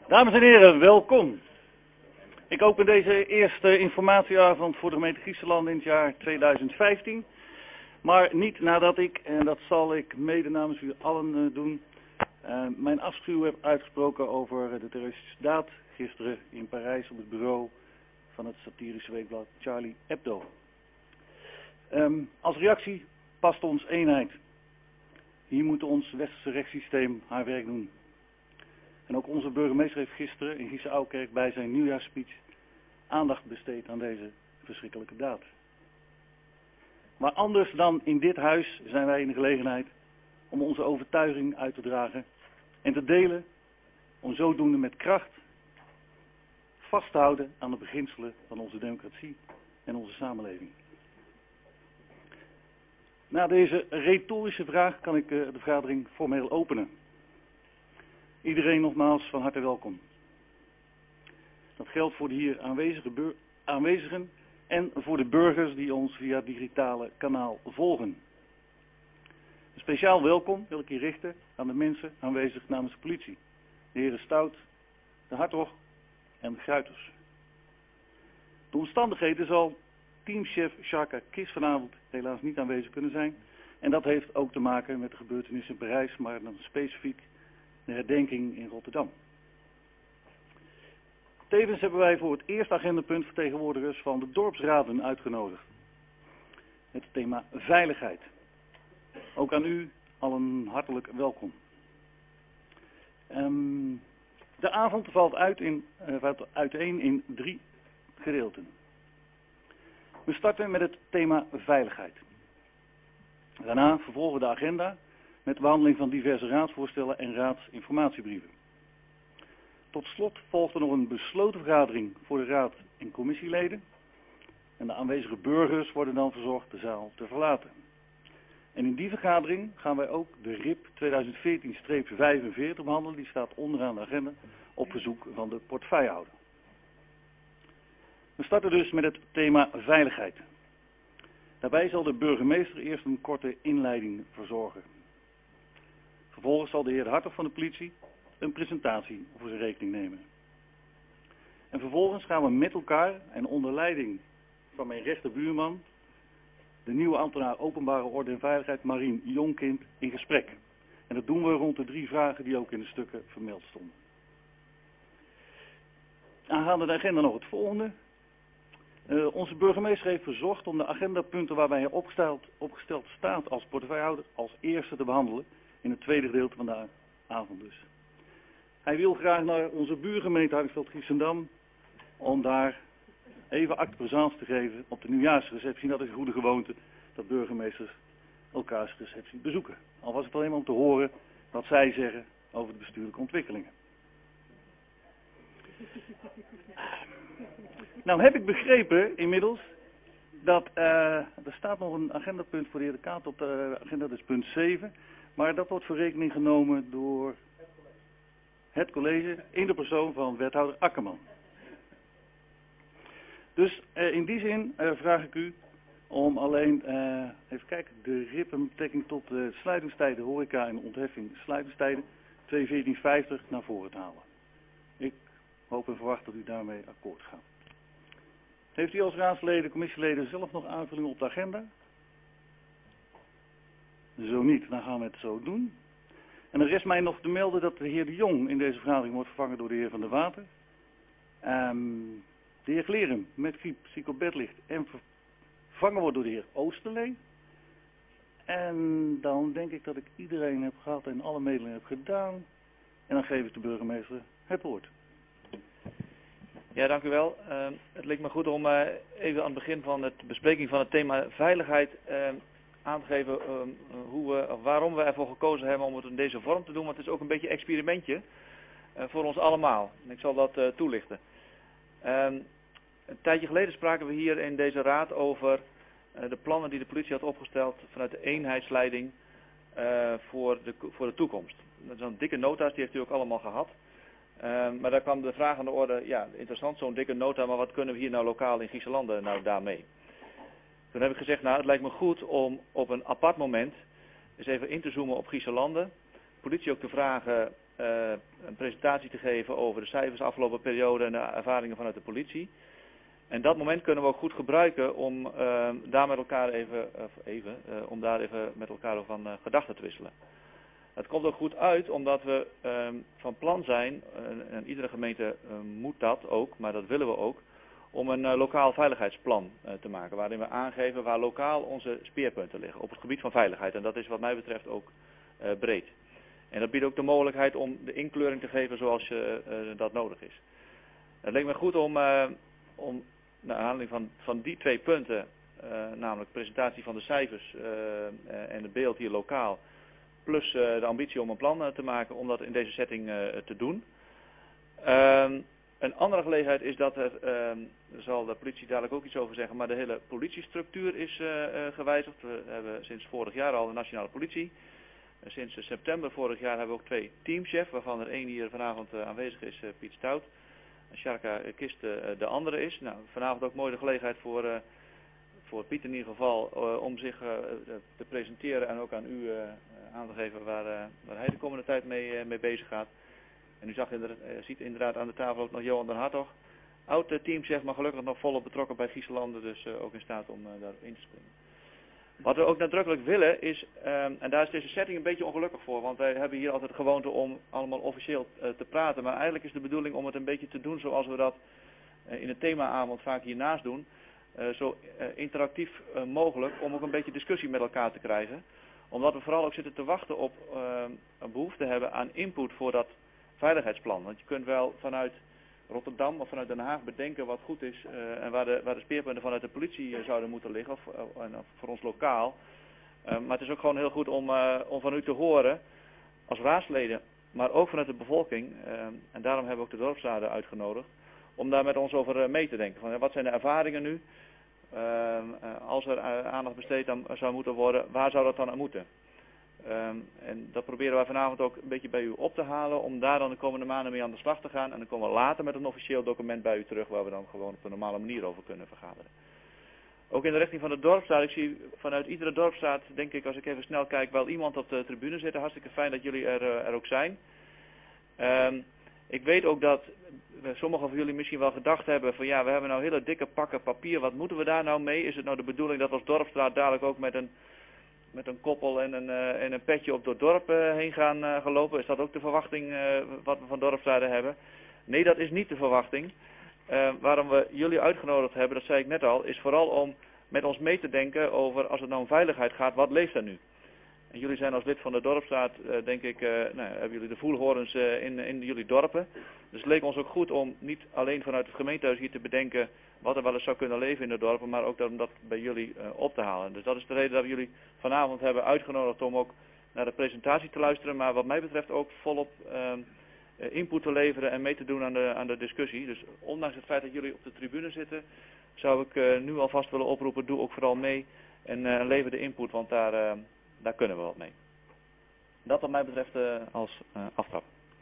Dames en heren, welkom. Ik open deze eerste informatieavond voor de gemeente Griezenland in het jaar 2015. Maar niet nadat ik, en dat zal ik mede namens u allen doen, mijn afschuw heb uitgesproken over de terroristische daad gisteren in Parijs op het bureau van het satirische weekblad Charlie Hebdo. Als reactie past ons eenheid. Hier moet ons westerse rechtssysteem haar werk doen. En ook onze burgemeester heeft gisteren in Giese-Ouwerkerk bij zijn nieuwjaarsspeech aandacht besteed aan deze verschrikkelijke daad. Maar anders dan in dit huis zijn wij in de gelegenheid om onze overtuiging uit te dragen en te delen, om zodoende met kracht vast te houden aan de beginselen van onze democratie en onze samenleving. Na deze retorische vraag kan ik de vergadering formeel openen. Iedereen nogmaals van harte welkom. Dat geldt voor de hier aanwezigen en voor de burgers die ons via het digitale kanaal volgen. Een speciaal welkom wil ik hier richten aan de mensen aanwezig namens de politie. De heren Stout, de Hartog en de Gruiters. De omstandigheden zal teamchef Sharka Kis vanavond helaas niet aanwezig kunnen zijn. En dat heeft ook te maken met de gebeurtenissen in Parijs, maar dan specifiek de herdenking in Rotterdam. Tevens hebben wij voor het eerste agendapunt vertegenwoordigers van de dorpsraden uitgenodigd. Het thema veiligheid. Ook aan u allen hartelijk welkom. De avond valt uiteen in 3 gedeelten. We starten met het thema veiligheid. Daarna vervolgen we de agenda met de behandeling van diverse raadsvoorstellen en raadsinformatiebrieven. Tot slot volgt er nog een besloten vergadering voor de raad en commissieleden. En de aanwezige burgers worden dan verzocht de zaal te verlaten. En in die vergadering gaan wij ook de RIP 2014-45 behandelen. Die staat onderaan de agenda op verzoek van de portefeuillehouder. We starten dus met het thema veiligheid. Daarbij zal de burgemeester eerst een korte inleiding verzorgen. Vervolgens zal de heer de Hartog van de politie een presentatie voor zijn rekening nemen. En vervolgens gaan we met elkaar en onder leiding van mijn rechterbuurman, de nieuwe ambtenaar openbare orde en veiligheid Marien Jonkind, in gesprek. En dat doen we rond de 3 vragen die ook in de stukken vermeld stonden. Aangaande de agenda nog het volgende. Onze burgemeester heeft verzocht om de agendapunten waarbij hij opgesteld staat als portefeuillehouder als eerste te behandelen in het tweede gedeelte van de avond dus. Hij wil graag naar onze buurgemeente Hardingsveld-Giessendam om daar even acte présence te geven op de nieuwjaarsreceptie. Dat is een goede gewoonte dat burgemeesters elkaars receptie bezoeken. Al was het alleen maar om te horen wat zij zeggen over de bestuurlijke ontwikkelingen. Nou heb ik begrepen inmiddels dat er staat nog een agendapunt voor de heer De Kaat op de agenda, dat is punt 7. Maar dat wordt voor rekening genomen door het college in de persoon van wethouder Akkerman. Dus in die zin vraag ik u om alleen, even kijken, de RIP met betrekking tot de sluitingstijden horeca en ontheffing sluitingstijden 2.14.50 naar voren te halen. Ik hoop en verwacht dat u daarmee akkoord gaat. Heeft u als raadsleden, commissieleden zelf nog aanvullingen op de agenda? Zo niet, dan gaan we het zo doen. En er rest mij nog te melden dat de heer De Jong in deze vergadering wordt vervangen door de heer Van der Water. De heer Glerum met griep, ziek op bed ligt en vervangen wordt door de heer Oosterlee. En dan denk ik dat ik iedereen heb gehad en alle mededelingen heb gedaan. En dan geef ik de burgemeester het woord. Ja, dank u wel. Het leek me goed om even aan het begin van de bespreking van het thema veiligheid aan te geven waarom we ervoor gekozen hebben om het in deze vorm te doen. Want het is ook een beetje een experimentje voor ons allemaal. En ik zal dat toelichten. Een tijdje geleden spraken we hier in deze raad over de plannen die de politie had opgesteld vanuit de eenheidsleiding voor de toekomst. Dat is een dikke nota's, die heeft u ook allemaal gehad. Maar daar kwam de vraag aan de orde, ja, interessant zo'n dikke nota, maar wat kunnen we hier nou lokaal in Griezenlanden nou daarmee? Toen heb ik gezegd, nou het lijkt me goed om op een apart moment eens even in te zoomen op Griezenlanden. Politie ook te vragen een presentatie te geven over de cijfers afgelopen periode en de ervaringen vanuit de politie. En dat moment kunnen we ook goed gebruiken om daar met elkaar even met elkaar van gedachten te wisselen. Het komt ook goed uit omdat we van plan zijn, en iedere gemeente moet dat ook, maar dat willen we ook, om een lokaal veiligheidsplan te maken. Waarin we aangeven waar lokaal onze speerpunten liggen op het gebied van veiligheid. En dat is wat mij betreft ook breed. En dat biedt ook de mogelijkheid om de inkleuring te geven zoals dat nodig is. Het leek me goed om naar aanleiding van die 2 punten, namelijk presentatie van de cijfers en het beeld hier lokaal, plus de ambitie om een plan te maken om dat in deze setting te doen. Een andere gelegenheid is dat daar zal de politie dadelijk ook iets over zeggen, maar de hele politiestructuur is gewijzigd. We hebben sinds vorig jaar al de nationale politie. Sinds september vorig jaar hebben we ook 2 teamchefs, waarvan er 1 hier vanavond aanwezig is, Piet Stout. Sjarka Kist de andere is. Nou, vanavond ook mooi de gelegenheid voor Piet in ieder geval om zich te presenteren en ook aan u aan te geven waar hij de komende tijd mee bezig gaat. En u ziet inderdaad aan de tafel ook nog Johan den Hartog. Oud teamchef, maar gelukkig nog volop betrokken bij Gieselanden, dus ook in staat om daarop in te springen. Wat we ook nadrukkelijk willen is, en daar is deze setting een beetje ongelukkig voor, want wij hebben hier altijd de gewoonte om allemaal officieel te praten, maar eigenlijk is de bedoeling om het een beetje te doen zoals we dat in het themaavond vaak hiernaast doen, zo interactief mogelijk, om ook een beetje discussie met elkaar te krijgen. Omdat we vooral ook zitten te wachten op een behoefte hebben aan input voor dat veiligheidsplan. Want je kunt wel vanuit Rotterdam of vanuit Den Haag bedenken wat goed is en waar de speerpunten vanuit de politie zouden moeten liggen, of voor ons lokaal. Maar het is ook gewoon heel goed om van u te horen, als raadsleden, maar ook vanuit de bevolking, en daarom hebben we ook de dorpsraden uitgenodigd, om daar met ons over mee te denken. Van, wat zijn de ervaringen nu? Als er aandacht besteed aan zou moeten worden, waar zou dat dan aan moeten? En dat proberen wij vanavond ook een beetje bij u op te halen, om daar dan de komende maanden mee aan de slag te gaan. En dan komen we later met een officieel document bij u terug, waar we dan gewoon op een normale manier over kunnen vergaderen. Ook in de richting van de dorpsraad, ik zie vanuit iedere dorpsraad, denk ik, als ik even snel kijk, wel iemand op de tribune zitten. Hartstikke fijn dat jullie er ook zijn. Ik weet ook dat sommigen van jullie misschien wel gedacht hebben van ja, we hebben nou hele dikke pakken papier, wat moeten we daar nou mee? Is het nou de bedoeling dat we als dorpsraad dadelijk ook met een koppel en een petje op door het dorp heen gaan gelopen? Is dat ook de verwachting wat we van dorpsraden hebben? Nee, dat is niet de verwachting. Waarom we jullie uitgenodigd hebben, dat zei ik net al, is vooral om met ons mee te denken over, als het nou om veiligheid gaat, wat leeft er nu? En jullie zijn als lid van de dorpsraad, denk ik, hebben jullie de voelhorens in jullie dorpen. Dus het leek ons ook goed om niet alleen vanuit het gemeentehuis hier te bedenken wat er wel eens zou kunnen leven in de dorpen, maar ook om dat bij jullie op te halen. Dus dat is de reden dat we jullie vanavond hebben uitgenodigd om ook naar de presentatie te luisteren, maar wat mij betreft ook volop input te leveren en mee te doen aan de discussie. Dus ondanks het feit dat jullie op de tribune zitten, zou ik nu alvast willen oproepen, doe ook vooral mee en lever de input, want daar kunnen we wat mee. Dat wat mij betreft als aftrap.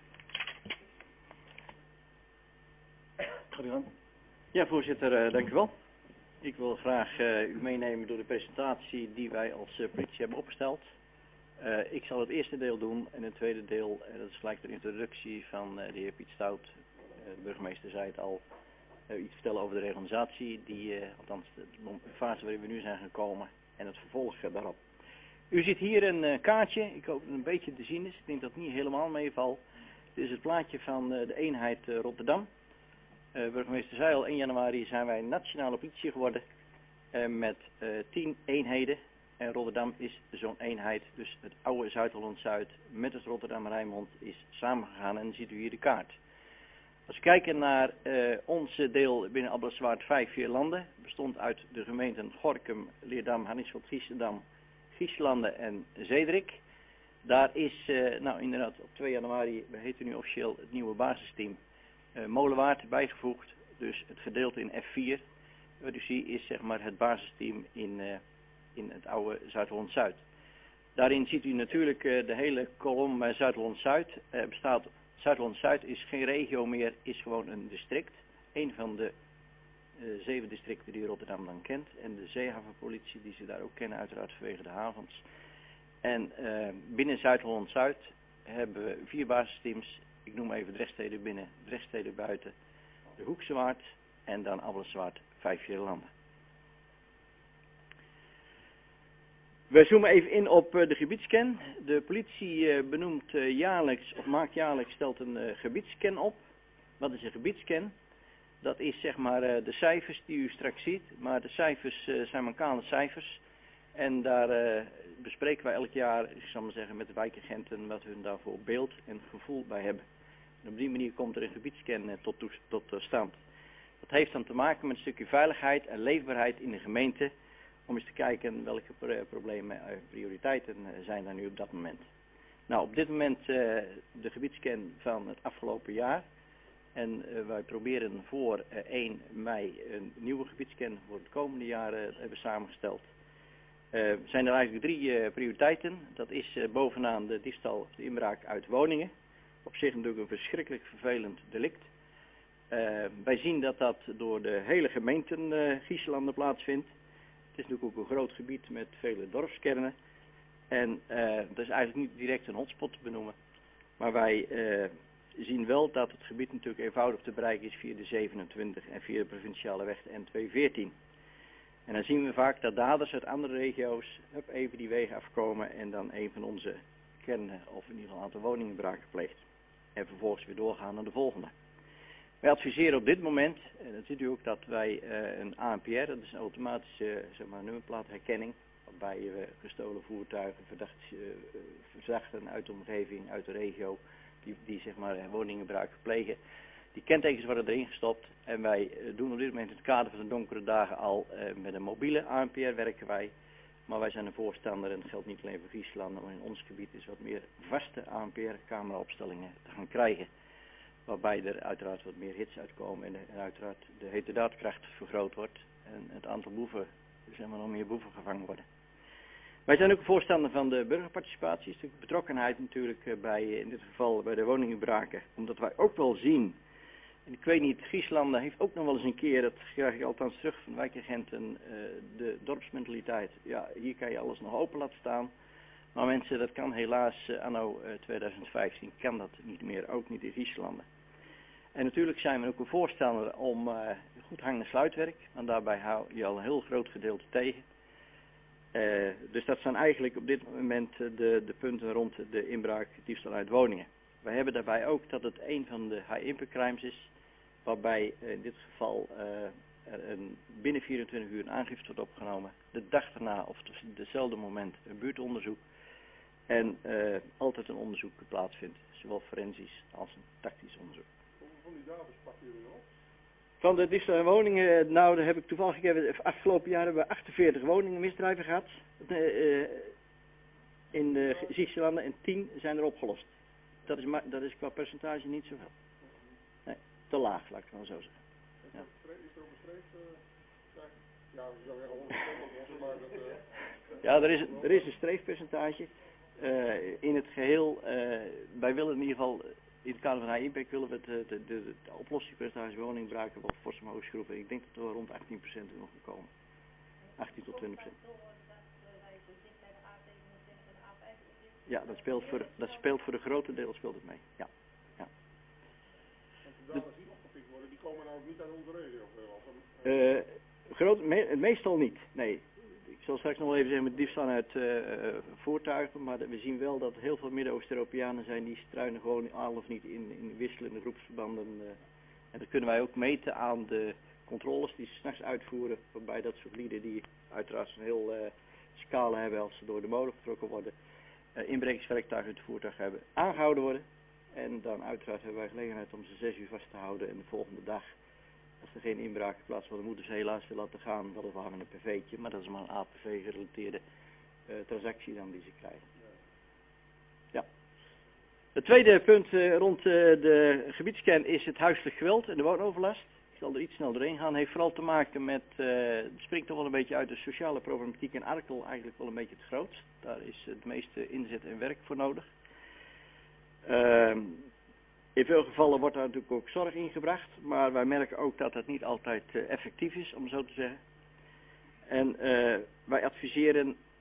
Ja, voorzitter, dank u wel. Ik wil graag u meenemen door de presentatie die wij als politie hebben opgesteld. Ik zal het eerste deel doen en het tweede deel, dat is gelijk de introductie van de heer Piet Stout. De burgemeester zei het al, iets vertellen over de reorganisatie, althans de fase waarin we nu zijn gekomen en het vervolg daarop. U ziet hier een kaartje, ik hoop dat het een beetje te zien is, ik denk dat het niet helemaal meevalt. Dit is het plaatje van de eenheid Rotterdam. Burgemeester zei al, 1 januari zijn wij nationale politie geworden met 10 eenheden. En Rotterdam is zo'n eenheid, dus het oude Zuid-Holland-Zuid met het Rotterdam-Rijnmond is samengegaan en dan ziet u hier de kaart. Als we kijken naar ons deel binnen Albert-Zwaard 5 landen, bestond uit de gemeenten Gorinchem, Leerdam, Harnisveld, Giessendam, Gieslanden en Zederik. Daar is, nou inderdaad, op 2 januari, we heten nu officieel het nieuwe basisteam, Molenwaard bijgevoegd. Dus het gedeelte in F4, wat u ziet is zeg maar het basisteam in het oude Zuid-Holland-Zuid. Daarin ziet u natuurlijk de hele kolom Zuid-Holland-Zuid. Zuid-Holland-Zuid is geen regio meer, is gewoon een district. Een van de 7 districten die Rotterdam dan kent. En de zeehavenpolitie die ze daar ook kennen, uiteraard vanwege de havens. En binnen Zuid-Holland-Zuid hebben we 4 basisteams. Ik noem even Drechtstede binnen, Drechtstede buiten, de Hoekse Waard en dan Abbelenswaard, 5 landen. We zoomen even in op de gebiedscan. De politie benoemt jaarlijks, of maakt jaarlijks, stelt een gebiedscan op. Wat is een gebiedscan? Dat is zeg maar de cijfers die u straks ziet, maar de cijfers zijn mankale cijfers. En daar bespreken wij elk jaar, ik zal maar zeggen, met de wijkagenten wat hun daarvoor beeld en gevoel bij hebben. En op die manier komt er een gebiedscan tot stand. Dat heeft dan te maken met een stukje veiligheid en leefbaarheid in de gemeente, om eens te kijken welke problemen en prioriteiten zijn er nu op dat moment. Nou, op dit moment de gebiedscan van het afgelopen jaar. En wij proberen voor 1 mei een nieuwe gebiedscan voor het komende jaar hebben samengesteld. Zijn er eigenlijk 3 prioriteiten. Dat is bovenaan de diefstal of de inbraak uit woningen. Op zich natuurlijk een verschrikkelijk vervelend delict. Wij zien dat dat door de hele gemeente Grieslanden plaatsvindt. Het is natuurlijk ook een groot gebied met vele dorpskernen. En dat is eigenlijk niet direct een hotspot te benoemen. Maar wij zien wel dat het gebied natuurlijk eenvoudig te bereiken is via de 27 en via de provinciale weg de N214. En dan zien we vaak dat daders uit andere regio's even die wegen afkomen en dan een van onze kernen of in ieder geval een aantal woningenbraken pleegt. En vervolgens weer doorgaan naar de volgende. Wij adviseren op dit moment, en dan ziet u ook dat wij een ANPR, dat is een automatische nummerplaatherkenning, waarbij we gestolen voertuigen, verdachten uit de omgeving, uit de regio, die zeg maar woningenbraken plegen. Die kentekens worden erin gestopt en wij doen op dit moment in het kader van de donkere dagen al met een mobiele ANPR werken wij. Maar wij zijn een voorstander, en dat geldt niet alleen voor Friesland, maar in ons gebied is wat meer vaste ANPR-cameraopstellingen te gaan krijgen. Waarbij er uiteraard wat meer hits uitkomen en uiteraard de heterdaadkracht vergroot wordt en het aantal boeven, zeg maar nog meer boeven gevangen worden. Wij zijn ook voorstander van de burgerparticipatie, een stuk betrokkenheid natuurlijk bij, in dit geval bij de woningenbraken. Omdat wij ook wel zien, en ik weet niet, Grieslanden heeft ook nog wel eens een keer, dat krijg ik althans terug van wijkagenten, de dorpsmentaliteit. Ja, hier kan je alles nog open laten staan. Maar mensen, dat kan helaas anno 2015, kan dat niet meer, ook niet in Grieslanden. En natuurlijk zijn we ook een voorstander om goed hangende sluitwerk, want daarbij hou je al een heel groot gedeelte tegen. Dus dat zijn eigenlijk op dit moment de punten rond de inbraak, diefstal uit woningen. Wij hebben daarbij ook dat het een van de high-impact crimes is, waarbij in dit geval er binnen 24 uur een aangifte wordt opgenomen, de dag daarna of dezelfde moment een buurtonderzoek en altijd een onderzoek plaatsvindt, zowel forensisch als een tactisch onderzoek. Hoeveel van die daders pakken jullie op? Van de diefstal in woningen, nou, daar heb ik toevallig, afgelopen jaar hebben we 48 woningenmisdrijven gehad in de Grieslanden en 10 zijn er opgelost. Dat is qua percentage niet zoveel. Nee, te laag, laat ik het wel zo zeggen. Ja. Is er ook een streep? Ja, we zou zeggen 100%, maar dat... Ja, er is een streefpercentage. In het geheel, wij willen in ieder geval, in het kader van high impact willen we de oplossingspercentage woningbruiken wel fors omhoog schroeven. Ik denk dat we rond 18% nog komen. 18 tot 20%. Ja, dat speelt voor de grote deel speelt het mee. Ja. Ja. Want de daders die opgepikt worden, die komen nou ook niet uit onze regio? Meestal niet, nee. Ik zal straks nog wel even zeggen met diefstal uit voertuigen, maar we zien wel dat heel veel Midden-Oost-Europeanen zijn die struinen gewoon al of niet in wisselende groepsverbanden. En dat kunnen wij ook meten aan de controles die ze 's nachts uitvoeren, waarbij dat soort lieden die uiteraard een heel scala hebben als ze door de molen getrokken worden, inbrekingswerktuigen uit het voertuig hebben, aangehouden worden. En dan uiteraard hebben wij gelegenheid om ze 6 uur vast te houden en de volgende dag, als er geen inbraak plaatsvindt, moeten ze helaas weer laten gaan, weliswaar met een PV'tje, maar dat is maar een APV-gerelateerde transactie dan die ze krijgen. Ja. Het tweede punt rond de gebiedscan is het huiselijk geweld en de woonoverlast. Ik zal er iets snel doorheen gaan. Het heeft vooral te maken met, het springt toch wel een beetje uit de sociale problematiek in Arkel eigenlijk wel een beetje het grootst. Daar is het meeste inzet en werk voor nodig. In veel gevallen wordt daar natuurlijk ook zorg ingebracht, maar wij merken ook dat dat niet altijd effectief is, om zo te zeggen. En wij adviseren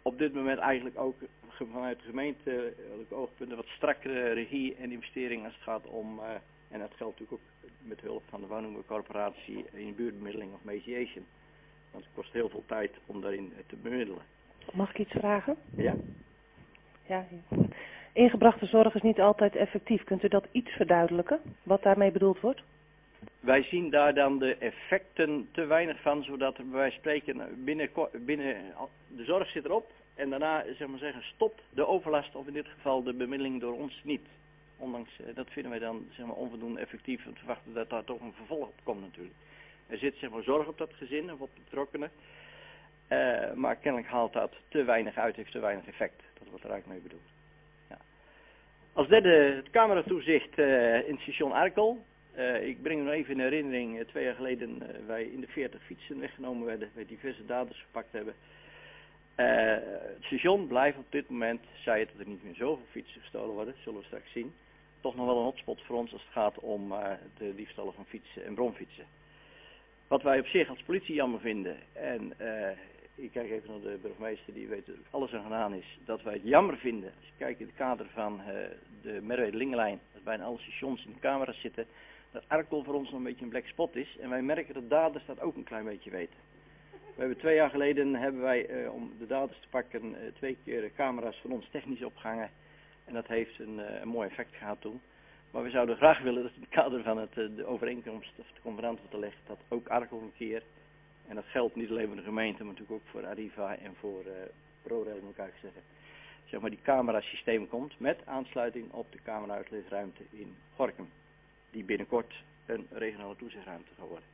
op dit moment eigenlijk ook vanuit de gemeentelijke oogpunten wat strakkere regie en investering als het gaat om, en dat geldt natuurlijk ook met hulp van de woningcorporatie in buurtbemiddeling of mediation. Want het kost heel veel tijd om daarin te bemiddelen. Mag ik iets vragen? Ja. Ja. Ingebrachte zorg is niet altijd effectief. Kunt u dat iets verduidelijken, wat daarmee bedoeld wordt? Wij zien daar dan de effecten te weinig van, zodat er bij wijze van spreken binnen de zorg zit erop en daarna stopt de overlast of in dit geval de bemiddeling door ons niet. Ondanks dat vinden wij dan onvoldoende effectief, want we verwachten dat daar toch een vervolg op komt natuurlijk. Er zit zorg op dat gezin of op de betrokkenen, maar kennelijk haalt dat te weinig uit, heeft te weinig effect. Dat wordt er eigenlijk mee bedoeld. Ja. Als derde het cameratoezicht in het station Arkel. Ik breng u nog even in herinnering, 2 jaar geleden wij in de 40 fietsen weggenomen werden, wij diverse daders gepakt hebben. Het station blijft op dit moment, zei het dat er niet meer zoveel fietsen gestolen worden, zullen we straks zien, toch nog wel een hotspot voor ons als het gaat om de diefstallen van fietsen en bromfietsen. Wat wij op zich als politie jammer vinden, en ik kijk even naar de burgemeester die weet dat alles aan gedaan is, dat wij het jammer vinden, als je kijkt in het kader van de Merwede-Lingelijn, dat bijna alle stations in de camera's zitten, dat Arkel voor ons nog een beetje een black spot is en wij merken dat daders dat ook een klein beetje weten. We hebben 2 jaar geleden om de daders te pakken 2 keer camera's van ons technisch opgehangen en dat heeft een mooi effect gehad toen. Maar we zouden graag willen dat in het kader van de overeenkomst of de convenant te leggen dat ook Arkel een keer, en dat geldt niet alleen voor de gemeente, maar natuurlijk ook voor Arriva en voor ProRail moet ik eigenlijk zeggen, die camerasysteem komt met aansluiting op de camera-uitleesruimte in Gorinchem, die binnenkort een regionale toezichtruimte gaat worden.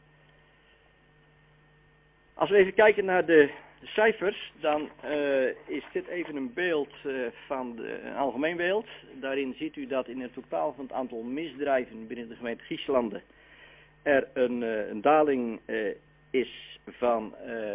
Als we even kijken naar de cijfers, dan is dit even een beeld een algemeen beeld. Daarin ziet u dat in het totaal van het aantal misdrijven binnen de gemeente Giesslanden er een daling is van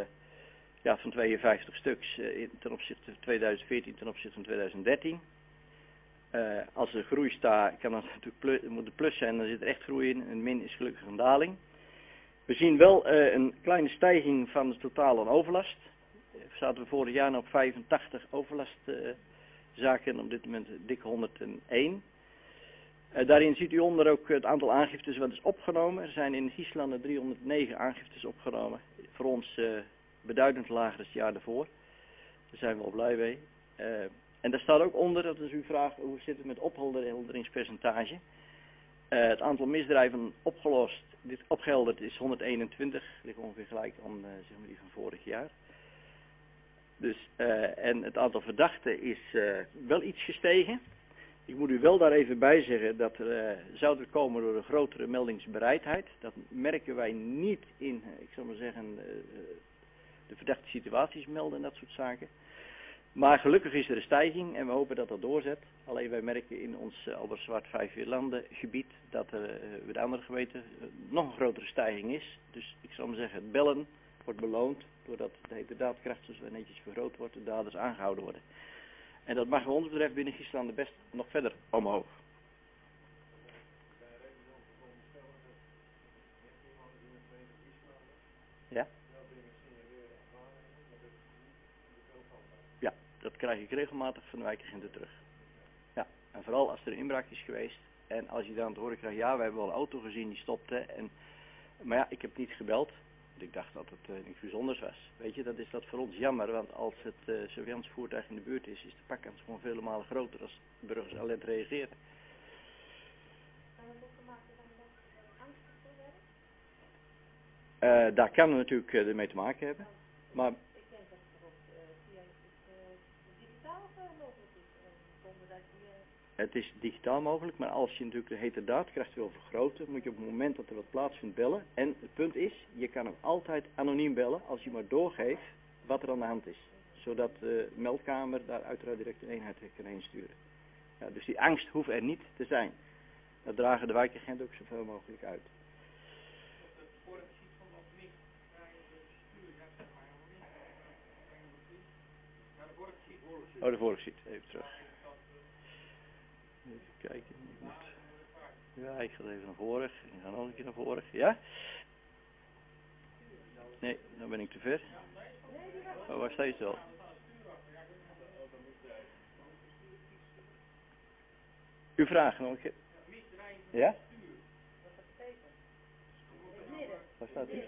52 stuks ten opzichte van 2014 ten opzichte van 2013. Als er groei staat, kan dat natuurlijk moet de plus zijn, dan zit er echt groei in. En min is gelukkig een daling. We zien wel een kleine stijging van de totale overlast. Zaten we vorig jaar nog op 85 overlastzaken, op dit moment dik 101. Daarin ziet u onder ook het aantal aangiftes wat is opgenomen. Er zijn in Giesslanden 309 aangiftes opgenomen. Voor ons beduidend lager dan het jaar daarvoor. Daar zijn we wel blij mee. En daar staat ook onder, dat is uw vraag, hoe zit het met ophelderingspercentage. Het aantal misdrijven opgehelderd is 121, ligt ongeveer gelijk aan die van vorig jaar. Dus, en het aantal verdachten is wel iets gestegen. Ik moet u wel daar even bij zeggen dat zou er komen door een grotere meldingsbereidheid. Dat merken wij niet in, ik zal maar zeggen, de verdachte situaties melden en dat soort zaken. Maar gelukkig is er een stijging en we hopen dat dat doorzet. Alleen wij merken in ons Albert-Zwart 5 gebied dat er bij de andere gemeenten nog een grotere stijging is. Dus ik zal maar zeggen, het bellen wordt beloond doordat de daadkracht zoals wij netjes vergroot wordt, de daders aangehouden worden. En dat mag wat ons betreft binnen Giesslanden best nog verder omhoog. Ja? Ja, dat krijg ik regelmatig van de wijkagenten terug. Ja, en vooral als er een inbraak is geweest en als je dan te horen krijgt, ja, we hebben wel een auto gezien die stopte. Maar ja, ik heb niet gebeld. Ik dacht dat het niks bijzonders was. Weet je, dat is dat voor ons jammer, want als het surveillancevoertuig in de buurt is de pakkans gewoon vele malen groter als de burgers alert reageren. Daar kan het natuurlijk ermee te maken hebben. Maar ik denk dat het bijvoorbeeld via digitaal mogelijk is. Zonder dat je... Het is digitaal mogelijk, maar als je natuurlijk de heterdaadkracht wil vergroten, moet je op het moment dat er wat plaatsvindt bellen. En het punt is, je kan hem altijd anoniem bellen als je maar doorgeeft wat er aan de hand is. Zodat de meldkamer daar uiteraard direct een eenheid kan heen sturen. Ja, dus die angst hoeft er niet te zijn. Dat dragen de wijkagenten ook zoveel mogelijk uit. Oh, de vorige sheet. Even terug. Even kijken. Ja, ik ga even naar voren. Ik ga nog een keer naar voren. Ja? Nee, dan ben ik te ver. Oh, waar sta je zo? Uw vraag nog een keer. Ja? Waar staat die?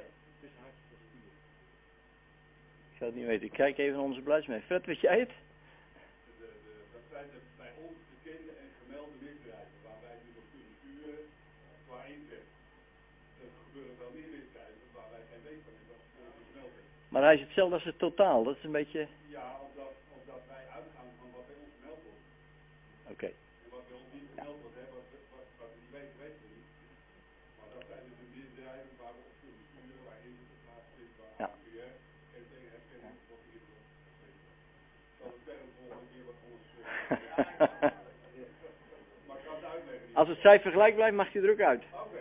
Ik zou het niet weten. Ik kijk even naar onze beleidsmeester. Fred, weet jij het? Dat zijn de bij ons bekende en gemelde misdrijven, waarbij dus op kunnen sturen qua inzet. Er gebeuren wel meer misdrijven waar wij geen weet van hebben, wat gemeld is. Maar hij is hetzelfde als het totaal. Dat is een beetje... Ja, omdat wij uitgaan van wat bij ons gemeld wordt. Oké. En wat bij ons niet gemeld wordt, hè, wat we niet weten, weten we niet. Maar dat zijn dus de misdrijven waar we op kunnen sturen, waar inzet plaatsvindt, waar APR en tegen herkenning wordt ingezet. Dat is per volgende keer wat ons... Maar ik kan het uitleggen. Als het cijfer gelijk blijft, mag je er ook uit. Oké.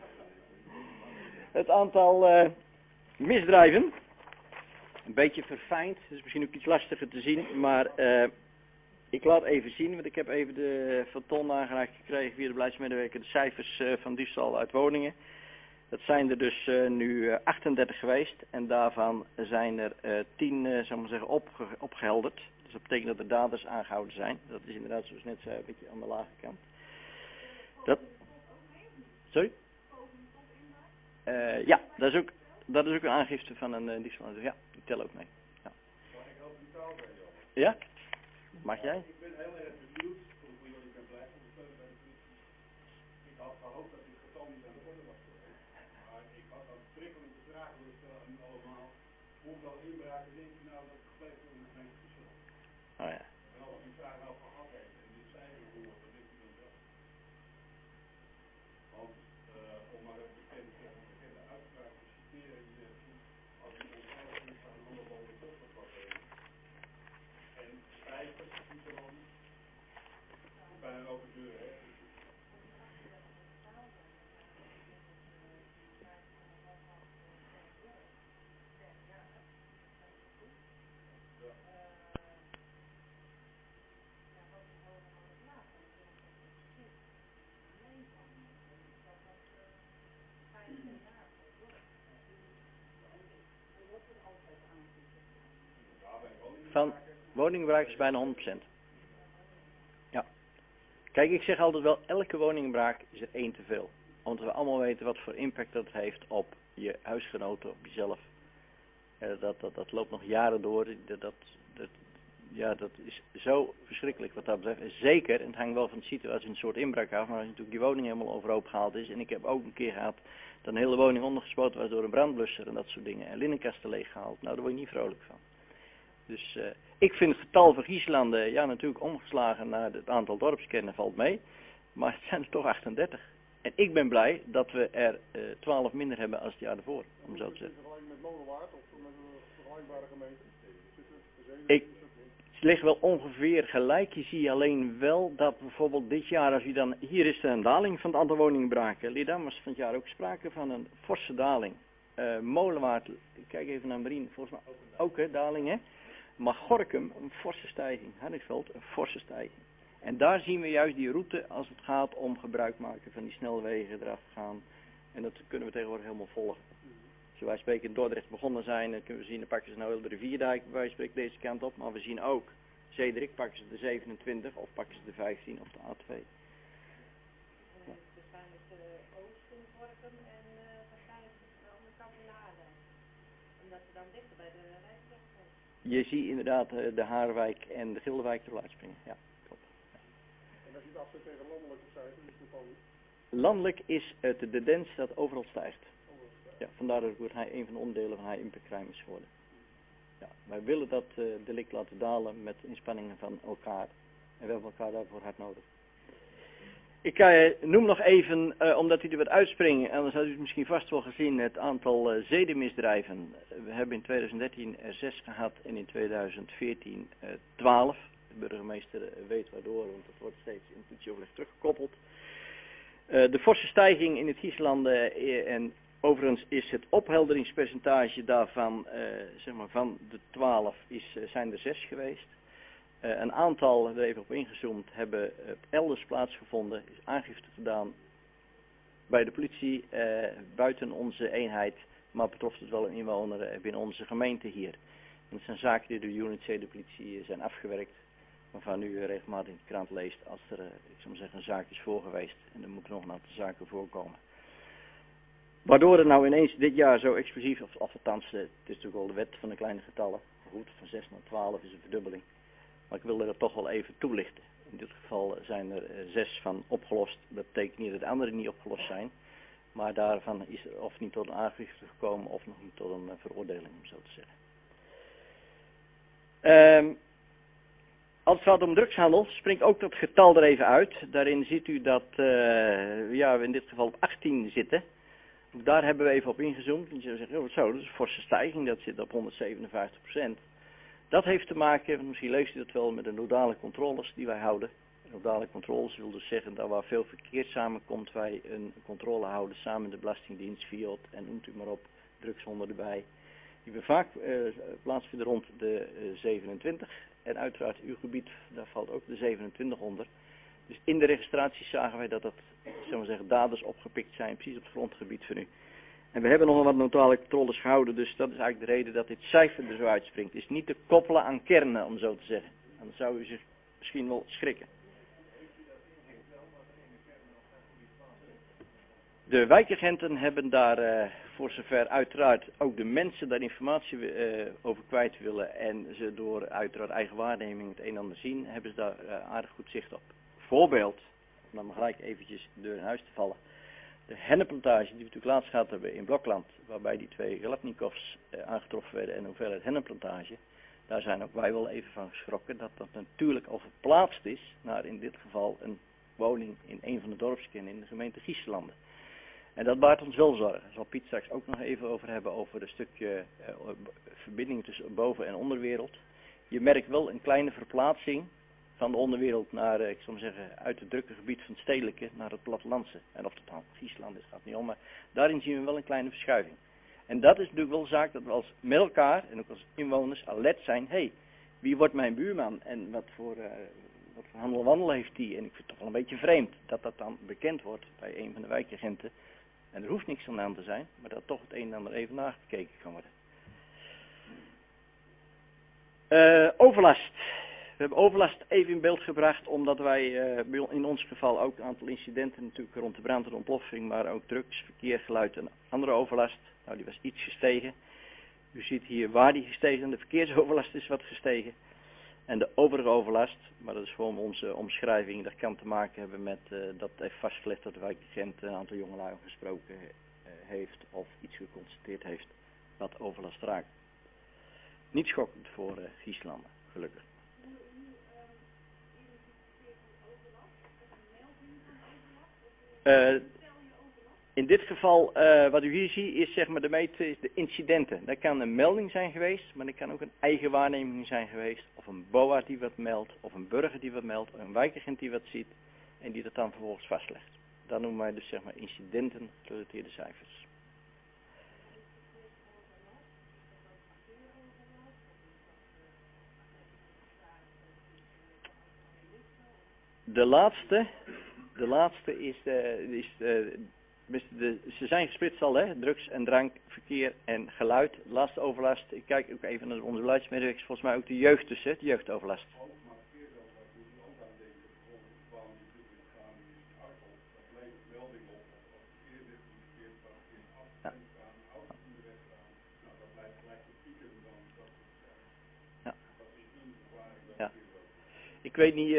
Het aantal misdrijven. Een beetje verfijnd. Dat is misschien ook iets lastiger te zien. Maar ik laat even zien. Want ik heb even van Ton nageraakt gekregen via de beleidsmedewerker. De cijfers van diefstal uit woningen. Dat zijn er dus nu 38 geweest. En daarvan zijn er 10 zou ik maar zeggen, opgehelderd. Dus dat betekent dat de daders aangehouden zijn. Dat is inderdaad zoals net zei een beetje aan de lage kant. Sorry? Ja, dat is ook een aangifte van een diefstal. Ja, die tel ook mee. Ja. Mag ik ook betaald zijn, Jan? Ja? Mag jij? Ik ben heel erg benieuwd hoe jullie kunnen blijven ondersteunen bij de politie. Ik had gehoopt dat dit getal niet aan de orde was geweest. Maar ik had dan prikkelende vragen willen stellen aan u allemaal. Hoeveel inbraken denk je nou dat er gepleegd wordt in de gemeente Friesland? Oh ja. En als u die vraag nou gehad heeft en dit cijfer hoort, dan denkt u dan wel. Want om maar een bekende uitspraak te citeren, die zegt, als u onveilig is, gaan handen boven de kop wat en cijfers, Friesland, bijna een open deur, hè. Van woningbruik is bijna 100%. Ja. Kijk, ik zeg altijd wel, elke woningbraak is er 1 te veel. Omdat we allemaal weten wat voor impact dat heeft op je huisgenoten, op jezelf. Dat loopt nog jaren door. Dat is zo verschrikkelijk wat dat betreft. En zeker, en het hangt wel van de situatie in een soort inbraak af, maar als natuurlijk die woning helemaal overhoop gehaald is. En ik heb ook een keer gehad dat een hele woning ondergespoten was door een brandblusser en dat soort dingen. En linnenkasten leeggehaald. Nou, daar word je niet vrolijk van. Dus ik vind het getal van Gieslanden, ja natuurlijk omgeslagen naar het aantal dorpskernen valt mee. Maar het zijn er toch 38. En ik ben blij dat we er 12 minder hebben als het jaar ervoor, om zo te zeggen. Met Molenwaard of met een vergelijkbare gemeente? Het ligt wel ongeveer gelijk. Je ziet alleen wel dat bijvoorbeeld dit jaar, als je dan, hier is er een daling van het aantal woningbraken. Leerdam was van het jaar ook sprake van een forse daling. Molenwaard, ik kijk even naar Marien, volgens mij ook een daling, hè. Maar Gorinchem, een forse stijging. Hardingsveld, een forse stijging. En daar zien we juist die route als het gaat om gebruik maken van die snelwegen eraf gaan. En dat kunnen we tegenwoordig helemaal volgen. Als wij spreken in Dordrecht begonnen zijn, dan kunnen we zien, dan pakken ze nou wel de rivierdijk, wij spreken deze kant op. Maar we zien ook, Zederik pakken ze de 27 of pakken ze de 15 of de A2. Ja. Dus waarschijnlijk Oosten, Gorinchem en waarschijnlijk de andere kant van de Haarwijk. Omdat ze dan dichter bij de rijksweg zijn. Je ziet inderdaad de Haarwijk en de Gilderwijk er uitspringen. Ja, klopt. En als je het afzet tegen landelijke cijfers, is het dan... Landelijk is het de tendens dat overal stijgt. Ja, vandaar dat het een van de onderdelen van high impact crime is geworden. Ja, wij willen dat delict laten dalen met inspanningen van elkaar. En we hebben elkaar daarvoor hard nodig. Ik noem nog even, omdat u er wat uitspringen, anders had u het misschien vast wel gezien, het aantal zedenmisdrijven. We hebben in 2013 er 6 gehad en in 2014 12. De burgemeester weet waardoor, want dat wordt steeds in het politieoverleg teruggekoppeld. De forse stijging in het Gieslanden en overigens is het ophelderingspercentage daarvan, zeg maar van de 12 zijn er 6 geweest. Een aantal, er even op ingezoomd, hebben elders plaatsgevonden, is aangifte gedaan bij de politie, buiten onze eenheid, maar betrof het wel een inwoner binnen onze gemeente hier. En dat zijn zaken die door de UNIT de politie zijn afgewerkt. waarvan u regelmatig in de krant leest als er, ik zou maar zeggen, een zaak is voor geweest. En er moeten nog een aantal zaken voorkomen. Waardoor het nou ineens dit jaar zo explosief, of althans, het is natuurlijk wel de wet van de kleine getallen. Goed, van 6 naar 12 is een verdubbeling. Maar ik wilde dat toch wel even toelichten. In dit geval zijn er 6 van opgelost. Dat betekent niet dat de anderen niet opgelost zijn. Maar daarvan is er of niet tot een aangifte gekomen of nog niet tot een veroordeling, om zo te zeggen. Als het gaat om drugshandel, springt ook dat getal er even uit. Daarin ziet u dat we in dit geval op 18 zitten. Ook daar hebben we even op ingezoomd. En je zou zeggen, wat zo, dat is een forse stijging, dat zit op 157%. Dat heeft te maken, misschien leest u dat wel, met de nodale controles die wij houden. Nodale controles wil dus zeggen dat waar veel verkeer samenkomt, wij een controle houden samen met de Belastingdienst, Fiat en noemt u maar op, drugshonden erbij. Die we vaak plaatsvinden rond de 27. En uiteraard uw gebied, daar valt ook de 27 onder. Dus in de registraties zagen wij dat zullen we zeggen, daders opgepikt zijn, precies op het grondgebied van u. En we hebben nog wat notale controles gehouden, dus dat is eigenlijk de reden dat dit cijfer er zo uitspringt. Het is niet te koppelen aan kernen, om zo te zeggen. Dan zou u zich misschien wel schrikken. De wijkagenten hebben daar voor zover uiteraard ook de mensen daar informatie over kwijt willen en ze door uiteraard eigen waarneming het een en ander zien, hebben ze daar aardig goed zicht op. Voorbeeld, om dan maar gelijk eventjes de deur in huis te vallen. De hennepplantage die we natuurlijk laatst gehad hebben in Blokland, waarbij die 2 Galatnikovs aangetroffen werden en hoeveelheid hennepplantage, daar zijn ook wij wel even van geschrokken dat dat natuurlijk al verplaatst is naar in dit geval een woning in een van de dorpskernen in de gemeente Giesselanden. En dat baart ons wel zorgen. Daar zal Piet straks ook nog even over hebben, over een stukje verbinding tussen boven- en onderwereld. Je merkt wel een kleine verplaatsing van de onderwereld naar, ik zou maar zeggen, uit het drukke gebied van het stedelijke naar het plattelandse. En of het dan Giesland is, gaat niet om, maar daarin zien we wel een kleine verschuiving. En dat is natuurlijk wel zaak dat we als met elkaar, en ook als inwoners, alert zijn. Hé, wie wordt mijn buurman en wat voor handel wandel heeft die? En ik vind het toch wel een beetje vreemd dat dat dan bekend wordt bij een van de wijkagenten. En er hoeft niks aan te zijn, maar dat toch het een en ander even nagekeken kan worden. Overlast. We hebben overlast even in beeld gebracht, omdat wij in ons geval ook een aantal incidenten natuurlijk rond de brand en ontploffing, maar ook drugs, verkeer, geluid en andere overlast. Nou, die was iets gestegen. U ziet hier waar die gestegen is. De verkeersoverlast is wat gestegen. En de overige overlast, maar dat is gewoon onze omschrijving, dat kan te maken hebben met dat hij vastgelegd dat de wijkagent een aantal jongelui gesproken heeft of iets geconstateerd heeft wat overlast raakt. Niet schokkend voor Giesselanden, gelukkig. In dit geval, wat u hier ziet, is zeg maar is de incidenten. Dat kan een melding zijn geweest, maar dat kan ook een eigen waarneming zijn geweest. Of een BOA die wat meldt, of een burger die wat meldt, of een wijkagent die wat ziet en die dat dan vervolgens vastlegt. Dat noemen wij dus zeg maar incidenten gerelateerde cijfers. De laatste is ze zijn gesplitst al, hè? Drugs en drank, verkeer en geluid. De laatste overlast, ik kijk ook even naar onze beleidsmedewerkers, volgens mij ook de jeugd dus, hè? De jeugdoverlast. Ja. Ja. Ik weet niet,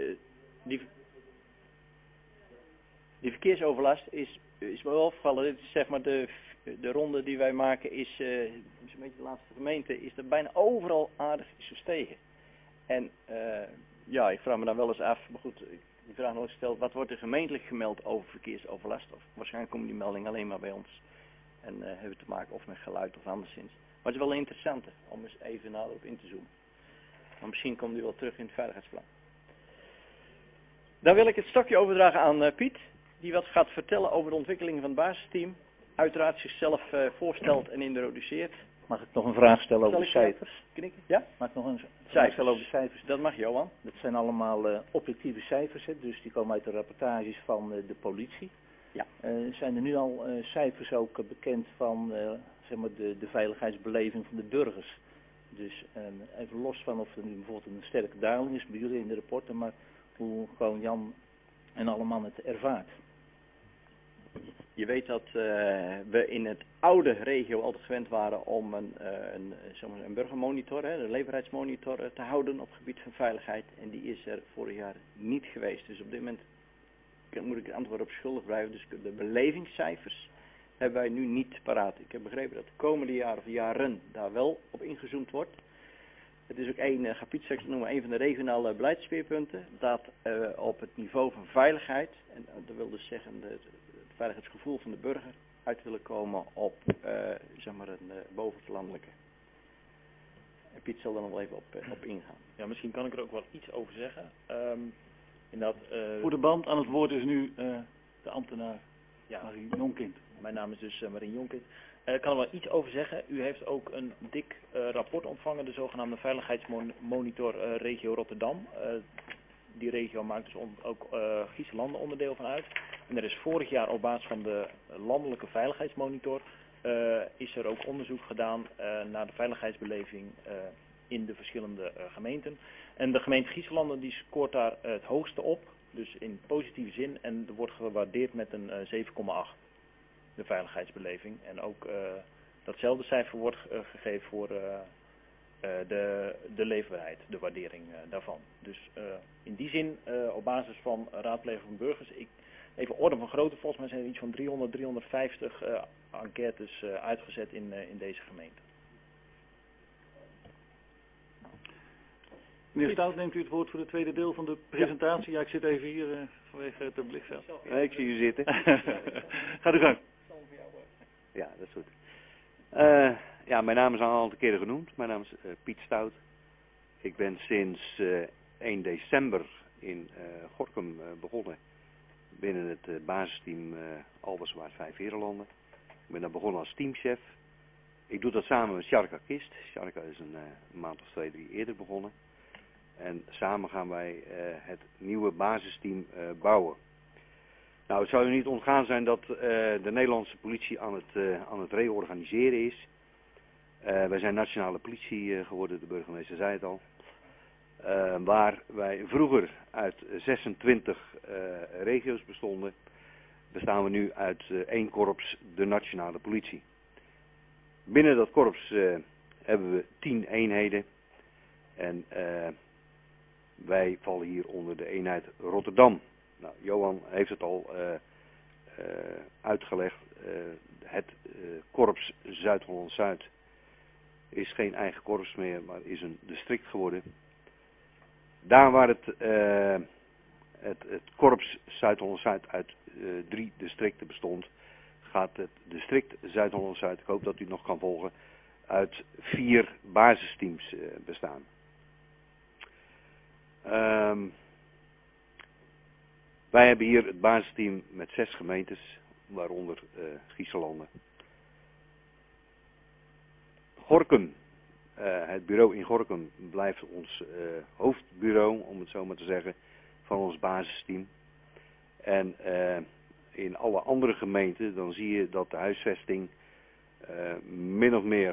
die verkeersoverlast is me wel opgevallen. Dit is zeg maar de ronde die wij maken is een beetje de laatste gemeente, is er bijna overal aardig gestegen. En ik vraag me dan wel eens af, maar goed, die vraag nog eens gesteld, wat wordt er gemeentelijk gemeld over verkeersoverlast? Of waarschijnlijk komen die meldingen alleen maar bij ons. En hebben we te maken of met geluid of anderszins. Maar het is wel interessant om eens even nader op in te zoomen. Maar misschien komt die wel terug in het veiligheidsplan. Dan wil ik het stokje overdragen aan Piet, die wat gaat vertellen over de ontwikkeling van het basisteam. Uiteraard zichzelf voorstelt en introduceert. Mag ik nog een vraag stellen over de cijfers? Knikken? Ja? Mag ik nog een vraag stellen over de cijfers? Dat mag, Johan. Dat zijn allemaal objectieve cijfers, hè? Dus die komen uit de rapportages van de politie. Ja. Zijn er nu al cijfers ook bekend van zeg maar de veiligheidsbeleving van de burgers Dus even los van of er nu bijvoorbeeld een sterke daling is bij jullie in de rapporten, maar hoe gewoon Jan en alle mannen het ervaart. Je weet dat we in het oude regio altijd gewend waren om een burgermonitor, een leefbaarheidsmonitor te houden op het gebied van veiligheid. En die is er vorig jaar niet geweest. Dus op dit moment moet ik het antwoord op schuldig blijven. Dus de belevingscijfers hebben wij nu niet paraat. Ik heb begrepen dat de komende jaren of jaren daar wel op ingezoomd wordt. Het is ook één kapitelstuk, noemen we een van de regionale beleidsspeerpunten, dat op het niveau van veiligheid, en dat wil dus zeggen het veiligheidsgevoel van de burger, uit willen komen op een boven het landelijke. En Piet zal er nog wel even op ingaan. Ja, misschien kan ik er ook wel iets over zeggen. Voor de band aan het woord is nu de ambtenaar Ja. Marien Jonkind. Mijn naam is dus Marien Jonkind. Ik kan er wel iets over zeggen. U heeft ook een dik rapport ontvangen, de zogenaamde veiligheidsmonitor regio Rotterdam. Die regio maakt dus ook Gieselanden onderdeel van uit. En er is vorig jaar op basis van de landelijke veiligheidsmonitor is er ook onderzoek gedaan naar de veiligheidsbeleving in de verschillende gemeenten. En de gemeente Gieselanden die scoort daar het hoogste op, dus in positieve zin, en er wordt gewaardeerd met een 7,8. De veiligheidsbeleving. En ook datzelfde cijfer wordt gegeven voor de leefbaarheid, de waardering daarvan. Dus in die zin, op basis van raadplegen van burgers, even orde van grootte, volgens mij zijn er iets van 300, 350 enquêtes uitgezet in deze gemeente. Meneer Stout, neemt u het woord voor het tweede deel van de presentatie? Ja, ik zit even hier vanwege het blikveld. Nee, ik zie u zitten. Ga u gang. Ja, dat is goed. Ja, mijn naam is al een aantal keren genoemd. Mijn naam is Piet Stout. Ik ben sinds 1 december in Gorinchem begonnen binnen het basisteam Alberswaard 5 Herenlanden. Ik ben daar begonnen als teamchef. Ik doe dat samen met Sjarka Kist. Sjarka is een maand of 2, 3 eerder begonnen. En samen gaan wij het nieuwe basisteam bouwen. Nou, het zou u niet ontgaan zijn dat de Nederlandse politie aan het reorganiseren is. Wij zijn nationale politie geworden, de burgemeester zei het al. Waar wij vroeger uit 26 regio's bestonden, bestaan we nu uit 1 korps, de nationale politie. Binnen dat korps hebben we 10 eenheden en wij vallen hier onder de eenheid Rotterdam. Nou, Johan heeft het al uitgelegd. Het korps Zuid-Holland-Zuid is geen eigen korps meer, maar is een district geworden. Daar waar het korps Zuid-Holland-Zuid uit 3 districten bestond, gaat het district Zuid-Holland-Zuid, ik hoop dat u het nog kan volgen, uit 4 basisteams bestaan. Wij hebben hier het basisteam met 6 gemeentes, waaronder Gieselanden. Gorinchem, het bureau in Gorinchem blijft ons hoofdbureau, om het zo maar te zeggen, van ons basisteam. En in alle andere gemeenten dan zie je dat de huisvesting min of meer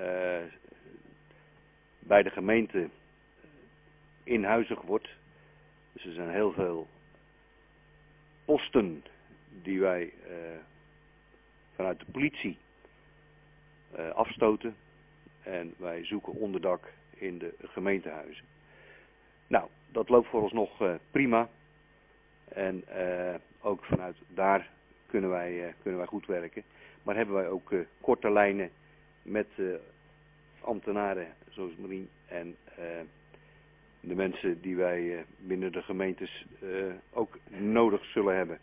bij de gemeente inhuizig wordt. Dus er zijn heel veel posten die wij vanuit de politie afstoten. En wij zoeken onderdak in de gemeentehuizen. Nou, dat loopt vooralsnog prima. En ook vanuit daar kunnen wij goed werken. Maar hebben wij ook korte lijnen met ambtenaren zoals Marien en de mensen die wij binnen de gemeentes ook nodig zullen hebben.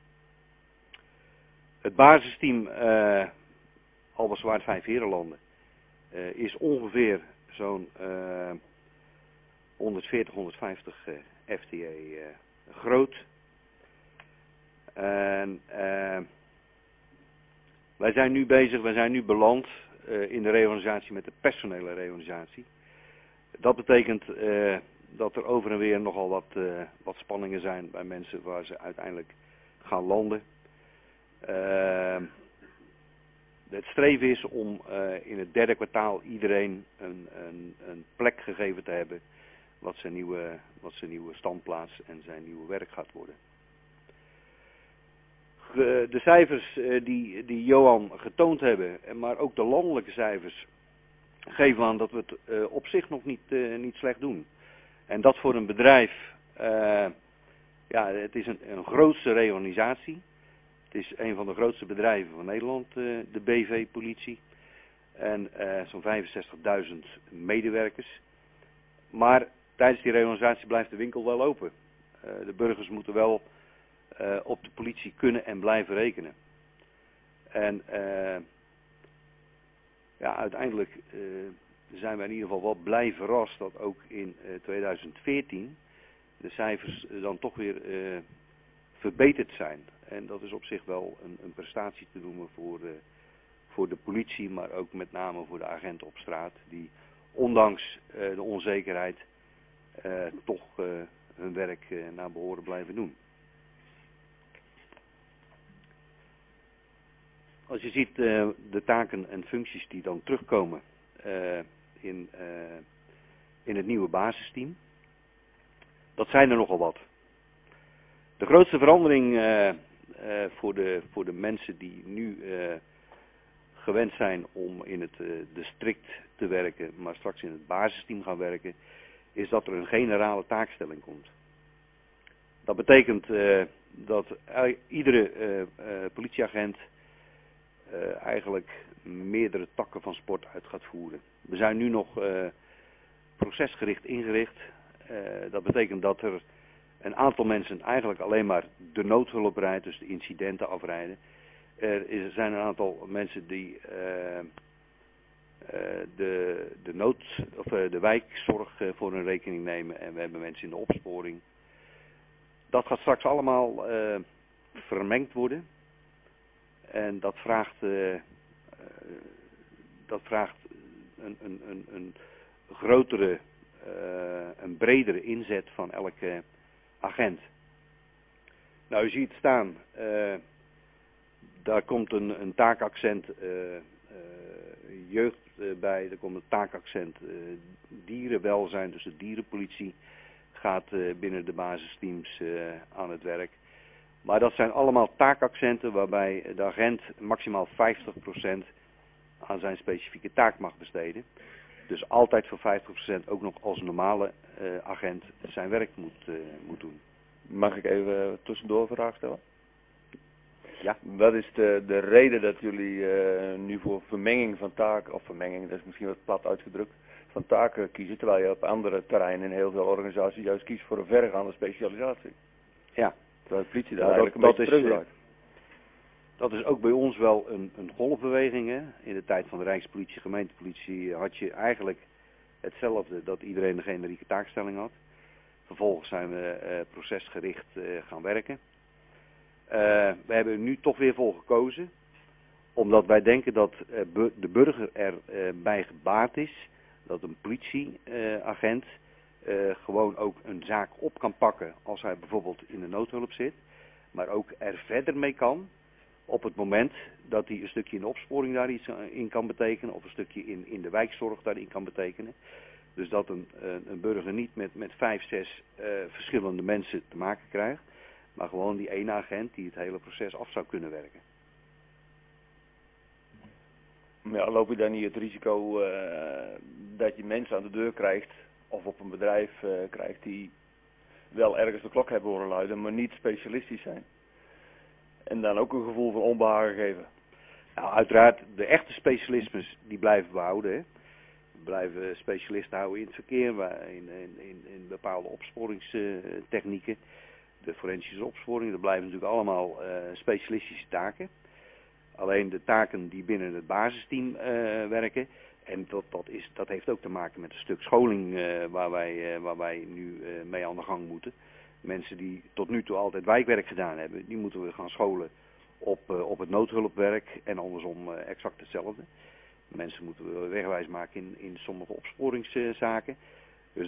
Het basisteam Alberswaard 5 Herenlanden is ongeveer zo'n 140, 150 FTE groot. En wij zijn nu bezig, wij zijn nu beland in de reorganisatie met de personele reorganisatie. Dat betekent dat er over en weer nogal wat spanningen zijn bij mensen waar ze uiteindelijk gaan landen. het streven is om in het derde kwartaal iedereen een plek gegeven te hebben wat zijn nieuwe standplaats en zijn nieuwe werk gaat worden. De cijfers die Johan getoond hebben, maar ook de landelijke cijfers, geven aan dat we het op zich nog niet slecht doen. En dat voor een bedrijf, het is een grootste reorganisatie. Het is een van de grootste bedrijven van Nederland, de BV-politie. En zo'n 65.000 medewerkers. Maar tijdens die reorganisatie blijft de winkel wel open. De burgers moeten wel op de politie kunnen en blijven rekenen. En uiteindelijk zijn wij in ieder geval wel blij verrast dat ook in 2014 de cijfers dan toch weer verbeterd zijn. En dat is op zich wel een prestatie te noemen voor de politie, maar ook met name voor de agenten op straat, die ondanks de onzekerheid toch hun werk naar behoren blijven doen. Als je ziet de taken en functies die dan terugkomen in het nieuwe basisteam, dat zijn er nogal wat. De grootste verandering voor de mensen die nu gewend zijn om in het district te werken, maar straks in het basisteam gaan werken, is dat er een generale taakstelling komt. Dat betekent dat iedere politieagent eigenlijk meerdere takken van sport uit gaat voeren. We zijn nu nog procesgericht ingericht. Dat betekent dat er een aantal mensen eigenlijk alleen maar de noodhulp rijdt, dus de incidenten afrijden. Er zijn een aantal mensen die de wijkzorg voor hun rekening nemen en we hebben mensen in de opsporing. Dat gaat straks allemaal vermengd worden. En dat vraagt een grotere, een bredere inzet van elke agent. Nou, u ziet staan, daar komt een taakaccent jeugd bij, er komt een taakaccent dierenwelzijn, dus de dierenpolitie gaat binnen de basisteams aan het werk. Maar dat zijn allemaal taakaccenten waarbij de agent maximaal 50% aan zijn specifieke taak mag besteden. Dus altijd voor 50% ook nog als normale agent zijn werk moet doen. Mag ik even tussendoor een vraag stellen? Ja. Wat is de reden dat jullie nu voor vermenging van taken, of vermenging, dat is misschien wat plat uitgedrukt, van taken kiezen, terwijl je op andere terreinen in heel veel organisaties juist kiest voor een verregaande specialisatie? Ja. Terwijl de politie daar eigenlijk een beetje terugdraait. Dat is ook bij ons wel een golfbeweging. Hè? In de tijd van de Rijkspolitie, gemeentepolitie had je eigenlijk hetzelfde, dat iedereen een generieke taakstelling had. Vervolgens zijn we procesgericht gaan werken. We hebben er nu toch weer voor gekozen, omdat wij denken dat de burger erbij gebaat is dat een politieagent gewoon ook een zaak op kan pakken als hij bijvoorbeeld in de noodhulp zit, maar ook er verder mee kan op het moment dat hij een stukje in de opsporing daar iets in kan betekenen of een stukje in de wijkzorg daarin kan betekenen. Dus dat een burger niet met 5, 6 verschillende mensen te maken krijgt, maar gewoon die ene agent die het hele proces af zou kunnen werken. Ja, loop je dan niet het risico dat je mensen aan de deur krijgt of op een bedrijf krijgt die wel ergens de klok hebben horen luiden, maar niet specialistisch zijn? En dan ook een gevoel van onbehagen geven? Nou, uiteraard, de echte specialismes die blijven behouden. Hè. We blijven specialisten houden in het verkeer, in bepaalde opsporingstechnieken. De forensische opsporing, dat blijven natuurlijk allemaal specialistische taken. Alleen de taken die binnen het basisteam werken, en dat heeft ook te maken met een stuk scholing waar wij nu mee aan de gang moeten. Mensen die tot nu toe altijd wijkwerk gedaan hebben, die moeten we gaan scholen op het noodhulpwerk en andersom exact hetzelfde. Mensen moeten we wegwijs maken in sommige opsporingszaken. Dus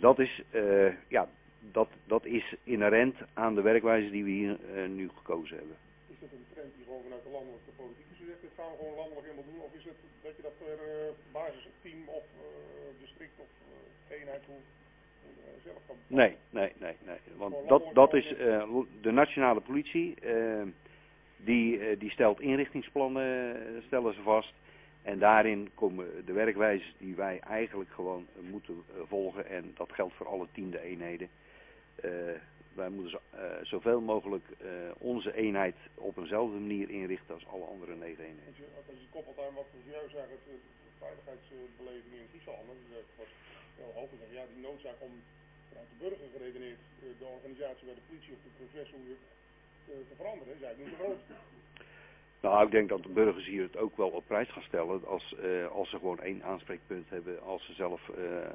dat is inherent aan de werkwijze die we hier nu gekozen hebben. Is het een trend die gewoon vanuit de landelijke politiek is gezegd, dit gaan we gewoon landelijk helemaal doen? Of is het dat je dat per basisteam of district of eenheid zelf kan bepalen? Nee. Want dat is de nationale politie, die stelt inrichtingsplannen, stellen ze vast. En daarin komen de werkwijzes die wij eigenlijk gewoon moeten volgen. En dat geldt voor alle 10e eenheden. Wij moeten zoveel mogelijk onze eenheid op eenzelfde manier inrichten als alle andere 9 eenheden. Als je koppelt aan wat we juist zeggen, de veiligheidsbeleving in Friesland, dat was heel hoog gezegd, ja, die noodzaak om vanuit de burger geredeneerd de organisatie bij de politie of de professor te veranderen, is eigenlijk niet zo groot. Nou, ik denk dat de burgers hier het ook wel op prijs gaan stellen als ze gewoon 1 aanspreekpunt hebben, als ze zelf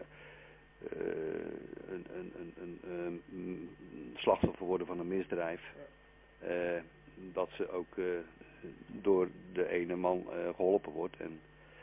een slachtoffer worden van een misdrijf, dat ze ook door de ene man geholpen wordt. En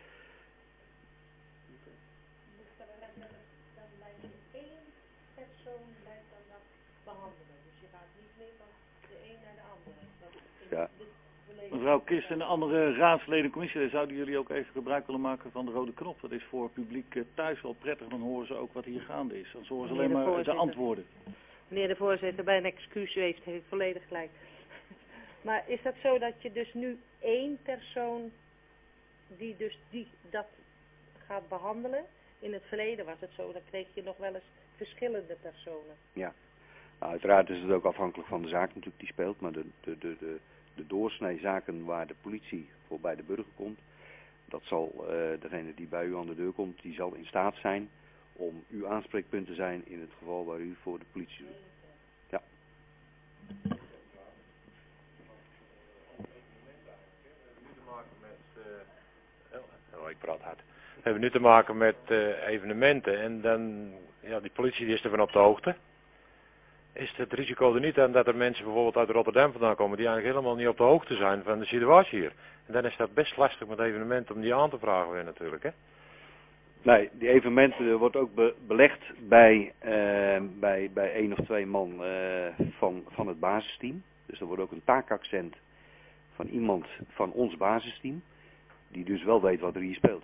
Dan blijft er 1 persoon blijft dan dat behandelen. Dus je gaat niet meer van de een naar de andere. Ja. Mevrouw Kist en de andere raadsleden, commissieleden, zouden jullie ook even gebruik willen maken van de rode knop? Dat is voor publiek thuis wel prettig, dan horen ze ook wat hier gaande is. Dan horen ze alleen maar de antwoorden. Meneer de voorzitter, bij een excuus heeft volledig gelijk. Maar is dat zo dat je dus nu 1 persoon die dat gaat behandelen? In het verleden was het zo, dan kreeg je nog wel eens verschillende personen. Ja, nou, uiteraard is het ook afhankelijk van de zaak natuurlijk die speelt, maar de doorsnee zaken waar de politie voor bij de burger komt, dat zal degene die bij u aan de deur komt, die zal in staat zijn om uw aanspreekpunt te zijn in het geval waar u voor de politie doet. Ja. Ik praat hard. We hebben nu te maken met evenementen en dan, ja, die politie die is er van op de hoogte. Is het risico er niet aan dat er mensen bijvoorbeeld uit Rotterdam vandaan komen die eigenlijk helemaal niet op de hoogte zijn van de situatie hier? En dan is dat best lastig met evenementen om die aan te vragen weer natuurlijk, hè? Nee, die evenementen wordt ook belegd bij 1 of 2 man van het basisteam. Dus er wordt ook een taakaccent van iemand van ons basisteam, die dus wel weet wat er hier speelt.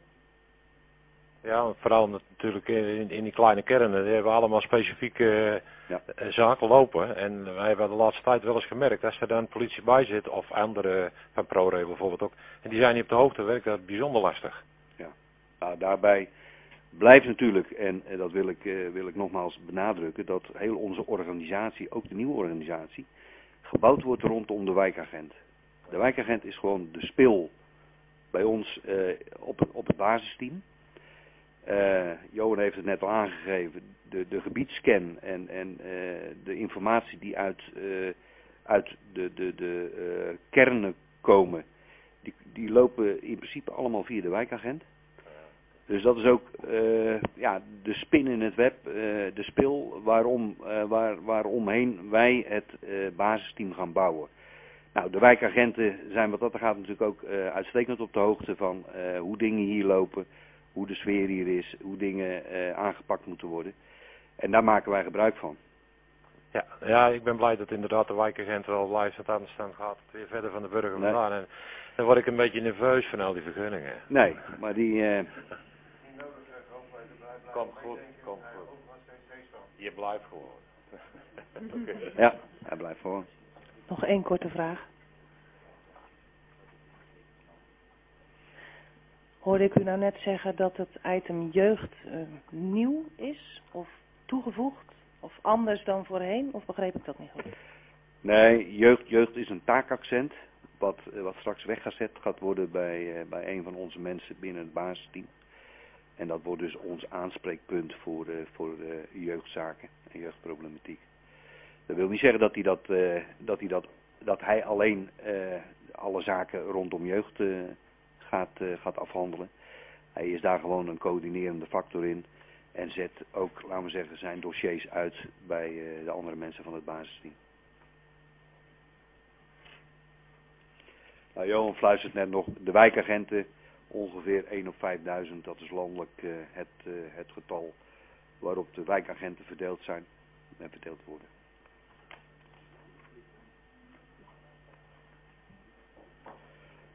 Ja, vooral natuurlijk in die kleine kernen, die hebben allemaal specifieke zaken lopen. En wij hebben de laatste tijd wel eens gemerkt, als er dan politie bij zit, of andere van ProRail bijvoorbeeld ook, en die zijn niet op de hoogte, werkt dat bijzonder lastig. Ja, nou, daarbij blijft natuurlijk, en dat wil ik nogmaals benadrukken, dat heel onze organisatie, ook de nieuwe organisatie, gebouwd wordt rondom de wijkagent. De wijkagent is gewoon de spil bij ons op het basisteam. Johan heeft het net al aangegeven, de gebiedsscan en de informatie die uit de kernen komen, die lopen in principe allemaal via de wijkagent. Dus dat is ook de spin in het web, de spil waaromheen wij het basisteam gaan bouwen. Nou, de wijkagenten zijn wat dat gaat natuurlijk ook uitstekend op de hoogte van hoe dingen hier lopen, hoe de sfeer hier is, hoe dingen aangepakt moeten worden. En daar maken wij gebruik van. Ja, ik ben blij dat inderdaad de wijkagent wel blijft, want anders dan gaat het weer verder van de burger vandaan. En dan word ik een beetje nerveus van al die vergunningen. Nee, maar die... Komt goed, komt goed. Je blijft gewoon. Okay. Ja, hij blijft gewoon. Nog 1 korte vraag. Hoorde ik u nou net zeggen dat het item jeugd nieuw is, of toegevoegd, of anders dan voorheen, of begreep ik dat niet goed? Nee, jeugd is een taakaccent, wat straks weggezet gaat worden bij een van onze mensen binnen het basisteam. En dat wordt dus ons aanspreekpunt voor jeugdzaken en jeugdproblematiek. Dat wil niet zeggen dat hij alleen alle zaken rondom jeugd gaat afhandelen. Hij is daar gewoon een coördinerende factor in en zet ook, laten we zeggen, zijn dossiers uit bij de andere mensen van het basisteam. Nou, Johan fluistert net nog, de wijkagenten, ongeveer 1 op 5000, dat is landelijk het getal waarop de wijkagenten verdeeld zijn en verdeeld worden.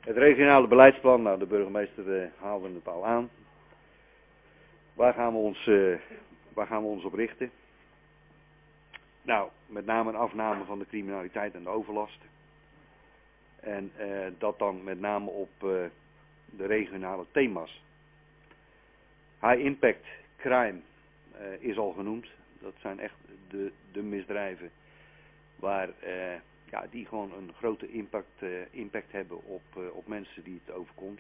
Het regionale beleidsplan, nou de burgemeester haalde het al aan. Waar gaan we ons op richten? Nou, met name een afname van de criminaliteit en de overlast. En dat dan met name op de regionale thema's. High impact crime is al genoemd. Dat zijn echt de misdrijven waar, die gewoon een grote impact hebben op mensen die het overkomt.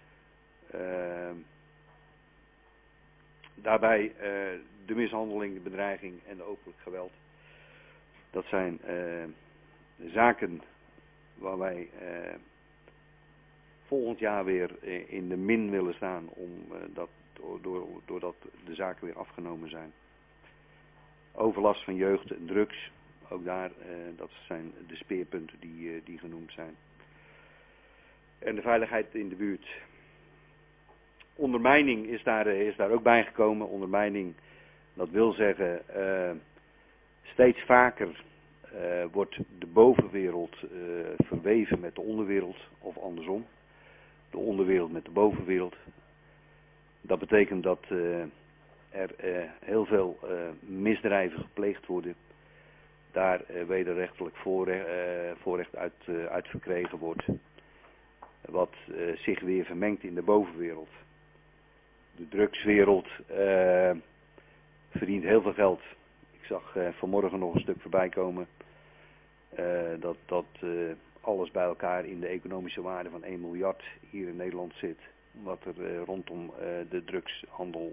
Daarbij de mishandeling, de bedreiging en de openlijk geweld. Dat zijn zaken waar wij volgend jaar weer in de min willen staan, doordat de zaken weer afgenomen zijn. Overlast van jeugd en drugs, ook daar, dat zijn de speerpunten die genoemd zijn. En de veiligheid in de buurt. Ondermijning is daar ook bijgekomen. Ondermijning, dat wil zeggen, steeds vaker wordt de bovenwereld verweven met de onderwereld of andersom. De onderwereld met de bovenwereld. Dat betekent dat er heel veel misdrijven gepleegd worden. Daar wederrechtelijk voorrecht uit verkregen wordt. Wat zich weer vermengt in de bovenwereld. De drugswereld verdient heel veel geld. Ik zag vanmorgen nog een stuk voorbij komen. Dat alles bij elkaar in de economische waarde van 1 miljard hier in Nederland zit. Wat er rondom de drugshandel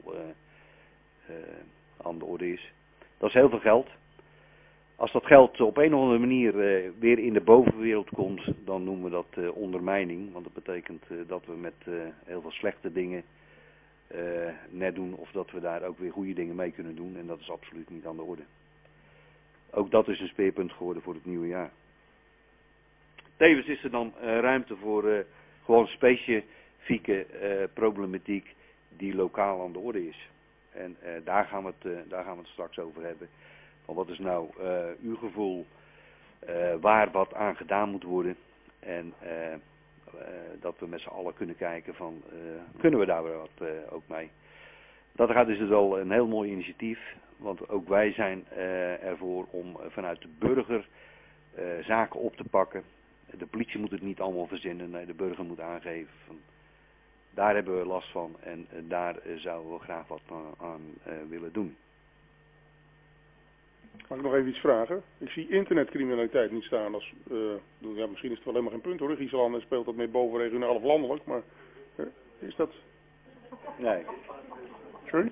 aan de orde is. Dat is heel veel geld. Als dat geld op een of andere manier weer in de bovenwereld komt, dan noemen we dat ondermijning. Want dat betekent dat we met heel veel slechte dingen net doen of dat we daar ook weer goede dingen mee kunnen doen. En dat is absoluut niet aan de orde. Ook dat is een speerpunt geworden voor het nieuwe jaar. Tevens is er dan ruimte voor gewoon specifieke problematiek die lokaal aan de orde is. En daar gaan we het straks over hebben. Van wat is nou uw gevoel waar wat aan gedaan moet worden. En dat we met z'n allen kunnen kijken van kunnen we daar weer wat ook mee. Dat gaat dus wel een heel mooi initiatief. Want ook wij zijn ervoor om vanuit de burger zaken op te pakken. De politie moet het niet allemaal verzinnen. Nee, de burger moet aangeven van daar hebben we last van en daar zouden we graag wat aan willen doen. Mag ik nog even iets vragen? Ik zie internetcriminaliteit niet staan als, misschien is het wel helemaal geen punt hoor. Griezenland speelt dat meer bovenregionaal of landelijk, maar is dat... Nee. Sorry?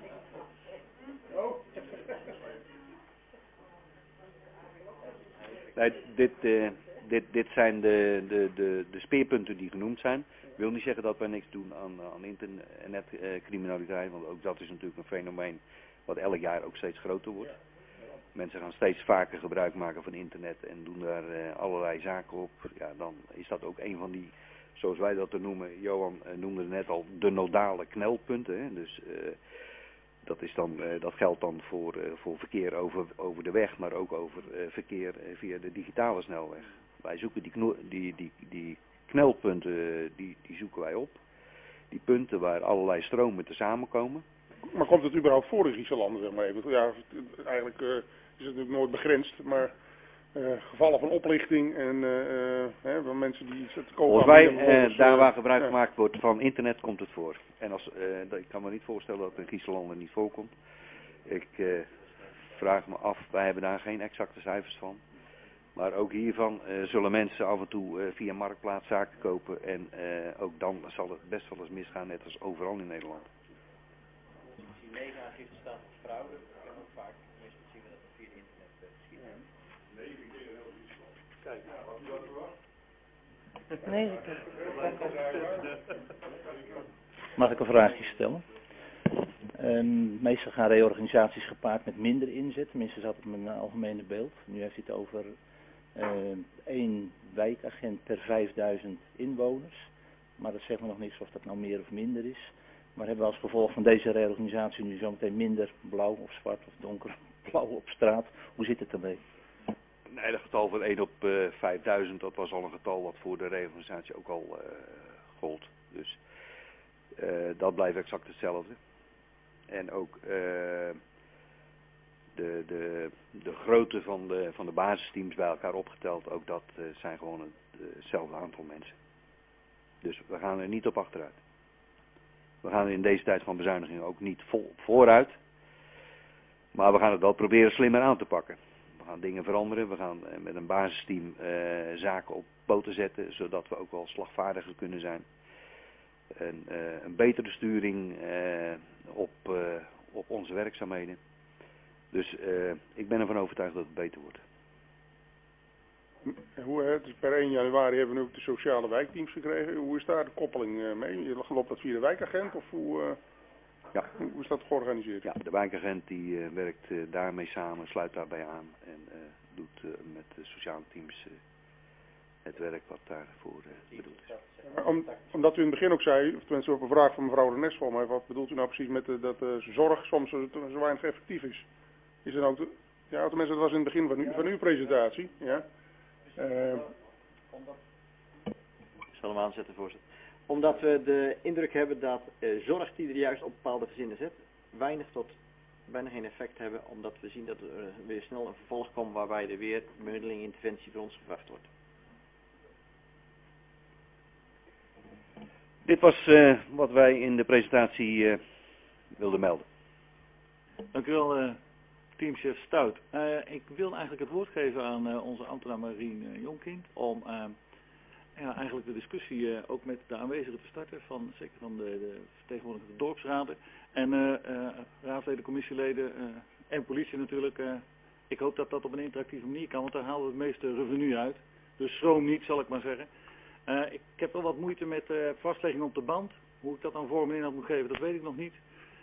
Nee, dit zijn de speerpunten die genoemd zijn. Ik wil niet zeggen dat wij niks doen aan internetcriminaliteit, want ook dat is natuurlijk een fenomeen wat elk jaar ook steeds groter wordt. Mensen gaan steeds vaker gebruik maken van internet en doen daar allerlei zaken op. Ja, dan is dat ook een van die, zoals wij dat noemen, Johan noemde het net al, de nodale knelpunten. Hè? Dus dat geldt dan voor verkeer over de weg, maar ook over verkeer via de digitale snelweg. Wij zoeken die knelpunten, die zoeken wij op. Die punten waar allerlei stromen te samenkomen. Maar komt het überhaupt voor in Griezenland, zeg maar even? Ja, eigenlijk is het natuurlijk nooit begrensd, maar gevallen van oplichting en van mensen die iets te koop volgens mij, daar waar gebruik gemaakt wordt van internet, komt het voor. En ik kan me niet voorstellen dat het in Griezenland niet voorkomt. Ik vraag me af, wij hebben daar geen exacte cijfers van. Maar ook hiervan zullen mensen af en toe via Marktplaats zaken kopen. En ook dan zal het best wel eens misgaan, net als overal in Nederland. Als je mega-aangifte staat als fraude, kan ook vaak meestal zien we dat het via het internet geschiet. 9 keer heel Griezenland. Kijk, wat u dat verwacht? Nee. Mag ik een vraagje stellen? Meestal gaan reorganisaties gepaard met minder inzet. Tenminste zat het mijn algemene beeld. Nu heeft hij het over 1 wijkagent per 5000 inwoners. Maar dat zegt me nog niks of dat nou meer of minder is. Maar hebben we als gevolg van deze reorganisatie nu zometeen minder blauw of zwart of donkerblauw op straat? Hoe zit het ermee? Nee, dat getal van 1 op 5000, dat was al een getal wat voor de reorganisatie ook al gold. Dus dat blijft exact hetzelfde. En ook de grootte van de basisteams bij elkaar opgeteld, ook dat zijn gewoon hetzelfde aantal mensen. Dus we gaan er niet op achteruit. We gaan er in deze tijd van bezuiniging ook niet vol vooruit. Maar we gaan het wel proberen slimmer aan te pakken. We gaan dingen veranderen. We gaan met een basisteam zaken op poten zetten, zodat we ook wel slagvaardiger kunnen zijn. En een betere sturing op onze werkzaamheden. Dus ik ben ervan overtuigd dat het beter wordt. Dus per 1 januari hebben we nu ook de sociale wijkteams gekregen. Hoe is daar de koppeling mee? Loopt dat via de wijkagent of hoe is dat georganiseerd? Ja, de wijkagent die werkt daarmee samen, sluit daarbij aan en doet met de sociale teams het werk wat daarvoor bedoeld is. Omdat u in het begin ook zei, of tenminste op een vraag van mevrouw Renes voor mij, wat bedoelt u nou precies met dat zorg soms zo weinig effectief is? Is er nou, tenminste dat was in het begin van uw presentatie, ja. Ik zal hem aanzetten, voorzitter. Omdat we de indruk hebben dat zorg die er juist op bepaalde gezinnen zet, weinig tot bijna geen effect hebben, omdat we zien dat er weer snel een vervolg komt waarbij er weer bemiddeling interventie voor ons gevraagd wordt. Dit was wat wij in de presentatie wilden melden. Dank u wel, teamchef Stout. Ik wil eigenlijk het woord geven aan onze ambtenaar Marien Jonkind om eigenlijk de discussie ook met de aanwezigen te starten, zeker van de vertegenwoordigende dorpsraden en raadsleden, commissieleden en politie natuurlijk. Ik hoop dat dat op een interactieve manier kan, want daar halen we het meeste revenue uit. Dus schroom niet, zal ik maar zeggen. Ik heb wel wat moeite met vastlegging op de band. Hoe ik dat dan vorm en inhoud moet geven, dat weet ik nog niet.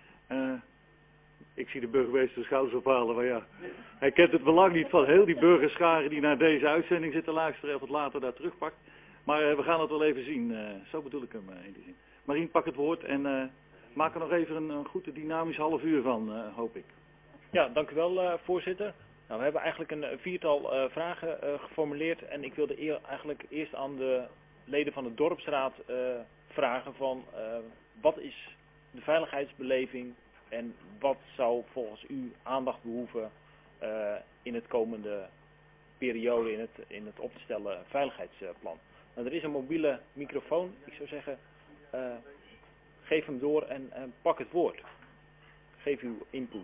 Ik zie de burgemeester de schouders ophalen, maar ja, hij kent het belang niet van heel die burgerscharen die naar deze uitzending zitten luisteren en wat later daar terugpakt. Maar we gaan het wel even zien, zo bedoel ik hem in die zin. Marien, pak het woord en maak er nog even een goed dynamisch half uur van, hoop ik. Ja, dank u wel, voorzitter. Nou, we hebben eigenlijk een viertal vragen geformuleerd en ik wilde eigenlijk eerst aan de leden van de dorpsraad vragen van wat is de veiligheidsbeleving en wat zou volgens u aandacht behoeven in het komende periode in het op te stellen veiligheidsplan. Nou, er is een mobiele microfoon, ik zou zeggen geef hem door en pak het woord. Geef uw input.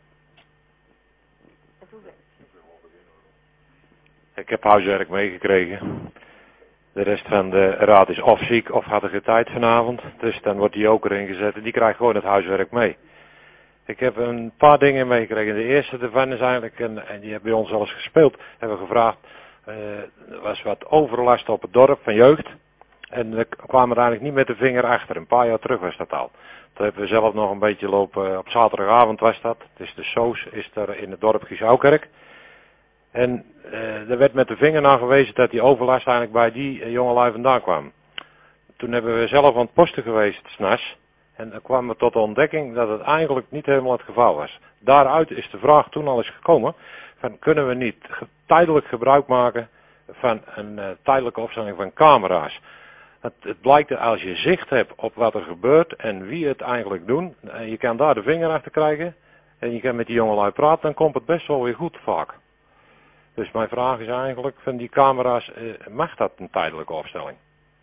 Ik heb huiswerk meegekregen. De rest van de raad is of ziek of had er geen tijd vanavond. Dus dan wordt die ook erin gezet en die krijgt gewoon het huiswerk mee. Ik heb een paar dingen meegekregen. De eerste daarvan is eigenlijk, en die hebben bij ons al eens gespeeld, hebben we gevraagd. Er was wat overlast op het dorp van jeugd. En we kwamen er eigenlijk niet met de vinger achter. Een paar jaar terug was dat al. Toen hebben we zelf nog een beetje lopen, op zaterdagavond was dat. Dus de SOS is er in het dorp Gieshouwkerk. En er werd met de vinger naar gewezen dat die overlast eigenlijk bij die jongelui vandaan kwam. Toen hebben we zelf aan het posten geweest, 's nachts. En dan kwamen we tot de ontdekking dat het eigenlijk niet helemaal het geval was. Daaruit is de vraag toen al eens gekomen, van kunnen we niet tijdelijk gebruik maken van een tijdelijke opstelling van camera's. Het blijkt dat als je zicht hebt op wat er gebeurt en wie het eigenlijk doen, en je kan daar de vinger achter krijgen en je kan met die jongelui praten, dan komt het best wel weer goed vaak. Dus mijn vraag is eigenlijk, van die camera's, mag dat een tijdelijke opstelling?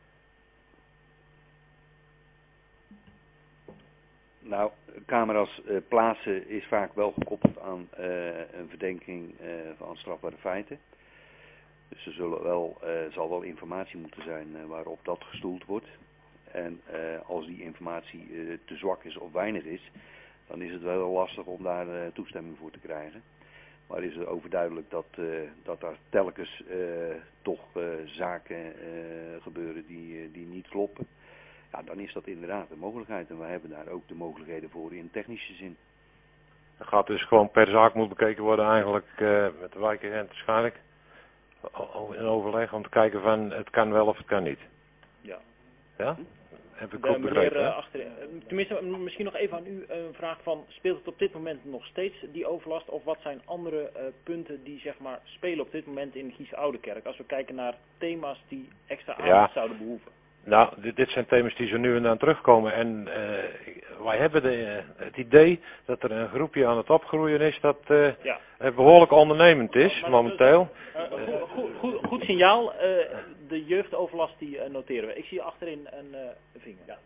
Nou, camera's plaatsen is vaak wel gekoppeld aan een verdenking van strafbare feiten. Dus er zal wel informatie moeten zijn waarop dat gestoeld wordt. En als die informatie te zwak is of weinig is, dan is het wel lastig om daar toestemming voor te krijgen. Maar is het overduidelijk dat daar telkens toch zaken gebeuren die niet kloppen. Ja, dan is dat inderdaad een mogelijkheid. En we hebben daar ook de mogelijkheden voor in technische zin. Dat gaat dus gewoon per zaak moet bekeken worden eigenlijk met de wijkagent waarschijnlijk. In overleg om te kijken van het kan wel of het kan niet. Ja. Ja? heb ik ook begrepen. Tenminste, misschien nog even aan u een vraag van, speelt het op dit moment nog steeds die overlast? Of wat zijn andere punten die zeg maar spelen op dit moment in Gies Oudekerk? Als we kijken naar thema's die extra aandacht zouden behoeven. Nou, dit zijn thema's die zo nu en dan terugkomen. En wij hebben het idee dat er een groepje aan het opgroeien is dat behoorlijk ondernemend is momenteel. Goed signaal. De jeugdoverlast die noteren we. Ik zie achterin een vinger. Ja.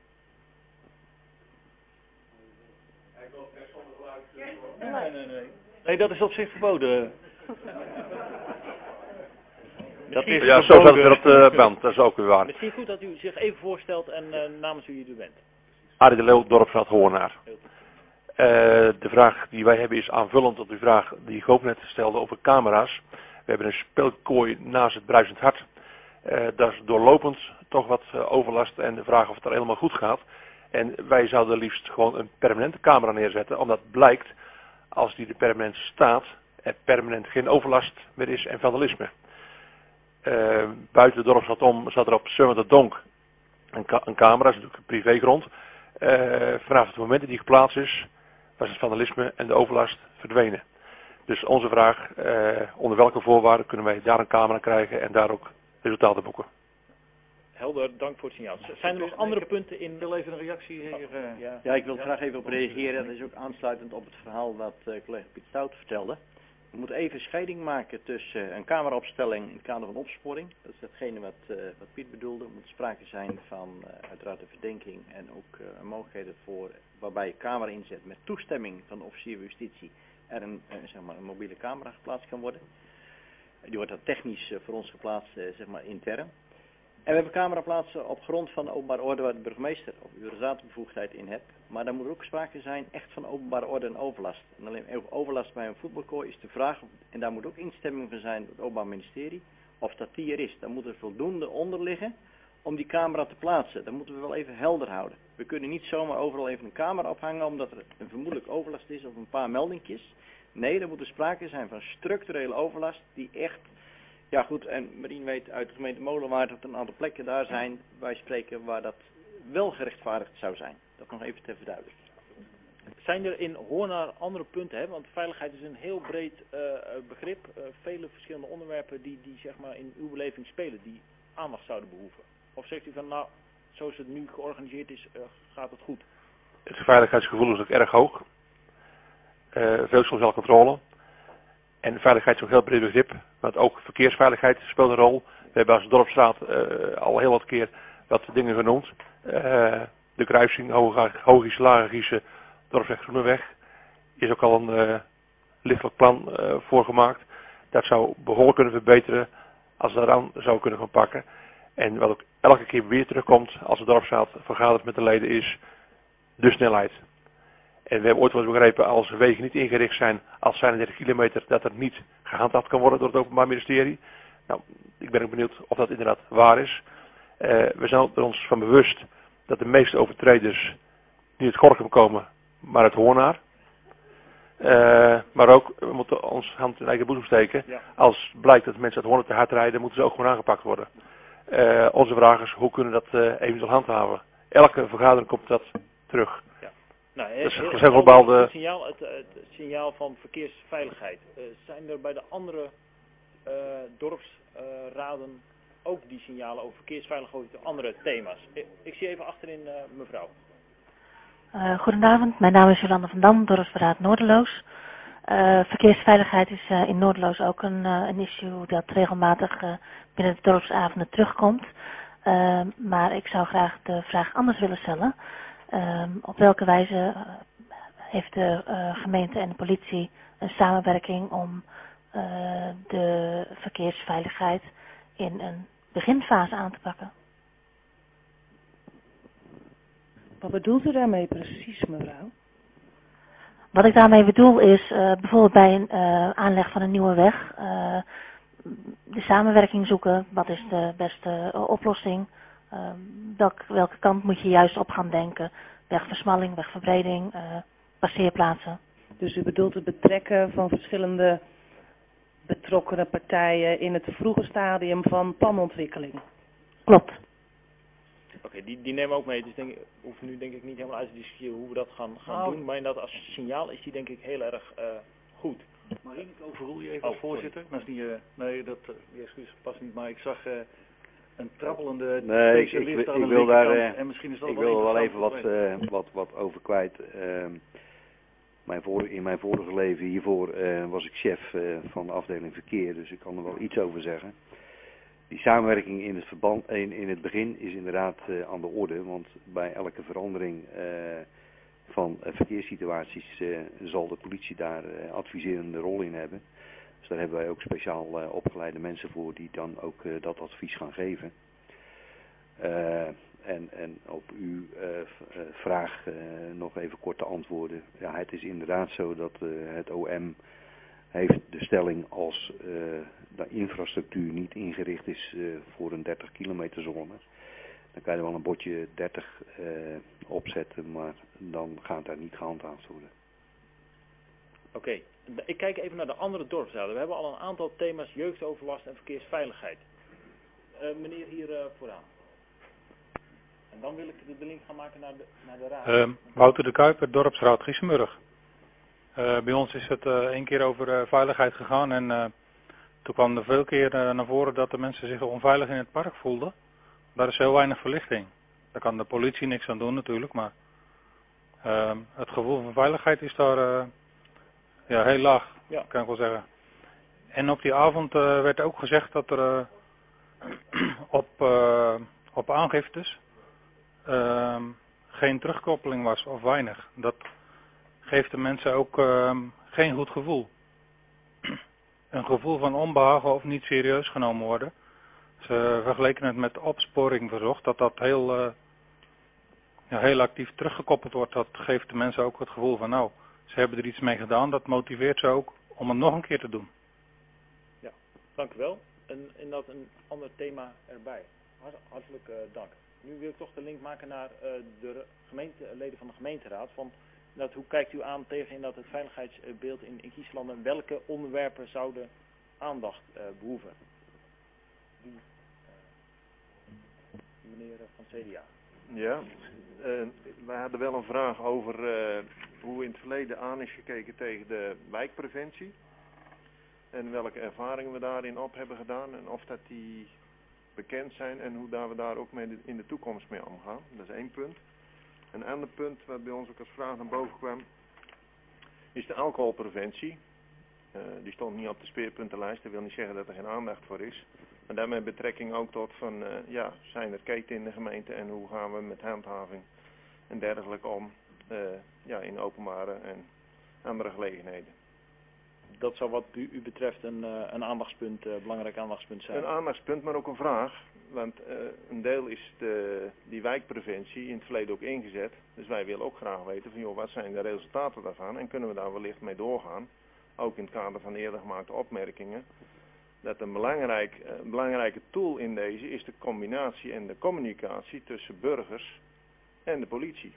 Nee, dat is op zich verboden. Ja, zo staat het weer op de band, dat is ook weer waar. Misschien goed dat u zich even voorstelt en namens wie u bent. Arie de Leeuw, Dorpsraad Hoornaar. De vraag die wij hebben is aanvullend op de vraag die Goop net stelde over camera's. We hebben een speelkooi naast het Bruisend Hart. Dat is doorlopend toch wat overlast en de vraag of het er helemaal goed gaat. En wij zouden liefst gewoon een permanente camera neerzetten, omdat blijkt, als die er permanent staat, er permanent geen overlast meer is en vandalisme. Buiten de dorpsstad om staat er op Summit de Donk een camera, dat is natuurlijk een privégrond. Vanaf het moment dat die geplaatst is, was het vandalisme en de overlast verdwenen. Dus onze vraag, onder welke voorwaarden kunnen wij daar een camera krijgen en daar ook resultaten boeken? Helder, dank voor het signaal. Zijn er nog andere punten in? Ik wil even een reactie hier. Ja, ik wil er graag even op reageren. Dat is ook aansluitend op het verhaal wat collega Piet Stout vertelde. We moeten even scheiding maken tussen een cameraopstelling in het kader van opsporing. Dat is hetgene wat Piet bedoelde. Er moet sprake zijn van uiteraard een verdenking en ook mogelijkheden voor waarbij je camera inzet met toestemming van de officier van justitie er een mobiele camera geplaatst kan worden. Die wordt dan technisch voor ons geplaatst, intern. En we hebben cameraplaatsen op grond van de openbare orde waar de burgemeester of de raadbevoegdheid in hebt. Maar daar moet ook sprake zijn echt van openbare orde en overlast. En alleen overlast bij een voetbalkooi is de vraag, en daar moet ook instemming van zijn door het Openbaar Ministerie, of dat die er is. Daar moet er voldoende onder liggen om die camera te plaatsen. Dat moeten we wel even helder houden. We kunnen niet zomaar overal even een camera ophangen omdat er een vermoedelijk overlast is of een paar meldingjes. Nee, er moet er sprake zijn van structurele overlast die echt... Ja goed, en Marien weet uit de gemeente Molenwaard dat er een aantal plekken daar zijn, wij spreken, waar dat wel gerechtvaardigd zou zijn. Dat nog even te verduidelijken. Zijn er in Hoornaar andere punten, hè? Want veiligheid is een heel breed begrip. Vele verschillende onderwerpen die zeg maar in uw beleving spelen, die aandacht zouden behoeven. Of zegt u van nou, zoals het nu georganiseerd is, gaat het goed? Het veiligheidsgevoel is ook erg hoog. Veel sociale controle. En veiligheid is een heel breed begrip, want ook verkeersveiligheid speelt een rol. We hebben als dorpsstraat al heel wat keer wat dingen genoemd. De kruising Hoogis, Lagergiese, Dorpsweg Groeneweg is ook al een lichtelijk plan voor gemaakt. Dat zou behoorlijk kunnen verbeteren als we daaraan zouden kunnen gaan pakken. En wat ook elke keer weer terugkomt als de dorpsraad vergadert met de leden is de snelheid. En we hebben ooit wel eens begrepen, als wegen niet ingericht zijn als 35 kilometer, dat er niet gehandhaafd kan worden door het Openbaar Ministerie. Nou, ik ben ook benieuwd of dat inderdaad waar is. We zijn er ons van bewust dat de meeste overtreders niet uit Gorinchem komen, maar uit Hoornaar. Maar ook, we moeten ons hand in eigen boezem steken. Ja. Als blijkt dat mensen uit Hoornaar te hard rijden, moeten ze ook gewoon aangepakt worden. Onze vraag is, hoe kunnen we dat eventueel handhaven? Elke vergadering komt dat terug. Ja. Nou, het signaal van verkeersveiligheid. Zijn er bij de andere dorpsraden ook die signalen over verkeersveiligheid of andere thema's? Ik zie even achterin mevrouw. Goedenavond, mijn naam is Jolanda van Dam, dorpsraad Noorderloos. Verkeersveiligheid is in Noorderloos ook een issue dat regelmatig binnen de dorpsavonden terugkomt. Maar ik zou graag de vraag anders willen stellen. Op welke wijze heeft de gemeente en de politie een samenwerking om de verkeersveiligheid in een beginfase aan te pakken? Wat bedoelt u daarmee precies, mevrouw? Wat ik daarmee bedoel is bijvoorbeeld bij een aanleg van een nieuwe weg de samenwerking zoeken. Wat is de beste oplossing? Welke kant moet je juist op gaan denken? Wegversmalling, wegverbreding, passeerplaatsen. Dus u bedoelt het betrekken van verschillende betrokkenen partijen in het vroege stadium van planontwikkeling? Klopt. Oké, die nemen we ook mee. Dus hoeft nu denk ik niet helemaal uit te discussiëren hoe we dat gaan doen. Maar inderdaad, als signaal is die denk ik heel erg goed. Mag ik overrol je even als voorzitter? Dat is niet, nee, die excuus past niet, maar ik zag een trappelende specialist aan de linkerkant. En misschien is dat ik wil wel even wat over kwijt. In mijn vorige leven hiervoor was ik chef van de afdeling verkeer, dus ik kan er wel iets over zeggen. Die samenwerking in het begin is inderdaad aan de orde, want bij elke verandering van verkeerssituaties zal de politie daar adviserende rol in hebben. Dus daar hebben wij ook speciaal opgeleide mensen voor die dan ook dat advies gaan geven. En op uw vraag nog even kort te antwoorden. Ja, het is inderdaad zo dat het OM heeft de stelling als de infrastructuur niet ingericht is voor een 30 kilometer zone. Dan kan je er wel een bordje 30 opzetten, maar dan gaat daar niet gehandhaafd worden. Oké, ik kijk even naar de andere dorpsraden. We hebben al een aantal thema's: jeugdoverlast en verkeersveiligheid. Meneer hier vooraan. En dan wil ik de link gaan maken naar de raad. Wouter de Kuiper, dorpsraad Giesenburg. Bij ons is het 1 keer over veiligheid gegaan en toen kwam er veel keer naar voren dat de mensen zich onveilig in het park voelden. Daar is heel weinig verlichting. Daar kan de politie niks aan doen natuurlijk, maar het gevoel van veiligheid is daar heel laag, kan ik wel zeggen. En op die avond werd ook gezegd dat er op aangiftes geen terugkoppeling was of weinig. Dat geeft de mensen ook geen goed gevoel. Een gevoel van onbehagen of niet serieus genomen worden. Ze vergeleken het met opsporing verzocht, dat heel actief teruggekoppeld wordt. Dat geeft de mensen ook het gevoel van nou, ze hebben er iets mee gedaan. Dat motiveert ze ook om het nog een keer te doen. Ja, dank u wel. En dat een ander thema erbij. Hartelijk dank. Nu wil ik toch de link maken naar de leden van de gemeenteraad. Van, hoe kijkt u aan tegen dat het veiligheidsbeeld in Kieslanden? Welke onderwerpen zouden aandacht behoeven? Meneer van CDA. Ja, wij hadden wel een vraag over hoe in het verleden aan is gekeken tegen de wijkpreventie. En welke ervaringen we daarin op hebben gedaan en of dat die bekend zijn en hoe we daar ook mee in de toekomst mee omgaan. Dat is 1 punt. Een ander punt wat bij ons ook als vraag naar boven kwam, is de alcoholpreventie. Die stond niet op de speerpuntenlijst, dat wil niet zeggen dat er geen aandacht voor is. Maar daarmee betrekking ook tot van, zijn er keten in de gemeente en hoe gaan we met handhaving en dergelijke om in openbare en andere gelegenheden. Dat zou wat u betreft een aandachtspunt, belangrijk aandachtspunt zijn. Een aandachtspunt, maar ook een vraag. Want een deel is die wijkpreventie in het verleden ook ingezet. Dus wij willen ook graag weten van joh, wat zijn de resultaten daarvan en kunnen we daar wellicht mee doorgaan. Ook in het kader van eerder gemaakte opmerkingen. Dat een belangrijke tool in deze is de combinatie en de communicatie tussen burgers en de politie.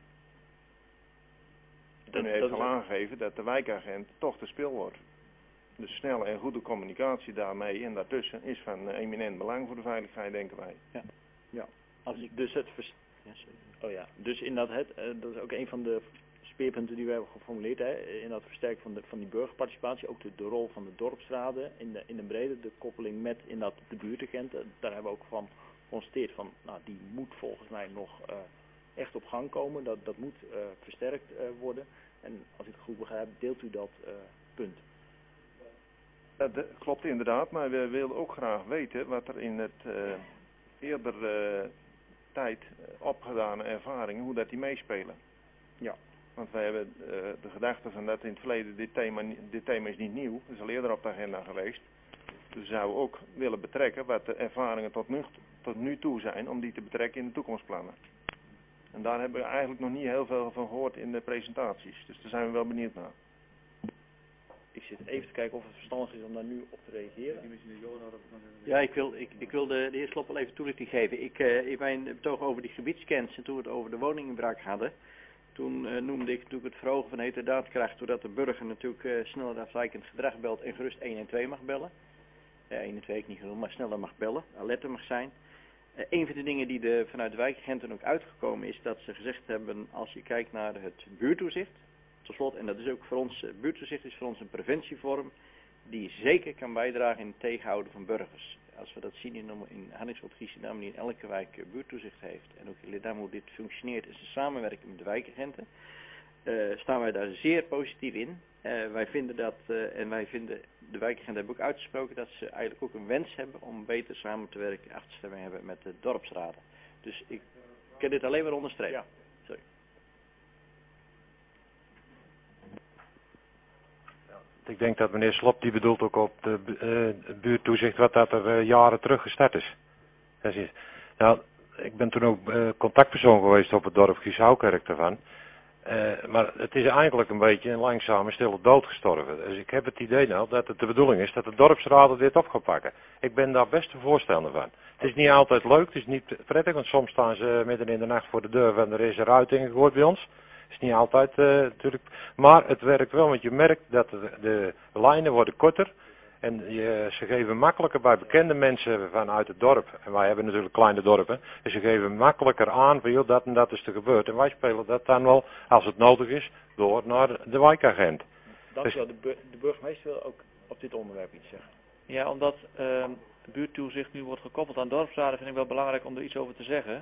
En u heeft al aangegeven dat de wijkagent toch te spil wordt. Dus snelle en goede communicatie daarmee en daartussen is van eminent belang voor de veiligheid, denken wij. Ja. Als ik dus dus inderdaad, dat is ook een van de speerpunten die we hebben geformuleerd, in dat versterken van die burgerparticipatie, ook de rol van de dorpsraden in de brede, de koppeling met de buurtagenten. Daar hebben we ook van geconstateerd van, nou, die moet volgens mij nog echt op gang komen, dat moet versterkt worden. En als ik het goed begrijp, deelt u dat punt? Dat klopt inderdaad, maar we willen ook graag weten wat er in het eerder tijd opgedane ervaringen, hoe dat die meespelen. Ja. Want wij hebben de gedachte van dat in het verleden dit thema is niet nieuw, is al eerder op de agenda geweest. Dus we zouden ook willen betrekken wat de ervaringen tot nu toe zijn, om die te betrekken in de toekomstplannen. En daar hebben we eigenlijk nog niet heel veel van gehoord in de presentaties, dus daar zijn we wel benieuwd naar. Ik zit even te kijken of het verstandig is om daar nu op te reageren. Ja, ik wil de heer Slop wel even toelichting geven. In mijn betoog over die gebiedscans en toen we het over de woninginbraak hadden, toen noemde ik natuurlijk het verhogen van de daadkracht, doordat de burger natuurlijk sneller afwijkend gedrag belt en gerust 112 mag bellen. 112 heb ik niet genoemd, maar sneller mag bellen, alerter mag zijn. Een van de dingen die vanuit de wijkagenten ook uitgekomen is dat ze gezegd hebben, als je kijkt naar het buurttoezicht, tot slot, en dat is ook voor ons, buurttoezicht is voor ons een preventievorm die zeker kan bijdragen in het tegenhouden van burgers. Als we dat zien in Hanningsveld-Giessendam, die in elke wijk buurttoezicht heeft, en ook in Leerdam hoe dit functioneert, is de samenwerking met de wijkagenten, staan wij daar zeer positief in. Wij vinden dat, en wij vinden, de wijkagenten hebben ook uitgesproken dat ze eigenlijk ook een wens hebben om beter samen te werken, achterstemming hebben met de dorpsraden. Dus ik kan dit alleen maar onderstrepen. Ja. Sorry. Ik denk dat meneer Slop die bedoelt ook op de buurttoezicht wat dat er jaren terug gestart is. Nou, ik ben toen ook contactpersoon geweest op het dorp Gieshouwkerk daarvan. Maar het is eigenlijk een beetje een langzame stille dood gestorven. Dus ik heb het idee nou dat het de bedoeling is dat de dorpsraden dit op gaan pakken. Ik ben daar best een voorstander van. Het is niet altijd leuk, het is niet prettig, want soms staan ze midden in de nacht voor de deur en er is een ruit ingegooid bij ons. Het is niet altijd natuurlijk, maar het werkt wel, want je merkt dat de lijnen worden korter. En ze geven makkelijker bij bekende mensen vanuit het dorp. En wij hebben natuurlijk kleine dorpen. Dus ze geven makkelijker aan van joh, dat en dat is er gebeurd. En wij spelen dat dan wel, als het nodig is, door naar de wijkagent. Dank u wel. De burgemeester wil ook op dit onderwerp iets zeggen. Ja, omdat buurttoezicht nu wordt gekoppeld aan dorpsraden, vind ik wel belangrijk om er iets over te zeggen.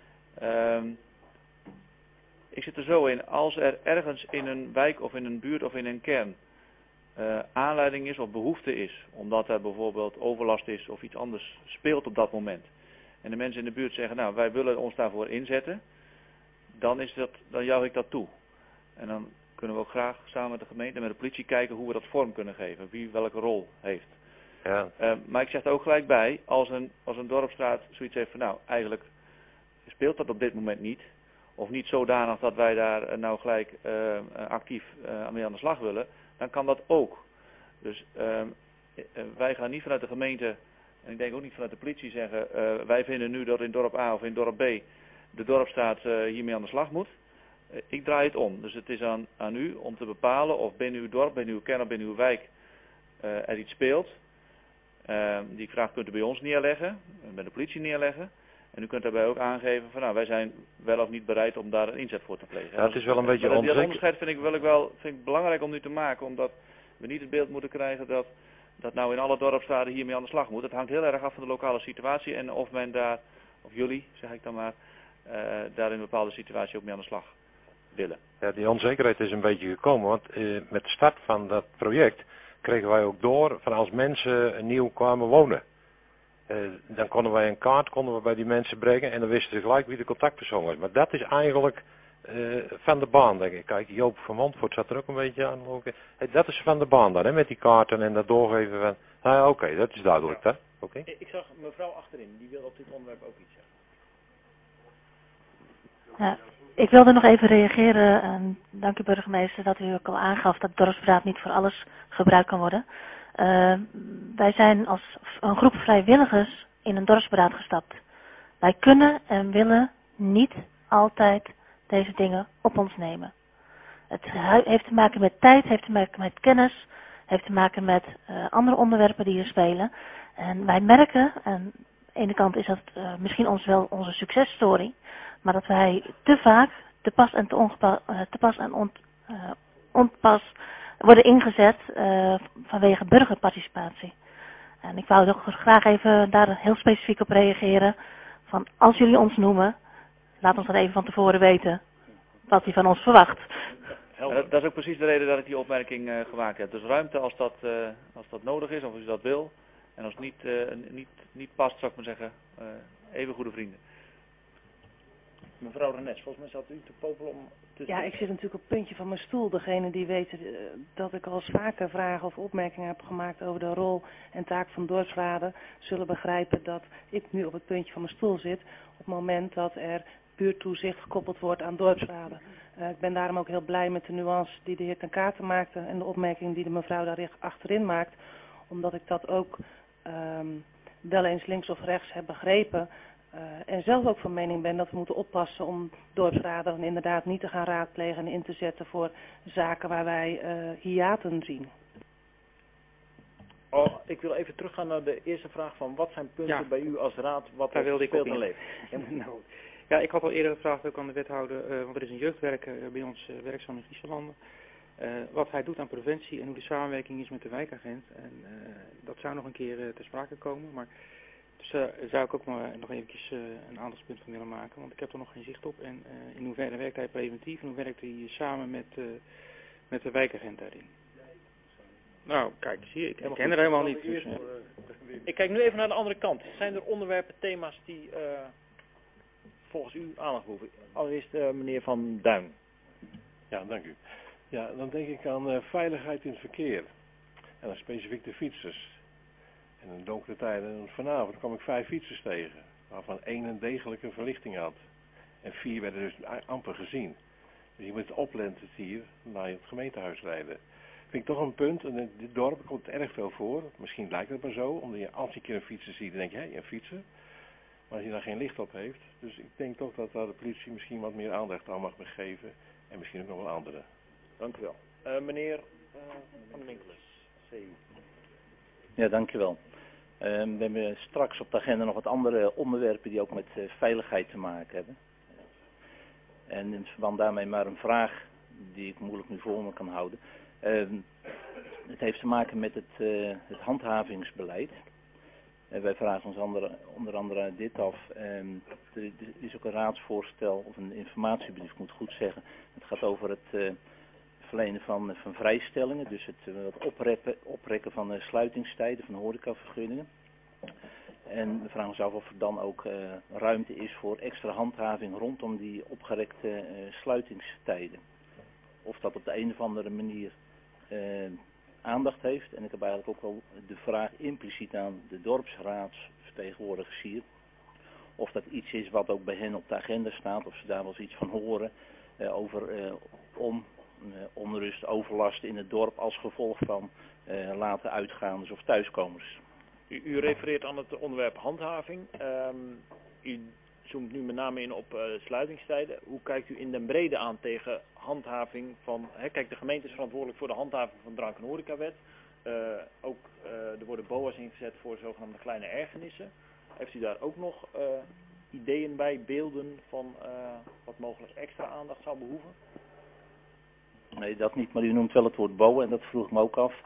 Ik zit er zo in, als er ergens in een wijk of in een buurt of in een kern aanleiding is of behoefte is, omdat er bijvoorbeeld overlast is of iets anders speelt op dat moment. En de mensen in de buurt zeggen, nou wij willen ons daarvoor inzetten, dan juich ik dat toe. En dan kunnen we ook graag samen met de gemeente en met de politie kijken hoe we dat vorm kunnen geven, wie welke rol heeft. Ja. Maar ik zeg er ook gelijk bij, als een dorpsraad zoiets heeft van nou, eigenlijk speelt dat op dit moment niet, of niet zodanig dat wij daar nou gelijk actief mee aan de slag willen, dan kan dat ook. Dus wij gaan niet vanuit de gemeente, en ik denk ook niet vanuit de politie zeggen, wij vinden nu dat in dorp A of in dorp B de dorpsraad hiermee aan de slag moet. Ik draai het om. Dus het is aan u om te bepalen of binnen uw dorp, binnen uw kern of binnen uw wijk er iets speelt. Die vraag kunt u bij ons neerleggen, bij de politie neerleggen. En u kunt daarbij ook aangeven van nou, wij zijn wel of niet bereid om daar een inzet voor te plegen. Ja, het is wel een beetje onzeker. Dat onderscheid vind ik belangrijk om nu te maken, omdat we niet het beeld moeten krijgen dat nou in alle dorpsraden hiermee aan de slag moet. Het hangt heel erg af van de lokale situatie en of men daar, of jullie, zeg ik dan maar, daar in een bepaalde situatie ook mee aan de slag willen. Ja, die onzekerheid is een beetje gekomen, want met de start van dat project kregen wij ook door van als mensen nieuw kwamen wonen. Dan konden wij een kaart bij die mensen brengen en dan wisten ze gelijk wie de contactpersoon was. Maar dat is eigenlijk van de baan, denk ik. Kijk, Joop van Montfort zat er ook een beetje aan. Dat is van de baan dan, hè, met die kaarten en dat doorgeven van... Nou oké, dat is duidelijk, hè? Okay. Ik zag mevrouw achterin, die wil op dit onderwerp ook iets zeggen. Ja, ik wilde nog even reageren. Dank u burgemeester dat u ook al aangaf dat de dorpsraad niet voor alles gebruikt kan worden. Wij zijn als een groep vrijwilligers in een dorpsberaad gestapt. Wij kunnen en willen niet altijd deze dingen op ons nemen. Het heeft te maken met tijd, heeft te maken met kennis, heeft te maken met andere onderwerpen die hier spelen. En wij merken, en aan de ene kant is dat misschien wel onze successtory, maar dat wij te vaak te pas en onpas worden ingezet vanwege burgerparticipatie. En ik wou toch graag even daar heel specifiek op reageren. Van als jullie ons noemen, laat ons dat even van tevoren weten wat u van ons verwacht. Dat is ook precies de reden dat ik die opmerking gemaakt heb. Dus ruimte als dat nodig is, of als u dat wil. En als het niet past, zou ik maar zeggen, even goede vrienden. Mevrouw Renets, volgens mij zat u te popelen om te... Ja, ik zit natuurlijk op het puntje van mijn stoel. Degene die weten dat ik al eens vaker vragen of opmerkingen heb gemaakt over de rol en taak van dorpsraden, zullen begrijpen dat ik nu op het puntje van mijn stoel zit op het moment dat er buurttoezicht gekoppeld wordt aan dorpsraden. Ik ben daarom ook heel blij met de nuance die de heer Ten Katen maakte en de opmerking die de mevrouw daar achterin maakt, omdat ik dat ook wel eens links of rechts heb begrepen. En zelf ook van mening ben dat we moeten oppassen om dorpsraden inderdaad niet te gaan raadplegen en in te zetten voor zaken waar wij hiaten zien. Ik wil even teruggaan naar de eerste vraag van wat zijn punten bij u als raad wat daar wilde er ik ook speelt in in. leven? Nou, ja, ik had al eerder gevraagd ook aan de wethouder, want er is een jeugdwerker bij ons werkzaam in Griezenland. Wat hij doet aan preventie en hoe de samenwerking is met de wijkagent. En dat zou nog een keer ter sprake komen, maar dus daar zou ik ook maar nog eventjes een aandachtspunt van willen maken, want ik heb er nog geen zicht op. En in hoeverre werkt hij preventief en hoe werkt hij samen met de wijkagent daarin? Nou, kijk, zie je, ik ken er helemaal niet. Dus, Ik kijk nu even naar de andere kant. Zijn er onderwerpen, thema's die volgens u aandacht behoeven? Allereerst meneer Van Duin. Ja, dank u. Ja, dan denk ik aan veiligheid in het verkeer. En dan specifiek de fietsers. En in donkere tijden, vanavond kwam ik 5 fietsers tegen, waarvan 1 een degelijke verlichting had. En 4 werden dus amper gezien. Dus je moet opletten hier naar het gemeentehuis rijden. Vind ik toch een punt, en in dit dorp komt het erg veel voor. Misschien lijkt het maar zo, omdat je als je een keer een fietser ziet, dan denk je, hé, een fietser. Maar als je daar geen licht op heeft. Dus ik denk toch dat daar de politie misschien wat meer aandacht aan mag geven. En misschien ook nog wel anderen. Dank u wel. Meneer Van Winkelers, CU. Ja, dankjewel. We hebben straks op de agenda nog wat andere onderwerpen die ook met veiligheid te maken hebben. En in verband daarmee maar een vraag die ik moeilijk nu voor me kan houden. Het heeft te maken met het handhavingsbeleid. Wij vragen ons onder andere dit af. Er is ook een raadsvoorstel of een informatiebrief, ik moet goed zeggen. Het gaat over het verlenen van vrijstellingen, dus het wat oprekken van sluitingstijden van horecavergunningen. En we vragen ons af of er dan ook ruimte is voor extra handhaving rondom die opgerekte sluitingstijden. Of dat op de een of andere manier aandacht heeft. En ik heb eigenlijk ook wel de vraag impliciet aan de dorpsraadsvertegenwoordigers hier. Of dat iets is wat ook bij hen op de agenda staat. Of ze daar wel eens iets van horen over onrust, overlast in het dorp als gevolg van late uitgaanders of thuiskomers. U refereert aan het onderwerp handhaving. U zoomt nu met name in op sluitingstijden. Hoe kijkt u in den brede aan tegen handhaving van... Kijk, de gemeente is verantwoordelijk voor de handhaving van de drank- en horecawet. Er worden BOA's ingezet voor zogenaamde kleine ergernissen. Heeft u daar ook nog ideeën bij, beelden van wat mogelijk extra aandacht zou behoeven? Nee, dat niet, maar u noemt wel het woord BOA en dat vroeg ik me ook af.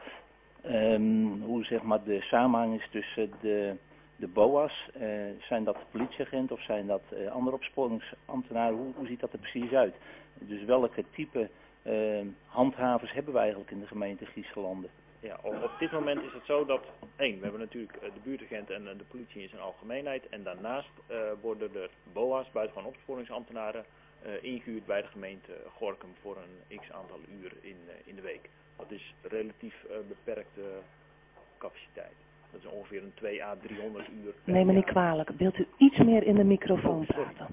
Hoe zeg maar de samenhang is tussen de BOA's, zijn dat politieagenten of zijn dat andere opsporingsambtenaren, hoe ziet dat er precies uit? Dus welke type handhavers hebben we eigenlijk in de gemeente Griezenlanden? Ja, op dit moment is het zo dat, we hebben natuurlijk de buurtagent en de politie in zijn algemeenheid. En daarnaast worden er BOA's, buitengewoon opsporingsambtenaren, ingehuurd bij de gemeente Gorinchem voor een x-aantal uur in de week. Dat is relatief beperkte capaciteit. Dat is ongeveer een 2 à 300 uur. Neem me niet kwalijk. Wilt u iets meer in de microfoon praten?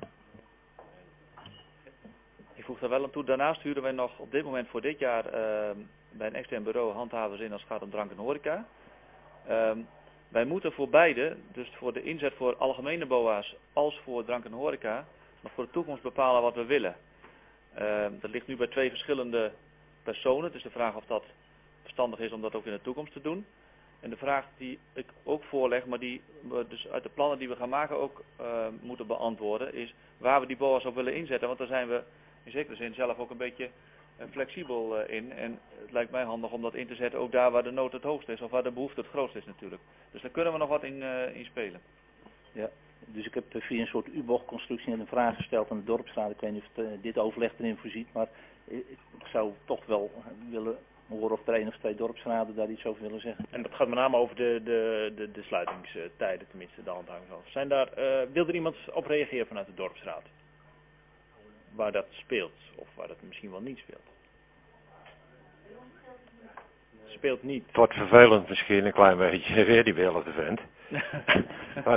Ik voeg daar wel aan toe. Daarnaast huren wij nog op dit moment voor dit jaar bij een extern bureau handhavers in als het gaat om drank en horeca. Wij moeten voor beide, dus voor de inzet voor algemene BOA's als voor drank en horeca, nog voor de toekomst bepalen wat we willen. Dat ligt nu bij 2 verschillende personen. Het is de vraag of dat verstandig is om dat ook in de toekomst te doen. En de vraag die ik ook voorleg, maar die we dus uit de plannen die we gaan maken ook moeten beantwoorden, is waar we die BOA's op willen inzetten. Want daar zijn we in zekere zin zelf ook een beetje flexibel in. En het lijkt mij handig om dat in te zetten ook daar waar de nood het hoogst is of waar de behoefte het grootst is natuurlijk. Dus daar kunnen we nog wat in spelen. Ja, dus ik heb via een soort U-bochtconstructie net een vraag gesteld aan de dorpsraad. Ik weet niet of dit overleg erin voorziet, maar ik zou toch wel willen horen of er 1 of 2 dorpsraden daar iets over willen zeggen. En dat gaat met name over de sluitingstijden, tenminste de handhaving zelf. Wil er iemand op reageren vanuit de dorpsraad? Waar dat speelt, of waar dat misschien wel niet speelt? Speelt niet. Het wordt vervelend misschien een klein beetje, weer die beelden vent. Maar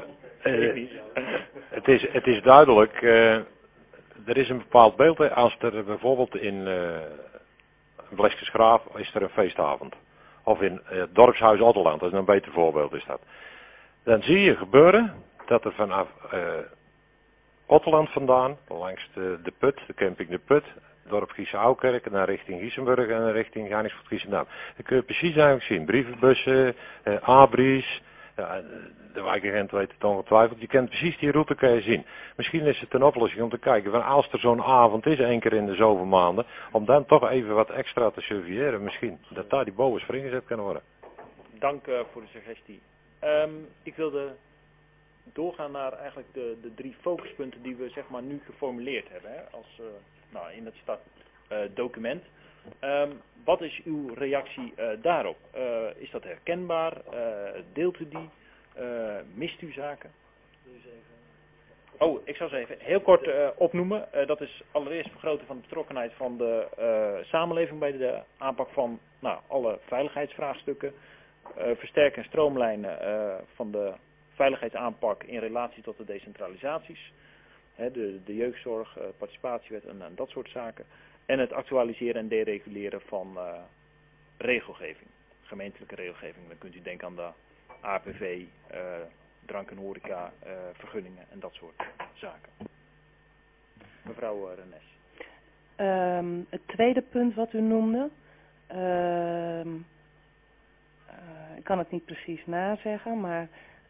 het is duidelijk, er is een bepaald beeld, als er bijvoorbeeld in Bleskensgraaf is er een feestavond. Of in het dorpshuis Otterland, dat is een beter voorbeeld is dat. Dan zie je gebeuren dat er vanaf Otterland vandaan, langs de put, de camping de put, dorp Giese-Oukerk, naar richting Giesenburg en richting Gainingsveld-Giessendam. Dan kun je precies eigenlijk zien. Brievenbussen, abris. Ja, de wijkagent weet het ongetwijfeld. Je kent precies die route, kan je zien. Misschien is het een oplossing om te kijken van als er zo'n avond is, 1 keer in de zoveel maanden, om dan toch even wat extra te surveilleren. Misschien dat daar die boa's voor ingezet kunnen worden. Dank voor de suggestie. Ik wilde doorgaan naar eigenlijk de 3 focuspunten die we zeg maar nu geformuleerd hebben, hè, als, in het startdocument. Wat is uw reactie daarop? Is dat herkenbaar? Deelt u die? Mist u zaken? Oh, ik zal ze even heel kort opnoemen. Dat is allereerst vergroten van de betrokkenheid van de samenleving bij de aanpak van alle veiligheidsvraagstukken. Versterken en stroomlijnen van de veiligheidsaanpak in relatie tot de decentralisaties. De jeugdzorg, participatiewet en dat soort zaken. En het actualiseren en dereguleren van regelgeving. Gemeentelijke regelgeving. Dan kunt u denken aan de APV, drank en horeca, vergunningen en dat soort zaken. Mevrouw Renes. Het tweede punt wat u noemde. Ik kan het niet precies nazeggen, maar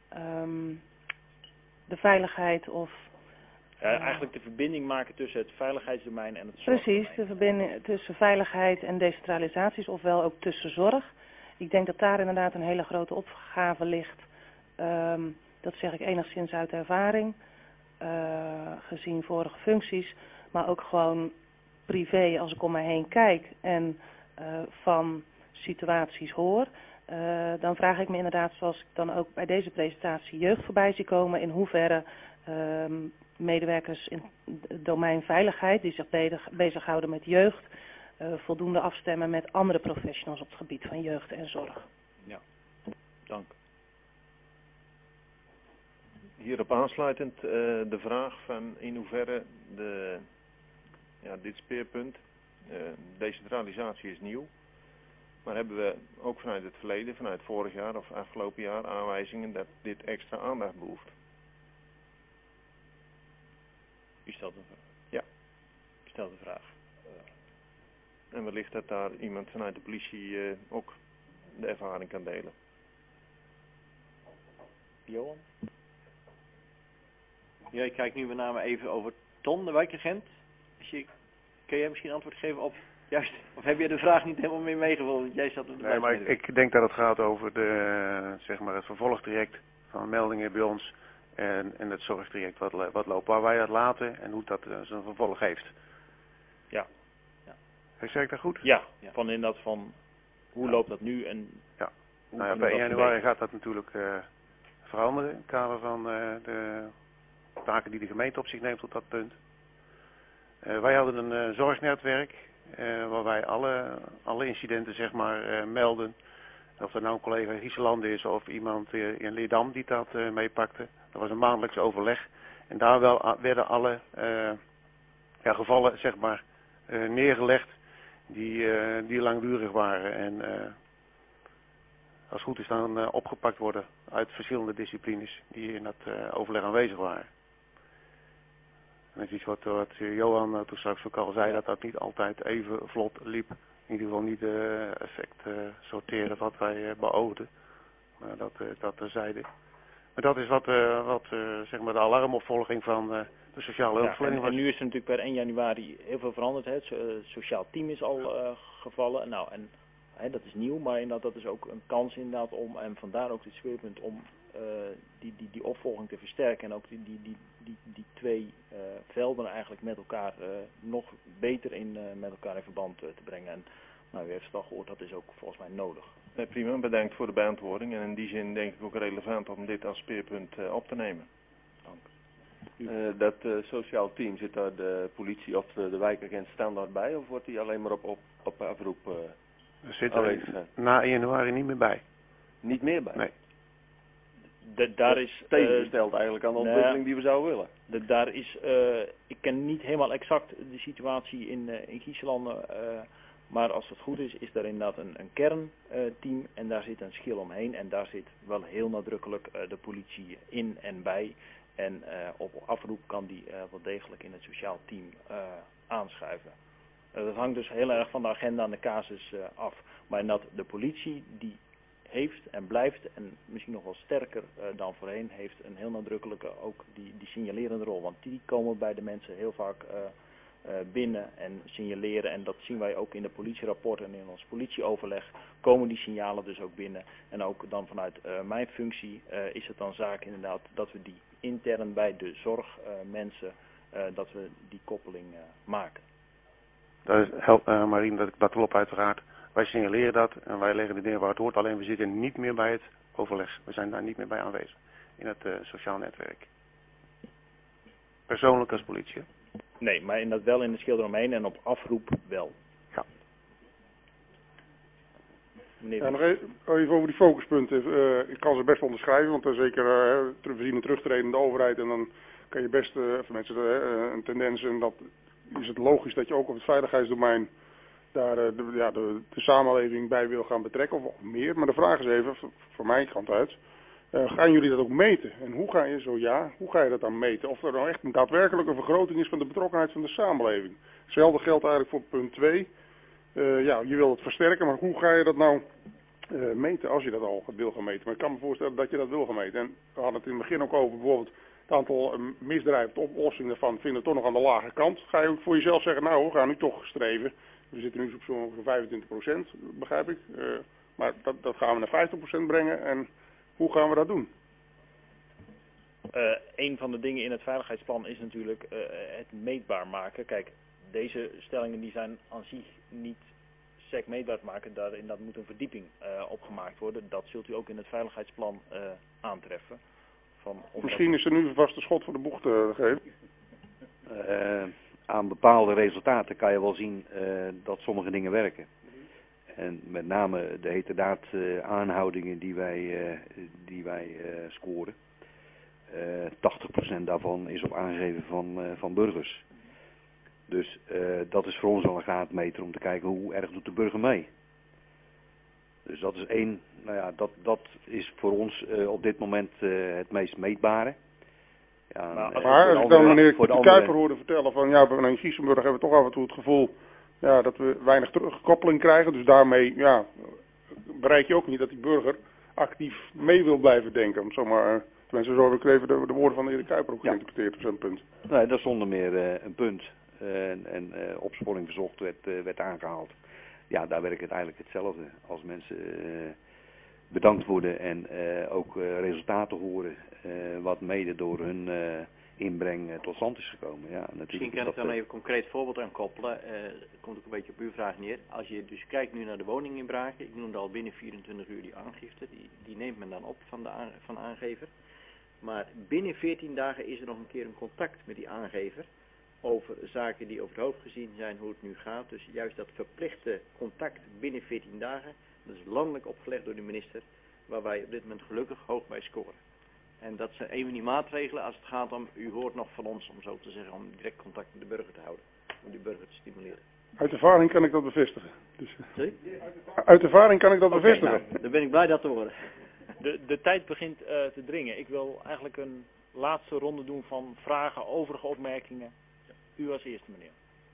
de veiligheid of... eigenlijk de verbinding maken tussen het veiligheidsdomein en het zorgdomein. Precies, de verbinding tussen veiligheid en decentralisaties, ofwel ook tussen zorg. Ik denk dat daar inderdaad een hele grote opgave ligt. Dat zeg ik enigszins uit ervaring, gezien vorige functies, maar ook gewoon privé als ik om mij heen kijk en van situaties hoor. Dan vraag ik me inderdaad, zoals ik dan ook bij deze presentatie jeugd voorbij zie komen, in hoeverre medewerkers in het domein veiligheid, die zich bezighouden met jeugd, voldoende afstemmen met andere professionals op het gebied van jeugd en zorg. Ja, dank. Hierop aansluitend de vraag van in hoeverre dit speerpunt, decentralisatie is nieuw. Maar hebben we ook vanuit het verleden, vanuit vorig jaar of afgelopen jaar aanwijzingen dat dit extra aandacht behoeft? U stelt een vraag. Ja. U stelt een vraag. En wellicht dat daar iemand vanuit de politie ook de ervaring kan delen. Johan? Ja, ik kijk nu met name even over Ton, de wijkagent. Kun jij misschien antwoord geven op... Juist, of heb je de vraag niet helemaal meer meegevoeld? Jij zat op de Nee, maar ik denk dat het gaat over het vervolgtraject van meldingen bij ons en het zorgtraject wat loopt, waar wij het laten en hoe dat zijn vervolg heeft. Ja. Zeg ik dat goed? Ja, van inderdaad van hoe loopt dat nu en... Ja. Per 1 januari gaat dat natuurlijk veranderen in het kader van de taken die de gemeente op zich neemt op dat punt. Wij hadden een zorgnetwerk waar wij alle incidenten zeg maar melden. Of dat nou een collega in Griezenland is of iemand in Leerdam die dat meepakte. Dat was een maandelijks overleg. En daar werden alle gevallen zeg maar neergelegd die langdurig waren. En als het goed is dan opgepakt worden uit verschillende disciplines die in dat overleg aanwezig waren. En dat is iets wat Johan toen straks ook al zei, dat dat niet altijd even vlot liep. In ieder geval niet effect sorteren wat wij beoogden. Maar dat terzijde. Maar dat is wat zeg maar de alarmopvolging van de sociale hulpverlening was. En nu is er natuurlijk per 1 januari heel veel veranderd. Hè. Het sociaal team is al gevallen. Nou, en dat is nieuw, maar inderdaad, dat is ook een kans inderdaad om, en vandaar ook dit speerpunt om die opvolging te versterken en ook die 2 velden eigenlijk met elkaar nog beter met elkaar in verband te brengen. En nou, u heeft het al gehoord, dat is ook volgens mij nodig. Prima, bedankt voor de beantwoording en in die zin denk ik ook relevant om dit als speerpunt op te nemen. Dank. Dat sociaal team, zit daar de politie of de wijkagent standaard bij of wordt die alleen maar op afroep zit er na 1 januari niet meer bij. Niet meer bij? Nee. Daar is tegengesteld eigenlijk aan de ontwikkeling die we zouden willen. Daar is, ik ken niet helemaal exact de situatie in Giesselanden, maar als het goed is daar inderdaad een kernteam en daar zit een schil omheen en daar zit wel heel nadrukkelijk de politie in en bij. En op afroep kan die wel degelijk in het sociaal team aanschuiven. Dat hangt dus heel erg van de agenda en de casus af. Maar dat de politie die heeft en blijft, en misschien nog wel sterker dan voorheen, heeft een heel nadrukkelijke ook die signalerende rol. Want die komen bij de mensen heel vaak binnen en signaleren. En dat zien wij ook in de politierapporten en in ons politieoverleg. Komen die signalen dus ook binnen. En ook dan vanuit mijn functie is het dan zaak inderdaad dat we die intern bij de zorgmensen, dat we die koppeling maken. Dat helpt Marien, dat klopt uiteraard. Wij signaleren dat en wij leggen het neer waar het hoort. Alleen we zitten niet meer bij het overleg. We zijn daar niet meer bij aanwezig. In het sociaal netwerk. Persoonlijk als politie. Nee, maar dat wel in de schil eromheen en op afroep wel. Ja. Ja, nog even over die focuspunten. Ik kan ze best onderschrijven, want zeker we zien een terugtredende overheid en dan kan je best mensen een tendens en dat is het logisch dat je ook op het veiligheidsdomein daar de samenleving bij wil gaan betrekken of meer. Maar de vraag is even, van mijn kant uit, gaan jullie dat ook meten? En hoe ga je dat dan meten? Of er nou echt een daadwerkelijke vergroting is van de betrokkenheid van de samenleving. Hetzelfde geldt eigenlijk voor punt 2. Je wil het versterken, maar hoe ga je dat nou meten als je dat al wil gaan meten? Maar ik kan me voorstellen dat je dat wil gaan meten. En we hadden het in het begin ook over bijvoorbeeld het aantal misdrijven, de oplossing daarvan vinden we toch nog aan de lage kant. Ga je ook voor jezelf zeggen, nou we gaan nu toch streven. We zitten nu op zo'n 25%, begrijp ik. Maar dat gaan we naar 50% brengen. En hoe gaan we dat doen? Een van de dingen in het veiligheidsplan is natuurlijk het meetbaar maken. Kijk, deze stellingen die zijn aan zich niet sec meetbaar te maken. Daarin dat moet een verdieping opgemaakt worden. Dat zult u ook in het veiligheidsplan aantreffen. Misschien is er nu vast een schot voor de boeg te geven. Aan bepaalde resultaten kan je wel zien dat sommige dingen werken. En met name de heterdaad aanhoudingen die wij scoren. 80% daarvan is op aangeven van burgers. Dus dat is voor ons al een graadmeter om te kijken hoe erg doet de burger mee. Dus dat is één, dat is voor ons op dit moment het meest meetbare. Ja, maar als ik dan meneer Kuiper hoorde vertellen van in Giesenburg hebben we toch af en toe het gevoel dat we weinig terugkoppeling krijgen. Dus daarmee bereik je ook niet dat die burger actief mee wil blijven denken. Om zomaar, tenminste zo heb ik even de woorden van de heer Kuiper ook geïnterpreteerd op zo'n punt. Nee, dat is zonder meer een punt. En opsporing verzocht werd aangehaald. Ja, daar werkt het eigenlijk hetzelfde. Als mensen bedankt worden en ook resultaten horen wat mede door hun inbreng tot stand is gekomen. Ja, misschien kan ik dan even een concreet voorbeeld aan koppelen. Dat komt ook een beetje op uw vraag neer. Als je dus kijkt nu naar de woninginbraken, ik noemde al binnen 24 uur die aangifte, die neemt men dan op van aangever. Maar binnen 14 dagen is er nog een keer een contact met die aangever over zaken die over het hoofd gezien zijn, hoe het nu gaat. Dus juist dat verplichte contact binnen 14 dagen, dat is landelijk opgelegd door de minister, waar wij op dit moment gelukkig hoog bij scoren. En dat zijn een van die maatregelen als het gaat om, u hoort nog van ons om zo te zeggen, om direct contact met de burger te houden. Om die burger te stimuleren. Uit ervaring kan ik dat bevestigen. Dus, uit ervaring kan ik dat bevestigen. Nou, dan ben ik blij dat te horen. De tijd begint te dringen. Ik wil eigenlijk een laatste ronde doen van vragen, overige opmerkingen. U als eerste, meneer.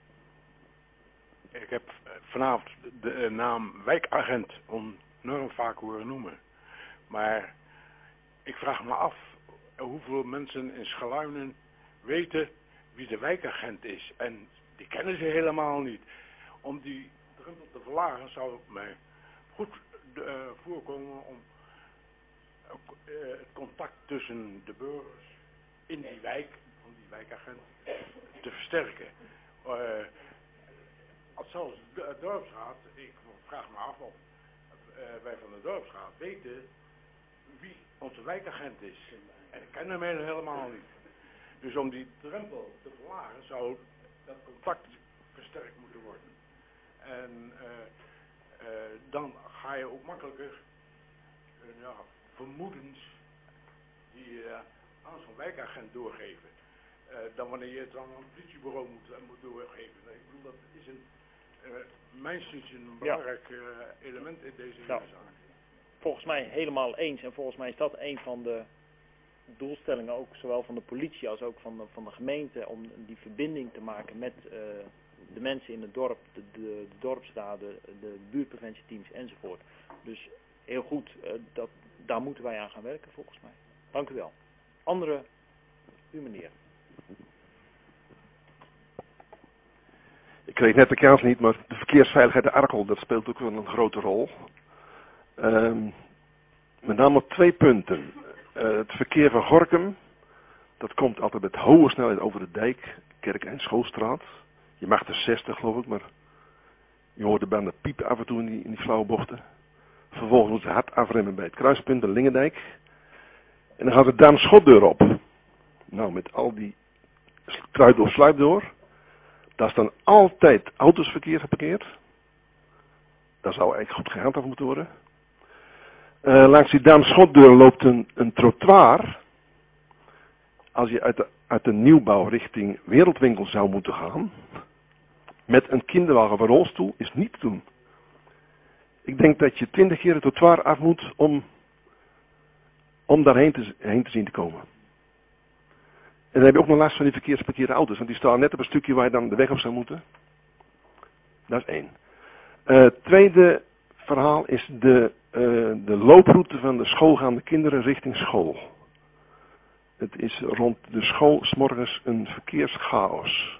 Ik heb vanavond de naam wijkagent enorm vaak horen noemen. Maar ik vraag me af hoeveel mensen in Schaluinen weten wie de wijkagent is. En die kennen ze helemaal niet. Om die drempel te verlagen zou het mij goed voorkomen om het contact tussen de burgers in die wijk, van die wijkagent, te versterken. Als zelfs de dorpsraad, ik vraag me af of wij van de dorpsraad weten wie onze wijkagent is. En ik ken hem helemaal niet. Dus om die drempel te verlagen zou dat contact versterkt moeten worden. En dan ga je ook makkelijker vermoedens die aan zo'n wijkagent doorgeven. Dan wanneer je het aan een politiebureau moet doorgeven. Ik bedoel, dat is mijnstens een belangrijk element in deze zaak. Volgens mij helemaal eens. En volgens mij is dat een van de doelstellingen ook zowel van de politie als ook van de gemeente. Om die verbinding te maken met de mensen in het dorp, de dorpsraden, de buurtpreventieteams enzovoort. Dus heel goed, daar moeten wij aan gaan werken volgens mij. Dank u wel. Andere, u meneer. Ik weet net de kans niet, maar de verkeersveiligheid de Arkel, dat speelt ook wel een grote rol. Met name op 2 punten. Het verkeer van Gorinchem, dat komt altijd met hoge snelheid over de dijk, Kerk- en Schoolstraat. Je mag er 60 geloof ik, maar je hoort de banden piepen af en toe in die flauwe bochten. Vervolgens moet ze hard afremmen bij het kruispunt, de Lingendijk. En dan gaat de Dam Schotdeur op. Nou, met al die kruid door sluip door. Daar staan altijd autosverkeer geparkeerd. Daar zou eigenlijk goed gehandhaafd moeten worden. Langs die Dam Schotdeur loopt een trottoir. Als je uit de nieuwbouw richting Wereldwinkel zou moeten gaan. Met een kinderwagen of een rolstoel is niet te doen. Ik denk dat je 20 keer het trottoir af moet om daarheen te zien te komen. En dan heb je ook nog last van die verkeersparkeerde auto's. Want die staan net op een stukje waar je dan de weg op zou moeten. Dat is 1. Tweede verhaal is de looproute van de schoolgaande kinderen richting school. Het is rond de school 's morgens een verkeerschaos.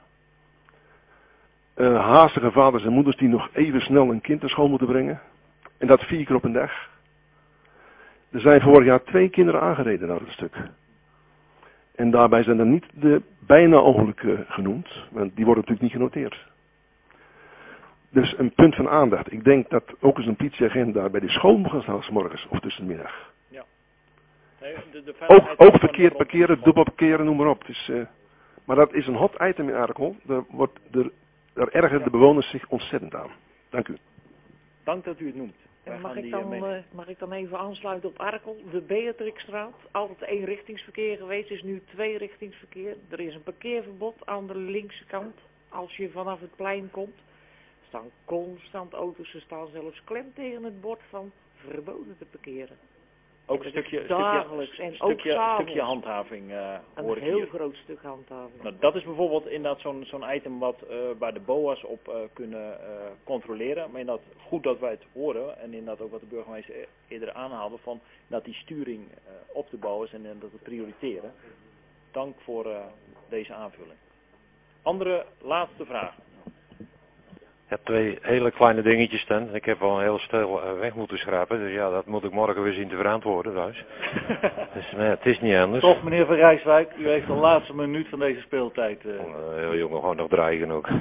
Haastige vaders en moeders die nog even snel een kind naar school moeten brengen. En dat 4 keer op een dag. Er zijn vorig jaar 2 kinderen aangereden naar het stuk. En daarbij zijn er niet de bijna ongelukken genoemd, want die worden natuurlijk niet genoteerd. Dus een punt van aandacht. Ik denk dat ook eens een politieagent daar bij de school moet gaan staan 's morgens of tussen de middag. Ja. Nee, de ook verkeerd parkeren, dubbel parkeren, noem maar op. Dus, maar dat is een hot item in Arkel. Daar ergeren de bewoners zich ontzettend aan. Dank u. Dank dat u het noemt. En mag ik dan even aansluiten op Arkel? De Beatrixstraat, altijd 1-richtingsverkeer geweest, is nu 2-richtingsverkeer. Er is een parkeerverbod aan de linkse kant als je vanaf het plein komt. Er staan constant auto's, ze staan zelfs klem tegen het bord van verboden te parkeren. Ook een stukje handhaving hoor ik hier. Een heel groot stuk handhaving. Nou, dat is bijvoorbeeld inderdaad zo'n item wat waar de BOA's op kunnen controleren. Maar inderdaad goed dat wij het horen. En inderdaad ook wat de burgemeester eerder aanhaalde. Van dat die sturing op de BOA's en dat we prioriteren. Dank voor deze aanvulling. Andere laatste vraag. Ja, 2 hele kleine dingetjes dan. Ik heb al een heel stel weg moeten schrapen. Dus ja, dat moet ik morgen weer zien te verantwoorden thuis. Dus het is niet anders. Toch, meneer Van Rijswijk, u heeft de laatste minuut van deze speeltijd. Heel jongen, gewoon nog dreigen ook.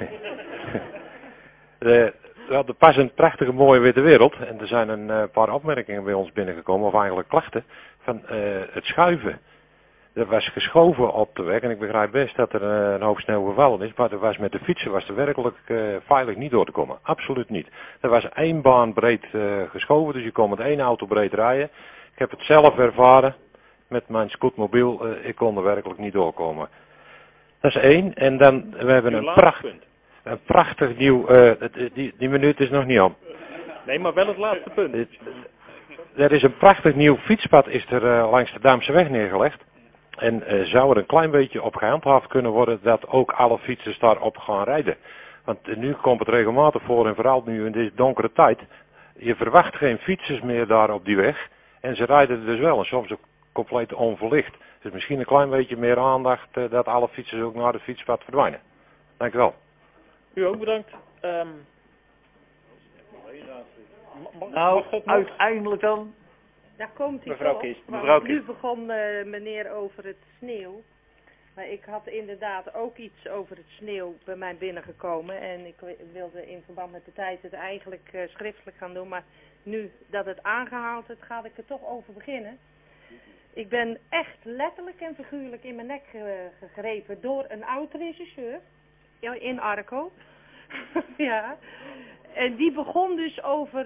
We hadden pas een prachtige mooie witte wereld. En er zijn een paar opmerkingen bij ons binnengekomen, of eigenlijk klachten, van het schuiven. Er was geschoven op de weg en ik begrijp best dat er een hoop sneeuw gevallen is, maar er was met de fietsen er werkelijk veilig niet door te komen. Absoluut niet. Er was 1 baan breed geschoven, dus je kon met 1 auto breed rijden. Ik heb het zelf ervaren met mijn scootmobiel, ik kon er werkelijk niet doorkomen. Dat is 1. En dan, we hebben een prachtig nieuw, die minuut is nog niet om. Nee, maar wel het laatste punt. Er is een prachtig nieuw fietspad is er langs de Daamseweg neergelegd. En zou er een klein beetje op gehandhaafd kunnen worden dat ook alle fietsers daarop gaan rijden. Want nu komt het regelmatig voor en vooral nu in deze donkere tijd. Je verwacht geen fietsers meer daar op die weg. En ze rijden er dus wel en soms ook compleet onverlicht. Dus misschien een klein beetje meer aandacht dat alle fietsers ook naar de fietspad verdwijnen. Dank u wel. U ook bedankt. Nou, uiteindelijk dan. Daar komt hij mevrouw toch Kist. op. Mevrouw Nu Kist. begon meneer over het sneeuw. Maar ik had inderdaad ook iets over het sneeuw bij mij binnengekomen. En ik wilde in verband met de tijd het eigenlijk schriftelijk gaan doen. Maar nu dat het aangehaald is, ga ik er toch over beginnen. Ik ben echt letterlijk en figuurlijk in mijn nek gegrepen door een oud-regisseur in Arco. Ja. En die begon dus over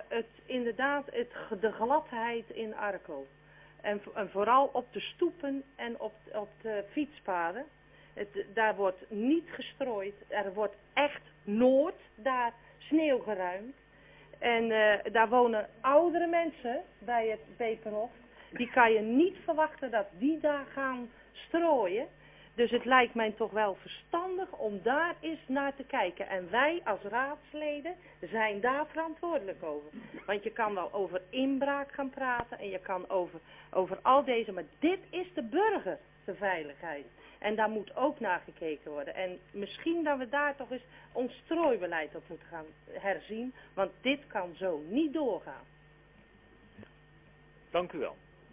de gladheid in Arco. En vooral op de stoepen en op de fietspaden. Daar wordt niet gestrooid. Er wordt echt nooit daar sneeuw geruimd. En daar wonen oudere mensen bij het Beperhof. Die kan je niet verwachten dat die daar gaan strooien. Dus het lijkt mij toch wel verstandig om daar eens naar te kijken. En wij als raadsleden zijn daar verantwoordelijk over. Want je kan wel over inbraak gaan praten en je kan over al deze, maar dit is de burger, de veiligheid. En daar moet ook naar gekeken worden. En misschien dat we daar toch eens ons strooibeleid op moeten gaan herzien, want dit kan zo niet doorgaan. Dank u wel.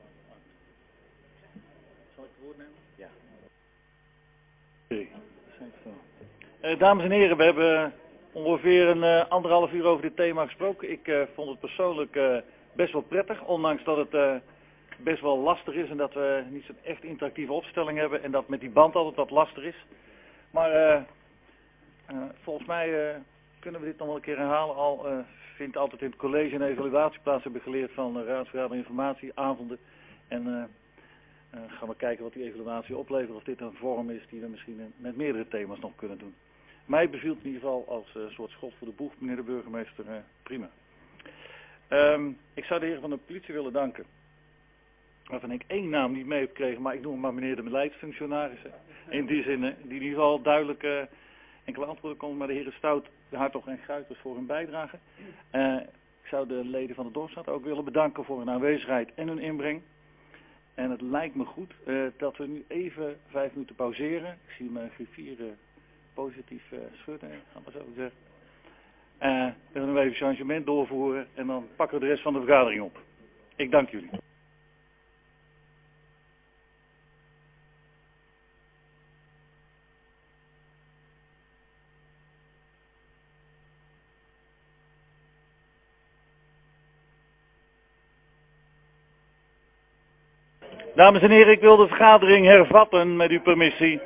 Zal ik het woord nemen? Ja. Dames en heren, we hebben ongeveer een 1,5 uur over dit thema gesproken. Ik vond het persoonlijk best wel prettig, ondanks dat het best wel lastig is en dat we niet zo'n echt interactieve opstelling hebben en dat met die band altijd wat lastig is. Maar volgens mij kunnen we dit nog wel een keer herhalen. Al vindt altijd in het college een evaluatie plaats, hebben we geleerd van raadsvergadering, informatieavonden. En gaan we kijken wat die evaluatie oplevert, of dit een vorm is die we misschien met meerdere thema's nog kunnen doen. Mij beviel het in ieder geval als soort schot voor de boeg, meneer de burgemeester, prima. Ik zou de heren van de politie willen danken. Waarvan ik 1 naam niet mee heb gekregen, maar ik noem hem maar meneer de beleidsfunctionarissen. In die zin, die in ieder geval duidelijk enkele antwoorden kon, maar de heren Stout, Hartog en Guiters voor hun bijdrage. Ik zou de leden van de dorpsraad ook willen bedanken voor hun aanwezigheid en hun inbreng. En het lijkt me goed dat we nu even 5 minuten pauzeren. Ik zie mijn griffier positief schudden, gaan we zo zeggen. We gaan nu even changement doorvoeren en dan pakken we de rest van de vergadering op. Ik dank jullie. Dames en heren, ik wil de vergadering hervatten met uw permissie.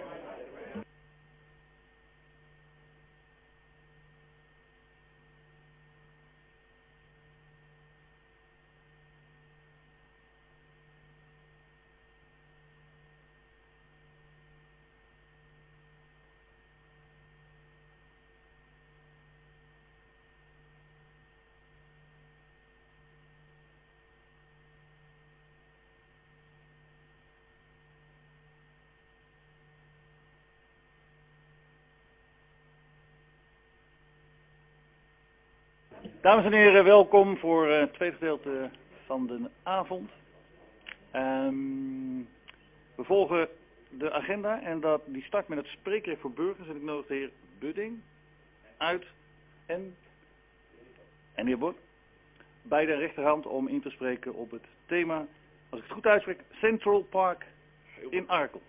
Dames en heren, welkom voor het tweede gedeelte van de avond. We volgen de agenda en die start met het spreekrecht voor burgers. En ik nodig de heer Budding uit en de heer Bord bij de rechterhand om in te spreken op het thema, als ik het goed uitspreek, Central Park in Arkel.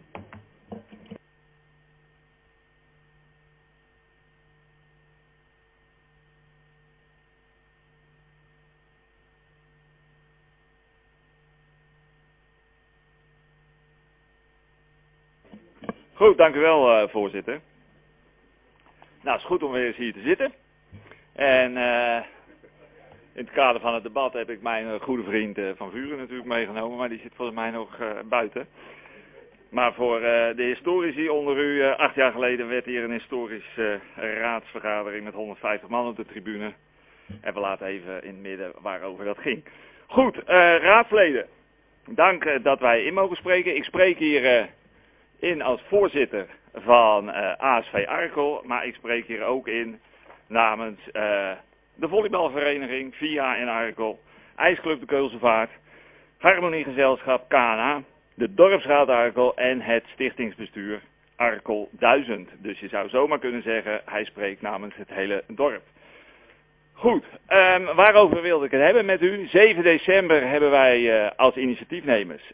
Goed, dank u wel, voorzitter. Nou, het is goed om weer eens hier te zitten. En in het kader van het debat heb ik mijn goede vriend Van Vuren natuurlijk meegenomen, maar die zit volgens mij nog buiten. Maar voor de historici onder u, 8 jaar geleden werd hier een historische raadsvergadering met 150 man op de tribune. En we laten even in het midden waarover dat ging. Goed, raadsleden, dank dat wij in mogen spreken. Ik spreek hier in als voorzitter van ASV Arkel, maar ik spreek hier ook in namens de volleybalvereniging VIA in Arkel, IJsclub de Keulsevaart, Harmoniegezelschap KNA, de dorpsraad Arkel en het stichtingsbestuur Arkel 1000. Dus je zou zomaar kunnen zeggen, hij spreekt namens het hele dorp. Goed, waarover wilde ik het hebben met u? 7 december hebben wij als initiatiefnemers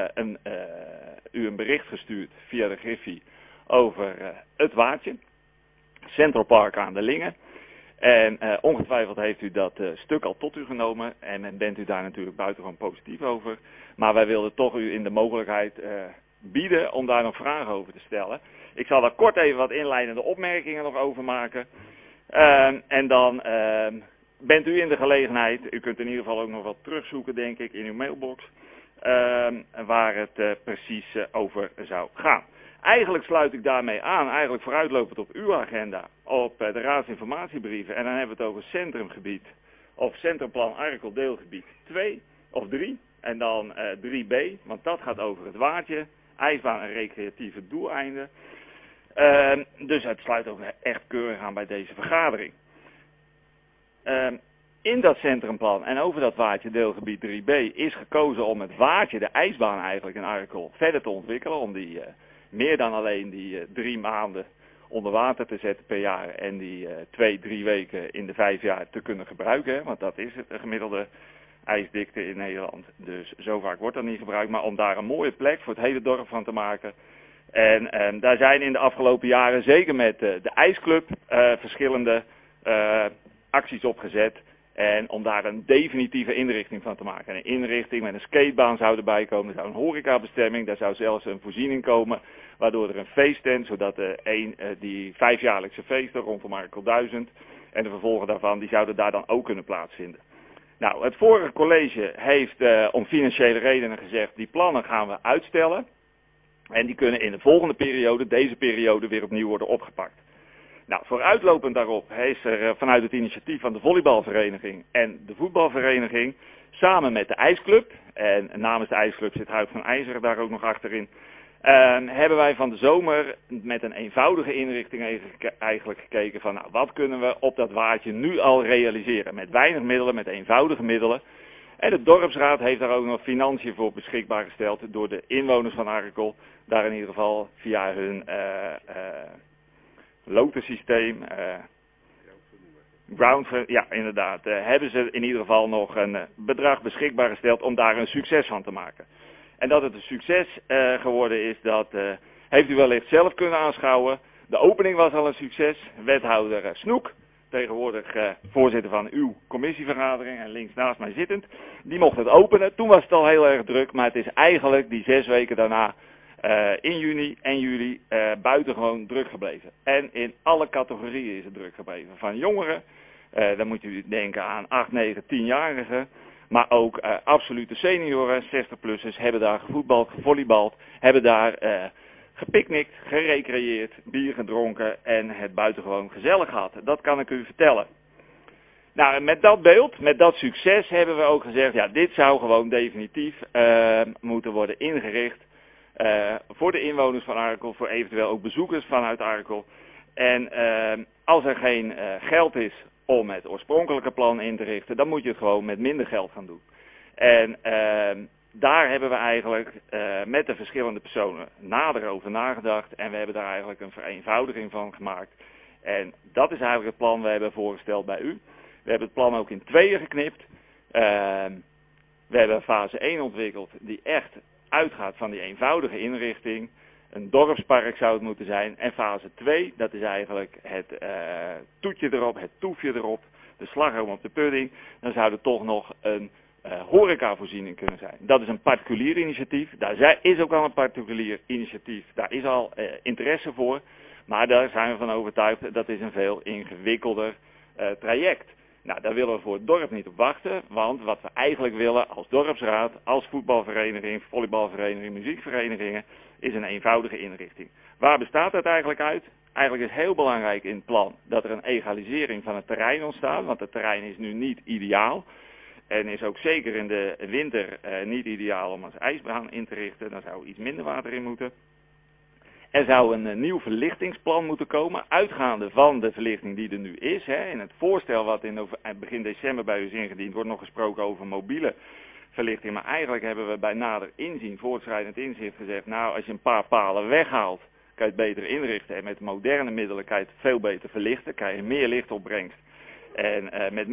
u een bericht gestuurd via de Griffie over het Waardje, Central Park aan de Lingen. En ongetwijfeld heeft u dat stuk al tot u genomen en bent u daar natuurlijk buitengewoon positief over. Maar wij wilden toch u in de mogelijkheid bieden om daar nog vragen over te stellen. Ik zal daar kort even wat inleidende opmerkingen nog over maken. En dan bent u in de gelegenheid, u kunt in ieder geval ook nog wat terugzoeken denk ik in uw mailbox, waar het precies over zou gaan. Eigenlijk sluit ik daarmee aan, eigenlijk vooruitlopend op uw agenda, op de raadsinformatiebrieven. En dan hebben we het over centrumgebied, of centrumplan Arkel deelgebied 2 of 3. En dan 3b, want dat gaat over het Waardje. ijsbaan en recreatieve doeleinden. Dus het sluit ook echt keurig aan bij deze vergadering. In dat centrumplan en over dat waadje deelgebied 3B is gekozen om het waadje, de ijsbaan eigenlijk in Arkel, verder te ontwikkelen. Om die meer dan alleen die 3 maanden onder water te zetten per jaar en die 2-3 weken in de 5 jaar te kunnen gebruiken. Hè, want dat is het gemiddelde ijsdikte in Nederland. Dus zo vaak wordt dat niet gebruikt. Maar om daar een mooie plek voor het hele dorp van te maken. En daar zijn in de afgelopen jaren, zeker met de ijsclub, verschillende acties opgezet. En om daar een definitieve inrichting van te maken. Een inrichting met een skatebaan zou erbij komen. Er zou een horecabestemming. Daar zou zelfs een voorziening komen. Waardoor er een feesttent, zodat die 5-jaarlijkse feesten rondom Arkel 1000 en de vervolgen daarvan, die zouden daar dan ook kunnen plaatsvinden. Nou, het vorige college heeft om financiële redenen gezegd, die plannen gaan we uitstellen. En die kunnen in de volgende periode, deze periode, weer opnieuw worden opgepakt. Nou, vooruitlopend daarop is er vanuit het initiatief van de volleybalvereniging en de voetbalvereniging, samen met de ijsclub, en namens de ijsclub zit Huid van IJzeren daar ook nog achterin, hebben wij van de zomer met een eenvoudige inrichting eigenlijk gekeken van, nou, wat kunnen we op dat waadje nu al realiseren? Met weinig middelen, met eenvoudige middelen. En de dorpsraad heeft daar ook nog financiën voor beschikbaar gesteld door de inwoners van Arkel, daar in ieder geval via hun lotensysteem, ja inderdaad, hebben ze in ieder geval nog een bedrag beschikbaar gesteld om daar een succes van te maken. En dat het een succes geworden is, dat heeft u wellicht zelf kunnen aanschouwen. De opening was al een succes. Wethouder Snoek, tegenwoordig voorzitter van uw commissievergadering en links naast mij zittend, die mocht het openen. Toen was het al heel erg druk, maar het is eigenlijk die 6 weken daarna in juni en juli buitengewoon druk gebleven. En in alle categorieën is het druk gebleven. Van jongeren, dan moet u denken aan 8, 9, 10-jarigen. Maar ook absolute senioren, 60-plussers, hebben daar gevoetbald, gevolleybald, hebben daar gepicnict, gerecreëerd, bier gedronken en het buitengewoon gezellig gehad. Dat kan ik u vertellen. Nou, met dat beeld, met dat succes hebben we ook gezegd, ja, dit zou gewoon definitief moeten worden ingericht voor de inwoners van Arkel, voor eventueel ook bezoekers vanuit Arkel. En als er geen geld is om het oorspronkelijke plan in te richten, dan moet je het gewoon met minder geld gaan doen. En daar hebben we eigenlijk met de verschillende personen nader over nagedacht en we hebben daar eigenlijk een vereenvoudiging van gemaakt. En dat is eigenlijk het plan we hebben voorgesteld bij u. We hebben het plan ook in 2 geknipt. We hebben fase 1 ontwikkeld die echt uitgaat van die eenvoudige inrichting. Een dorpspark zou het moeten zijn. En fase 2, dat is eigenlijk het toetje erop, het toefje erop, de slagroom op de pudding. Dan zou er toch nog een horecavoorziening kunnen zijn. Dat is een particulier initiatief. Daar is ook al een particulier initiatief. Daar is al interesse voor. Maar daar zijn we van overtuigd, dat is een veel ingewikkelder traject. Nou, daar willen we voor het dorp niet op wachten, want wat we eigenlijk willen als dorpsraad, als voetbalvereniging, volleybalvereniging, muziekverenigingen, is een eenvoudige inrichting. Waar bestaat dat eigenlijk uit? Eigenlijk is heel belangrijk in het plan dat er een egalisering van het terrein ontstaat, want het terrein is nu niet ideaal. En is ook zeker in de winter niet ideaal om als ijsbaan in te richten, daar zou iets minder water in moeten. Er zou een nieuw verlichtingsplan moeten komen, uitgaande van de verlichting die er nu is. Hè. In het voorstel wat in begin december bij u is ingediend, wordt nog gesproken over mobiele verlichting. Maar eigenlijk hebben we bij nader inzien, voortschrijdend inzicht gezegd, nou als je een paar palen weghaalt, kan je het beter inrichten. En met moderne middelen kan je het veel beter verlichten, kan je meer lichtopbrengst. En met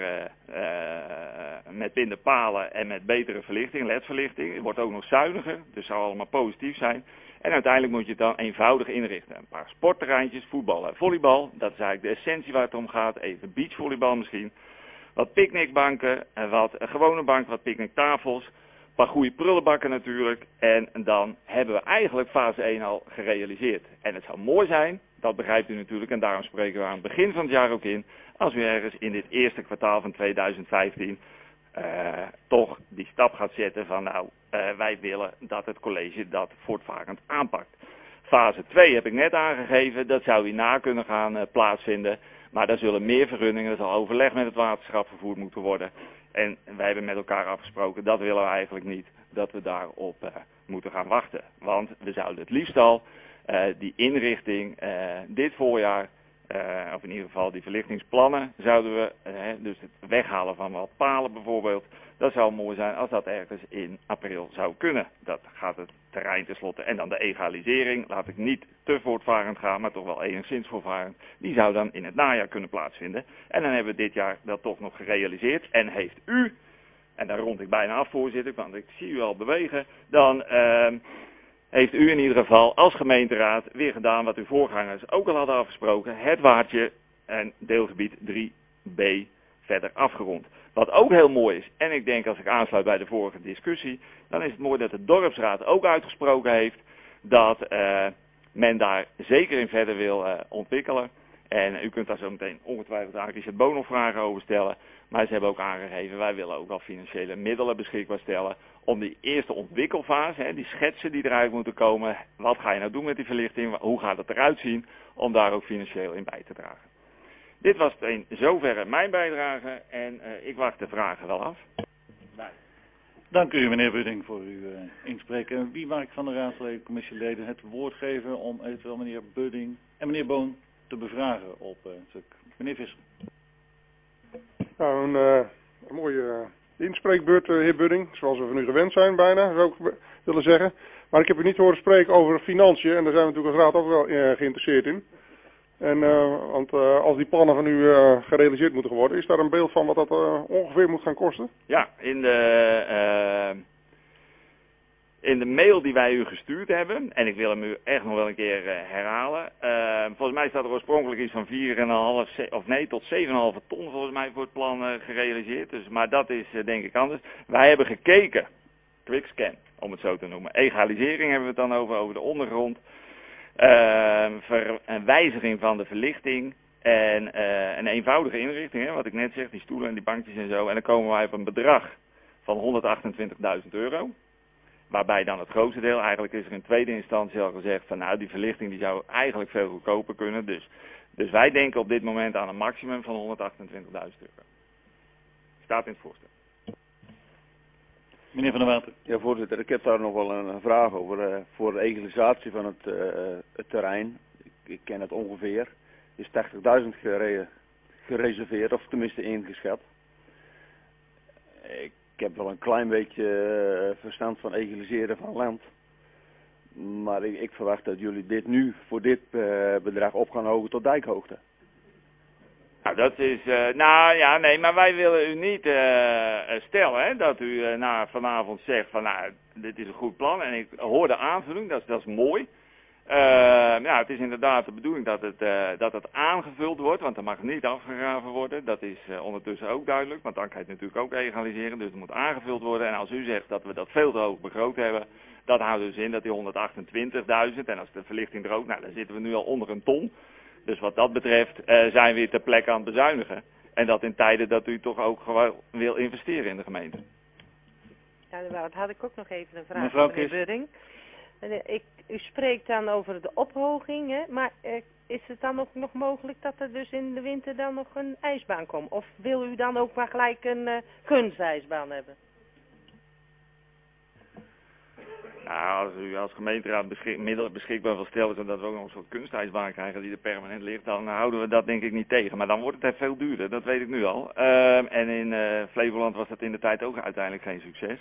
minder palen en met betere verlichting, LED-verlichting. Het wordt ook nog zuiniger, dus zou allemaal positief zijn. En uiteindelijk moet je het dan eenvoudig inrichten. Een paar sportterreintjes, voetbal en volleybal. Dat is eigenlijk de essentie waar het om gaat. Even beachvolleybal misschien. Wat picknickbanken, wat gewone banken, wat picknicktafels. Een paar goede prullenbakken natuurlijk. En dan hebben we eigenlijk fase 1 al gerealiseerd. En het zou mooi zijn, dat begrijpt u natuurlijk. En daarom spreken we aan het begin van het jaar ook in. Als u ergens in dit eerste kwartaal van 2015 toch die stap gaat zetten van nou, wij willen dat het college dat voortvarend aanpakt. Fase 2 heb ik net aangegeven, dat zou hierna kunnen gaan plaatsvinden. Maar daar zullen meer vergunningen, er zal overleg met het waterschap gevoerd moeten worden. En wij hebben met elkaar afgesproken, dat willen we eigenlijk niet, dat we daarop moeten gaan wachten. Want we zouden het liefst al die inrichting dit voorjaar, of in ieder geval die verlichtingsplannen, zouden we, dus het weghalen van wat palen bijvoorbeeld, dat zou mooi zijn als dat ergens in april zou kunnen. Dat gaat het terrein tenslotte. En dan de egalisering, laat ik niet te voortvarend gaan, maar toch wel enigszins voortvarend. Die zou dan in het najaar kunnen plaatsvinden. En dan hebben we dit jaar dat toch nog gerealiseerd. En heeft u, en daar rond ik bijna af, voorzitter, want ik zie u al bewegen, dan heeft u in ieder geval als gemeenteraad weer gedaan wat uw voorgangers ook al hadden afgesproken. Het waardje en deelgebied 3B verder afgerond. Wat ook heel mooi is, en ik denk als ik aansluit bij de vorige discussie, dan is het mooi dat de dorpsraad ook uitgesproken heeft dat men daar zeker in verder wil ontwikkelen. En u kunt daar zo meteen ongetwijfeld aan Richard Boon nog vragen over stellen. Maar ze hebben ook aangegeven, wij willen ook al financiële middelen beschikbaar stellen om die eerste ontwikkelfase, die schetsen die eruit moeten komen. Wat ga je nou doen met die verlichting? Hoe gaat het eruit zien? Om daar ook financieel in bij te dragen. Dit was in zoverre mijn bijdrage en ik wacht de vragen wel af. Dank u meneer Budding voor uw inspreken. Wie mag ik van de raadsleden, commissieleden het woord geven om eventueel meneer Budding en meneer Boon te bevragen op het stuk. Meneer Visser. Nou, een mooie inspreekbeurt, heer Budding, zoals we van u gewend zijn bijna, zou ik willen zeggen. Maar ik heb u niet horen spreken over financiën en daar zijn we natuurlijk als raad ook wel geïnteresseerd in. En, want als die plannen van u gerealiseerd moeten worden, is daar een beeld van wat dat ongeveer moet gaan kosten? Ja, in de mail die wij u gestuurd hebben, en ik wil hem u echt nog wel een keer herhalen. Volgens mij staat er oorspronkelijk iets van 4,5 tot 7,5 ton volgens mij voor het plan gerealiseerd. Dus, maar dat is denk ik anders. Wij hebben gekeken, quickscan om het zo te noemen. Egalisering hebben we het dan over de ondergrond. Een wijziging van de verlichting en een eenvoudige inrichting, wat ik net zeg, die stoelen en die bankjes en zo. En dan komen wij op een bedrag van €128.000. Waarbij dan het grootste deel, eigenlijk is er in tweede instantie al gezegd van nou die verlichting die zou eigenlijk veel goedkoper kunnen. Dus wij denken op dit moment aan een maximum van €128.000. Staat in het voorstel. Meneer Van der Water. Ja, voorzitter, ik heb daar nog wel een vraag over. Voor de egalisatie van het terrein, ik ken het ongeveer, is 80.000 gereserveerd, of tenminste ingeschat. Ik heb wel een klein beetje verstand van egaliseren van land. Maar ik verwacht dat jullie dit nu voor dit bedrag op gaan hogen tot dijkhoogte. Nou, dat is, maar wij willen u niet stellen, hè, dat u vanavond zegt van, nou, dit is een goed plan. En ik hoor de aanvulling, dat is mooi. Het is inderdaad de bedoeling dat het aangevuld wordt, want er mag niet afgegraven worden. Dat is ondertussen ook duidelijk, want dan kan je het natuurlijk ook egaliseren. Dus het moet aangevuld worden. En als u zegt dat we dat veel te hoog begroot hebben, dat houdt dus in dat die 128.000, en als de verlichting er ook, nou, dan zitten we nu al onder een ton. Dus wat dat betreft zijn we weer ter plekke aan het bezuinigen. En dat in tijden dat u toch ook gewoon wil investeren in de gemeente. Ja, daar had ik ook nog even een vraag Mevrouw van meneer Budding. U spreekt dan over de ophoging, hè? Maar is het dan ook nog mogelijk dat er dus in de winter dan nog een ijsbaan komt? Of wil u dan ook maar gelijk een kunstijsbaan hebben? Nou, als u als gemeenteraad middelen beschikbaar wil stellen, zodat we ook nog een soort kunstijsbaan krijgen die er permanent ligt, dan houden we dat denk ik niet tegen. Maar dan wordt het veel duurder, dat weet ik nu al. En in Flevoland was dat in de tijd ook uiteindelijk geen succes.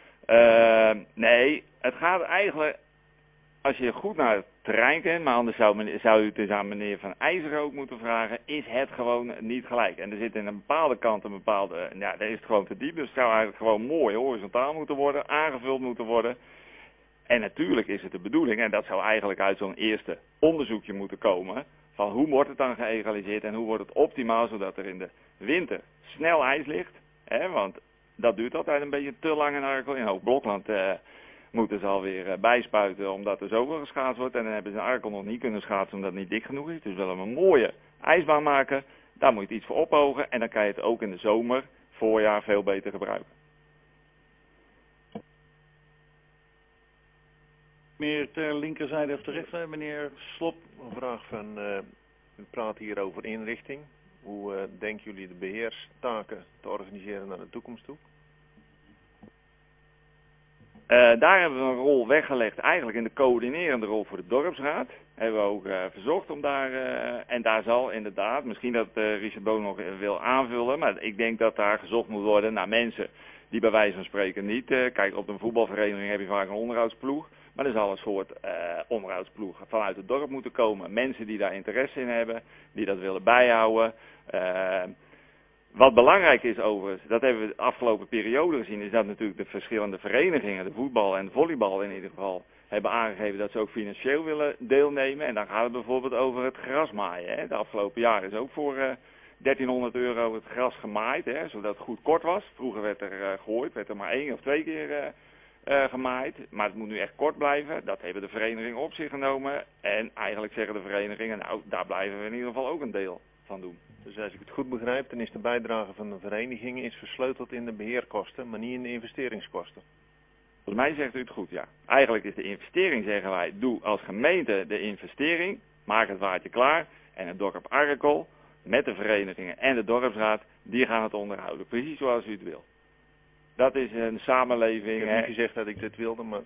Nee, het gaat eigenlijk, als je goed naar het terrein kent, maar anders zou u het dus aan meneer Van IJzer ook moeten vragen, is het gewoon niet gelijk. En er zit in een bepaalde kant een bepaalde, ja, daar is het gewoon te diep. Dus het zou eigenlijk gewoon mooi horizontaal moeten worden, aangevuld moeten worden. En natuurlijk is het de bedoeling, en dat zou eigenlijk uit zo'n eerste onderzoekje moeten komen, van hoe wordt het dan geëgaliseerd en hoe wordt het optimaal, zodat er in de winter snel ijs ligt. Want dat duurt altijd een beetje te lang in Arkel. In Hoogblokland moeten ze alweer bijspuiten omdat er zoveel geschaatst wordt. En dan hebben ze in Arkel nog niet kunnen schaatsen omdat het niet dik genoeg is. Dus willen we een mooie ijsbaan maken, daar moet je iets voor ophogen. En dan kan je het ook in de zomer, voorjaar veel beter gebruiken. Meer ter linkerzijde of ter rechter, meneer Slop. Een vraag van, u praat hier over inrichting. Hoe denken jullie de beheerstaken te organiseren naar de toekomst toe? Daar hebben we een rol weggelegd, eigenlijk in de coördinerende rol voor de dorpsraad. Hebben we ook verzocht om daar, en daar zal inderdaad, misschien dat Richard Boon nog wil aanvullen, maar ik denk dat daar gezocht moet worden naar mensen die bij wijze van spreken niet, kijk, op een voetbalvereniging heb je vaak een onderhoudsploeg, maar er zal een soort onderhoudsploeg vanuit het dorp moeten komen. Mensen die daar interesse in hebben, die dat willen bijhouden. Wat belangrijk is overigens, dat hebben we de afgelopen periode gezien, is dat natuurlijk de verschillende verenigingen, de voetbal en de volleybal in ieder geval, hebben aangegeven dat ze ook financieel willen deelnemen. En dan gaat het bijvoorbeeld over het grasmaaien. Hè. De afgelopen jaren is ook voor €1300 het gras gemaaid, hè, zodat het goed kort was. Vroeger werd er gegooid, werd er maar 1 of 2 keer gemaaid. Maar het moet nu echt kort blijven. Dat hebben de verenigingen op zich genomen. En eigenlijk zeggen de verenigingen, nou daar blijven we in ieder geval ook een deel van doen. Dus als ik het goed begrijp, dan is de bijdrage van de verenigingen is versleuteld in de beheerkosten, maar niet in de investeringskosten. Volgens mij zegt u het goed, ja. Eigenlijk is de investering, zeggen wij, doe als gemeente de investering, maak het waardje klaar en het dorp Arkel met de verenigingen en de dorpsraad, die gaan het onderhouden. Precies zoals u het wil. Dat is een samenleving. Ik heb niet gezegd dat ik dit wilde, maar...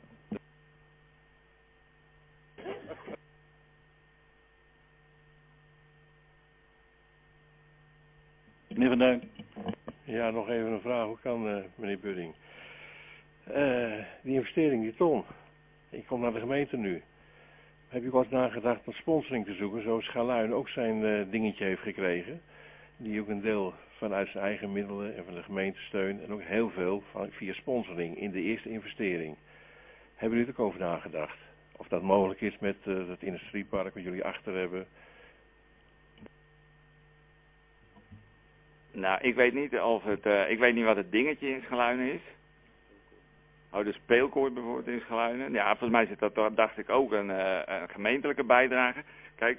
Meneer Van Duin. Ja, nog even een vraag. Hoe kan, meneer Budding? Die investering, die ton. Ik kom naar de gemeente nu. Heb je ooit nagedacht om sponsoring te zoeken, zoals Schaluin ook zijn dingetje heeft gekregen? Die ook een deel vanuit zijn eigen middelen en van de gemeentesteun en ook heel veel via sponsoring in de eerste investering. Hebben jullie er ook over nagedacht? Of dat mogelijk is met dat industriepark wat jullie achter hebben? Nou, ik weet niet of het, ik weet niet wat het dingetje in Schaluinen is. Oh, de speelkoord bijvoorbeeld in Schaluinen. Ja, volgens mij zit dat, dacht ik, ook een gemeentelijke bijdrage. Kijk,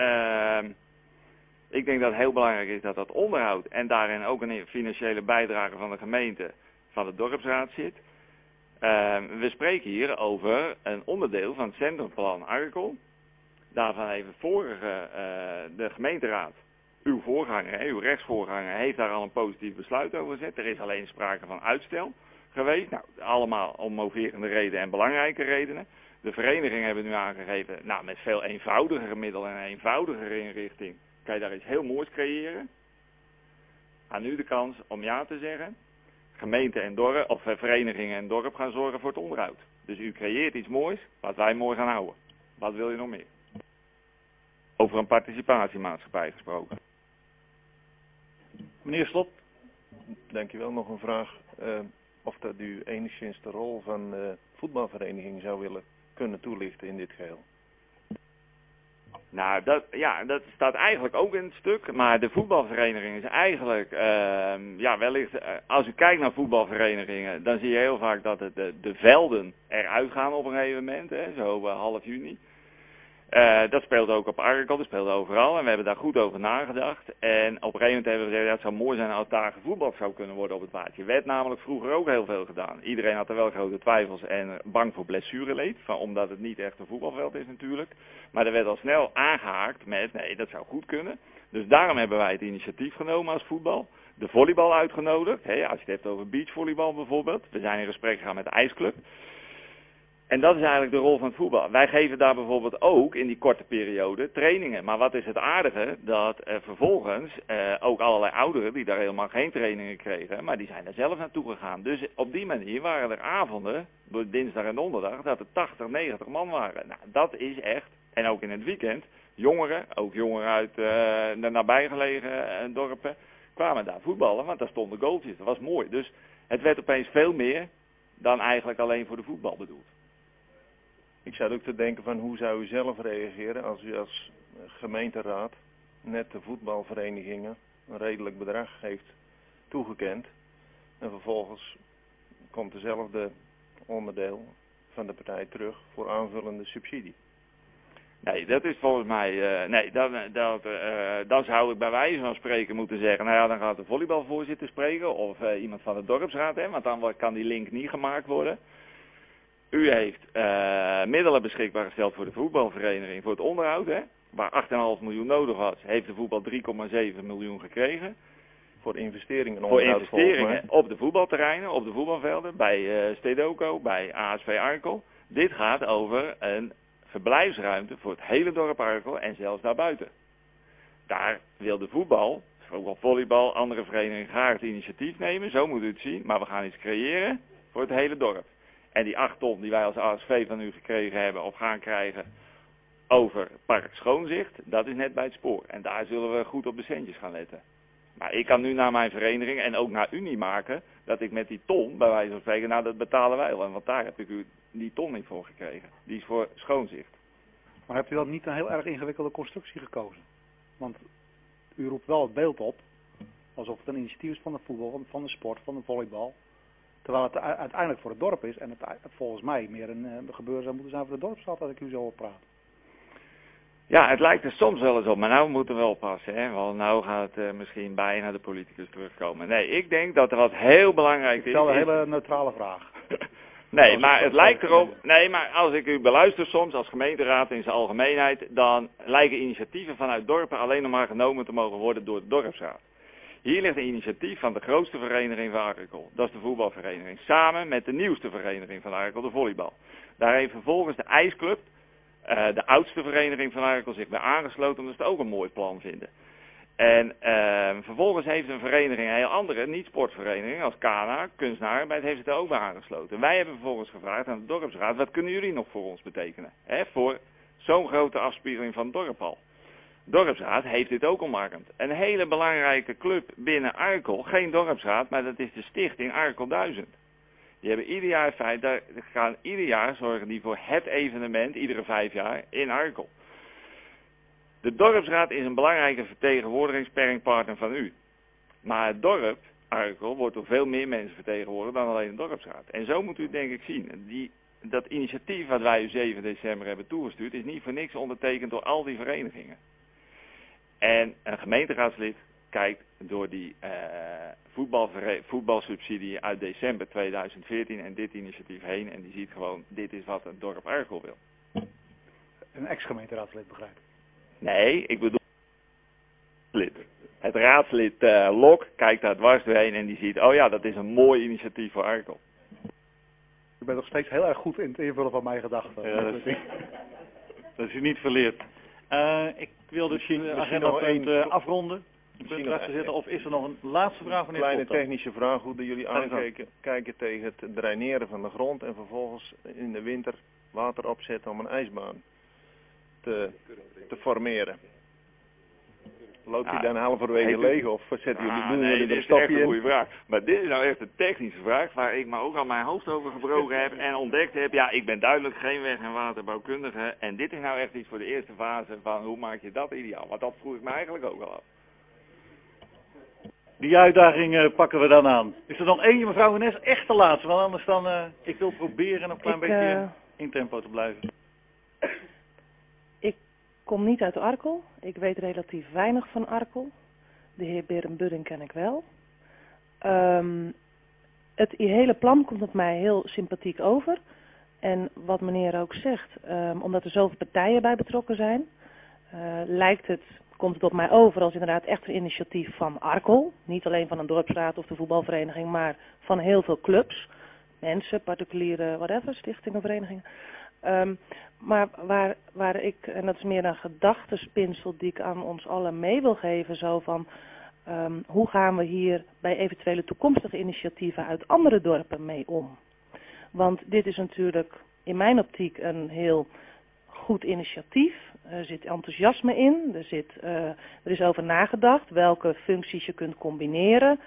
ik denk dat het heel belangrijk is dat dat onderhoud en daarin ook een financiële bijdrage van de gemeente, van de dorpsraad zit. We spreken hier over een onderdeel van het centrumplan Arkel. Daarvan heeft de gemeenteraad, uw voorganger, uw rechtsvoorganger, heeft daar al een positief besluit over gezet. Er is alleen sprake van uitstel geweest. Nou, allemaal om moverende redenen en belangrijke redenen. De verenigingen hebben nu aangegeven, nou, met veel eenvoudigere middelen en een eenvoudigere inrichting kan je daar iets heel moois creëren. Aan u de kans om ja te zeggen. Gemeente en dorp, of verenigingen en dorp gaan zorgen voor het onderhoud. Dus u creëert iets moois, wat wij mooi gaan houden. Wat wil je nog meer? Over een participatiemaatschappij gesproken. Meneer Slot, dankjewel. Nog een vraag. Of dat u enigszins de rol van voetbalvereniging zou willen kunnen toelichten in dit geheel. Nou, dat staat eigenlijk ook in het stuk, maar de voetbalvereniging is eigenlijk, wellicht, als u kijkt naar voetbalverenigingen, dan zie je heel vaak dat de velden eruit gaan op een gegeven moment, hè, zo half juni. Dat speelt ook op Arkel, dat speelt overal en we hebben daar goed over nagedacht. En op een gegeven moment hebben we gezegd, het zou mooi zijn als daar gevoetbald zou kunnen worden op het waardje. Werd namelijk vroeger ook heel veel gedaan. Iedereen had er wel grote twijfels en bang voor blessureleed, omdat het niet echt een voetbalveld is natuurlijk. Maar er werd al snel aangehaakt met, nee, dat zou goed kunnen. Dus daarom hebben wij het initiatief genomen als voetbal. De volleybal uitgenodigd, als je het hebt over beachvolleybal bijvoorbeeld. We zijn in gesprek gegaan met de ijsclub. En dat is eigenlijk de rol van het voetbal. Wij geven daar bijvoorbeeld ook in die korte periode trainingen. Maar wat is het aardige? Dat vervolgens ook allerlei ouderen die daar helemaal geen trainingen kregen, maar die zijn er zelf naartoe gegaan. Dus op die manier waren er avonden, dinsdag en donderdag, dat er 80, 90 man waren. Nou, dat is echt, en ook in het weekend, jongeren, ook jongeren uit de nabijgelegen dorpen, kwamen daar voetballen, want daar stonden goaltjes. Dat was mooi. Dus het werd opeens veel meer dan eigenlijk alleen voor de voetbal bedoeld. Ik zat ook te denken van hoe zou u zelf reageren als u als gemeenteraad net de voetbalverenigingen een redelijk bedrag heeft toegekend en vervolgens komt dezelfde onderdeel van de partij terug voor aanvullende subsidie. Nee, dat is volgens mij, dan zou ik bij wijze van spreken moeten zeggen, nou ja, dan gaat de volleybalvoorzitter spreken of iemand van de dorpsraad, want dan kan die link niet gemaakt worden. U heeft middelen beschikbaar gesteld voor de voetbalvereniging, voor het onderhoud, waar 8,5 miljoen nodig was, heeft de voetbal 3,7 miljoen gekregen. voor investeringen. Voor investeringen op de voetbalterreinen, op de voetbalvelden, bij Stedoco, bij ASV Arkel. Dit gaat over een verblijfsruimte voor het hele dorp Arkel en zelfs daarbuiten. Daar wil de voetbal, ook volleybal, andere verenigingen graag het initiatief nemen. Zo moet u het zien. Maar we gaan iets creëren voor het hele dorp. En die 8 ton die wij als ASV van u gekregen hebben of gaan krijgen over Park Schoonzicht, dat is net bij het spoor. En daar zullen we goed op de centjes gaan letten. Maar ik kan nu naar mijn vereniging en ook naar u niet maken dat ik met die ton, bij wijze van spreken, nou dat betalen wij wel. Want daar heb ik u die ton niet voor gekregen. Die is voor Schoonzicht. Maar hebt u dan niet een heel erg ingewikkelde constructie gekozen? Want u roept wel het beeld op, alsof het een initiatief is van de voetbal, van de sport, van de volleybal. Terwijl het uiteindelijk voor het dorp is en het volgens mij meer een gebeuren zou moeten zijn voor de dorpsstad, als ik u zo hoor praten. Ja, het lijkt er soms wel eens op, maar nou moeten we wel oppassen, hè? Want nou gaat misschien bijna de politicus terugkomen. Nee, ik denk dat er wat heel belangrijk is. Ik stel een hele neutrale vraag. Nee, maar het lijkt erop. Nee, maar als ik u beluister soms als gemeenteraad in zijn algemeenheid, dan lijken initiatieven vanuit dorpen alleen nog maar genomen te mogen worden door de dorpsraad. Hier ligt een initiatief van de grootste vereniging van Arkel. Dat is de voetbalvereniging. Samen met de nieuwste vereniging van Arkel, de volleybal. Daar heeft vervolgens de ijsclub, de oudste vereniging van Arkel, zich bij aangesloten omdat ze het ook een mooi plan vinden. En vervolgens heeft een vereniging, een heel andere, niet-sportvereniging, als Kana, kunstenaararbeid, heeft zich er ook bij aangesloten. Wij hebben vervolgens gevraagd aan de dorpsraad, wat kunnen jullie nog voor ons betekenen? Hè, voor zo'n grote afspiegeling van het dorp al. De dorpsraad heeft dit ook omarmd. Een hele belangrijke club binnen Arkel, geen dorpsraad, maar dat is de stichting Arkel 1000. Die hebben ieder jaar, daar gaan ieder jaar zorgen die voor het evenement, iedere 5 jaar, in Arkel. De dorpsraad is een belangrijke vertegenwoordigingssparringpartner van u. Maar het dorp, Arkel, wordt door veel meer mensen vertegenwoordigd dan alleen de dorpsraad. En zo moet u het denk ik zien. Dat initiatief wat wij u 7 december hebben toegestuurd is niet voor niks ondertekend door al die verenigingen. En een gemeenteraadslid kijkt door die voetbalsubsidie uit december 2014 en dit initiatief heen en die ziet gewoon, dit is wat het dorp Arkel wil. Een ex-gemeenteraadslid, begrijp ik. Nee, ik bedoel het raadslid Lok kijkt daar dwars doorheen en die ziet, oh ja, dat is een mooi initiatief voor Arkel. U bent nog steeds heel erg goed in het invullen van mijn gedachten. Ja, dat is u niet verleerd. Ik wil dus het agendapunt afronden. Of is er nog een laatste vraag van een kleine technische vraag, hoe jullie aankijken tegen het draineren van de grond en vervolgens in de winter water opzetten om een ijsbaan te formeren. Loopt hij dan halverwege leeg of zetten jullie dit is echt een goede vraag. Maar dit is nou echt een technische vraag waar ik me ook al mijn hoofd over gebroken heb en ontdekt heb. Ja, ik ben duidelijk geen weg- en waterbouwkundige en dit is nou echt iets voor de eerste fase van hoe maak je dat ideaal. Want dat vroeg ik me eigenlijk ook al af. Die uitdaging pakken we dan aan. Is er nog eentje, mevrouw Nes, echt de laatste, want anders dan, ik wil proberen een klein beetje in tempo te blijven. Ik kom niet uit Arkel. Ik weet relatief weinig van Arkel. De heer Berenbudding ken ik wel. Het hele plan komt op mij heel sympathiek over. En wat meneer ook zegt, omdat er zoveel partijen bij betrokken zijn, komt het op mij over als inderdaad echt een initiatief van Arkel. Niet alleen van een dorpsraad of de voetbalvereniging, maar van heel veel clubs. Mensen, particuliere, whatever, stichtingen, verenigingen. Maar waar ik, en dat is meer een gedachtespinsel die ik aan ons allen mee wil geven, zo van hoe gaan we hier bij eventuele toekomstige initiatieven uit andere dorpen mee om? Want dit is natuurlijk in mijn optiek een heel goed initiatief. Er zit enthousiasme in, er is over nagedacht welke functies je kunt combineren.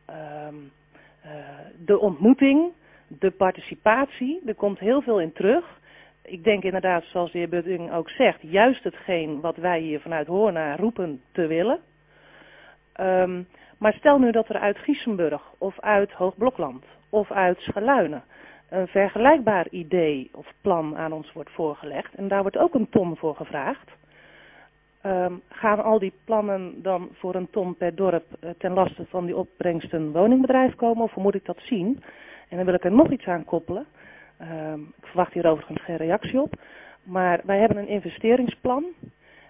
De ontmoeting, de participatie, er komt heel veel in terug. Ik denk inderdaad, zoals de heer Budding ook zegt, juist hetgeen wat wij hier vanuit Hoorna roepen te willen. Maar stel nu dat er uit Giesenburg of uit Hoogblokland of uit Schaluinen een vergelijkbaar idee of plan aan ons wordt voorgelegd en daar wordt ook een ton voor gevraagd. Gaan al die plannen dan voor een ton per dorp ten laste van die opbrengst een woningbedrijf komen of hoe moet ik dat zien? En dan wil ik er nog iets aan koppelen. Ik verwacht hier overigens geen reactie op. Maar wij hebben een investeringsplan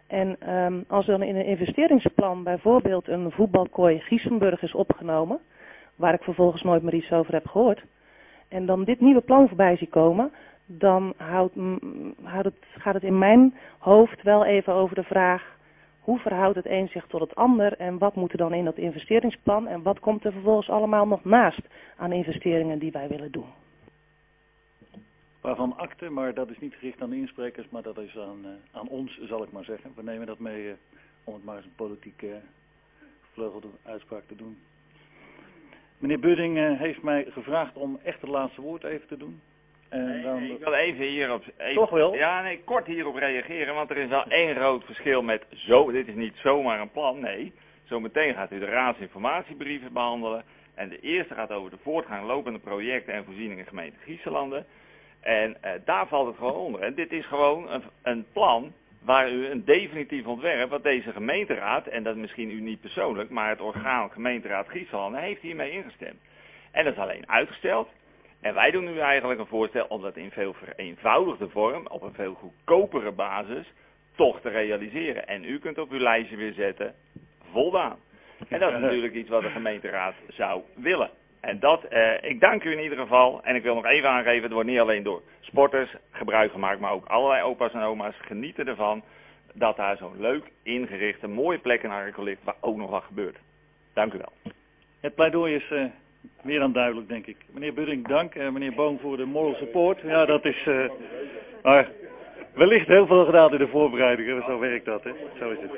En als er dan in een investeringsplan bijvoorbeeld een voetbalkooi Giesenburg is opgenomen, waar ik vervolgens nooit meer iets over heb gehoord, en dan dit nieuwe plan voorbij zie komen, dan gaat het in mijn hoofd wel even over de vraag, hoe verhoudt het een zich tot het ander en wat moet er dan in dat investeringsplan en wat komt er vervolgens allemaal nog naast aan investeringen die wij willen doen. Waarvan akte, maar dat is niet gericht aan de insprekers, maar dat is aan ons, zal ik maar zeggen. We nemen dat mee om het maar eens een politieke gevleugelde uitspraak te doen. Meneer Budding heeft mij gevraagd om echt het laatste woord even te doen. En dan... Ik wil even hierop... Toch wel? Ja, nee, kort hierop reageren, want er is wel één groot verschil met dit is niet zomaar een plan, nee. Zometeen gaat u de raadsinformatiebrieven behandelen. En de eerste gaat over de voortgang lopende projecten en voorzieningen gemeente Giesselanden. En daar valt het gewoon onder. En dit is gewoon een plan waar u een definitief ontwerp, wat deze gemeenteraad, en dat misschien u niet persoonlijk, maar het orgaan gemeenteraad Giesselanden heeft hiermee ingestemd. En dat is alleen uitgesteld. En wij doen nu eigenlijk een voorstel om dat in veel vereenvoudigde vorm, op een veel goedkopere basis, toch te realiseren. En u kunt op uw lijstje weer zetten, voldaan. En dat is natuurlijk iets wat de gemeenteraad zou willen. En dat, ik dank u in ieder geval. En ik wil nog even aangeven, het wordt niet alleen door sporters gebruik gemaakt, maar ook allerlei opa's en oma's genieten ervan dat daar zo'n leuk ingerichte, mooie plek in Arkel ligt, waar ook nog wat gebeurt. Dank u wel. Het pleidooi is meer dan duidelijk, denk ik. Meneer Budding, dank. Meneer Boom voor de moral support. Ja, dat is... maar wellicht heel veel gedaan in de voorbereidingen. Zo werkt dat, hè. Zo is het.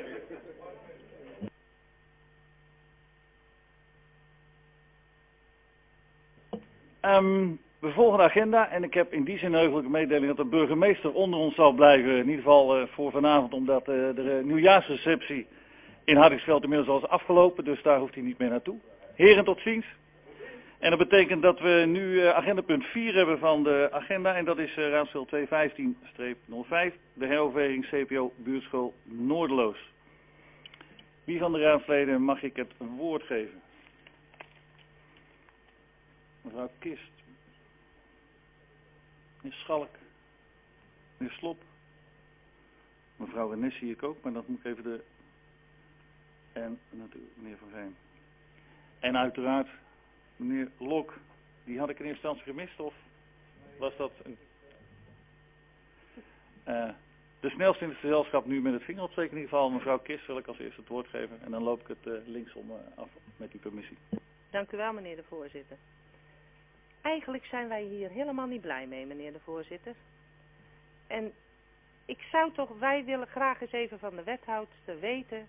We volgen de agenda en ik heb in die zin een heugelijke mededeling dat de burgemeester onder ons zal blijven. In ieder geval voor vanavond, omdat de nieuwjaarsreceptie in Hardingsveld inmiddels al is afgelopen. Dus daar hoeft hij niet meer naartoe. Heren, tot ziens. En dat betekent dat we nu agendapunt 4 hebben van de agenda. En dat is raadsveld 215-05. De heroverweging CPO buurtschool Noorderloos. Wie van de raadsleden mag ik het woord geven? Mevrouw Kist. Meneer Schalk. Meneer Slop. Mevrouw Rennes zie ik ook, maar dat moet ik even de... En natuurlijk meneer Van Veen. En uiteraard meneer Lok. Die had ik in eerste instantie gemist, of was dat een... de snelste in het gezelschap nu met het vingeropsteken in ieder geval. Mevrouw Kist wil ik als eerste het woord geven. En dan loop ik het linksom af met die permissie. Dank u wel, meneer de voorzitter. Eigenlijk zijn wij hier helemaal niet blij mee, meneer de voorzitter. En wij willen graag eens even van de wethoudster weten,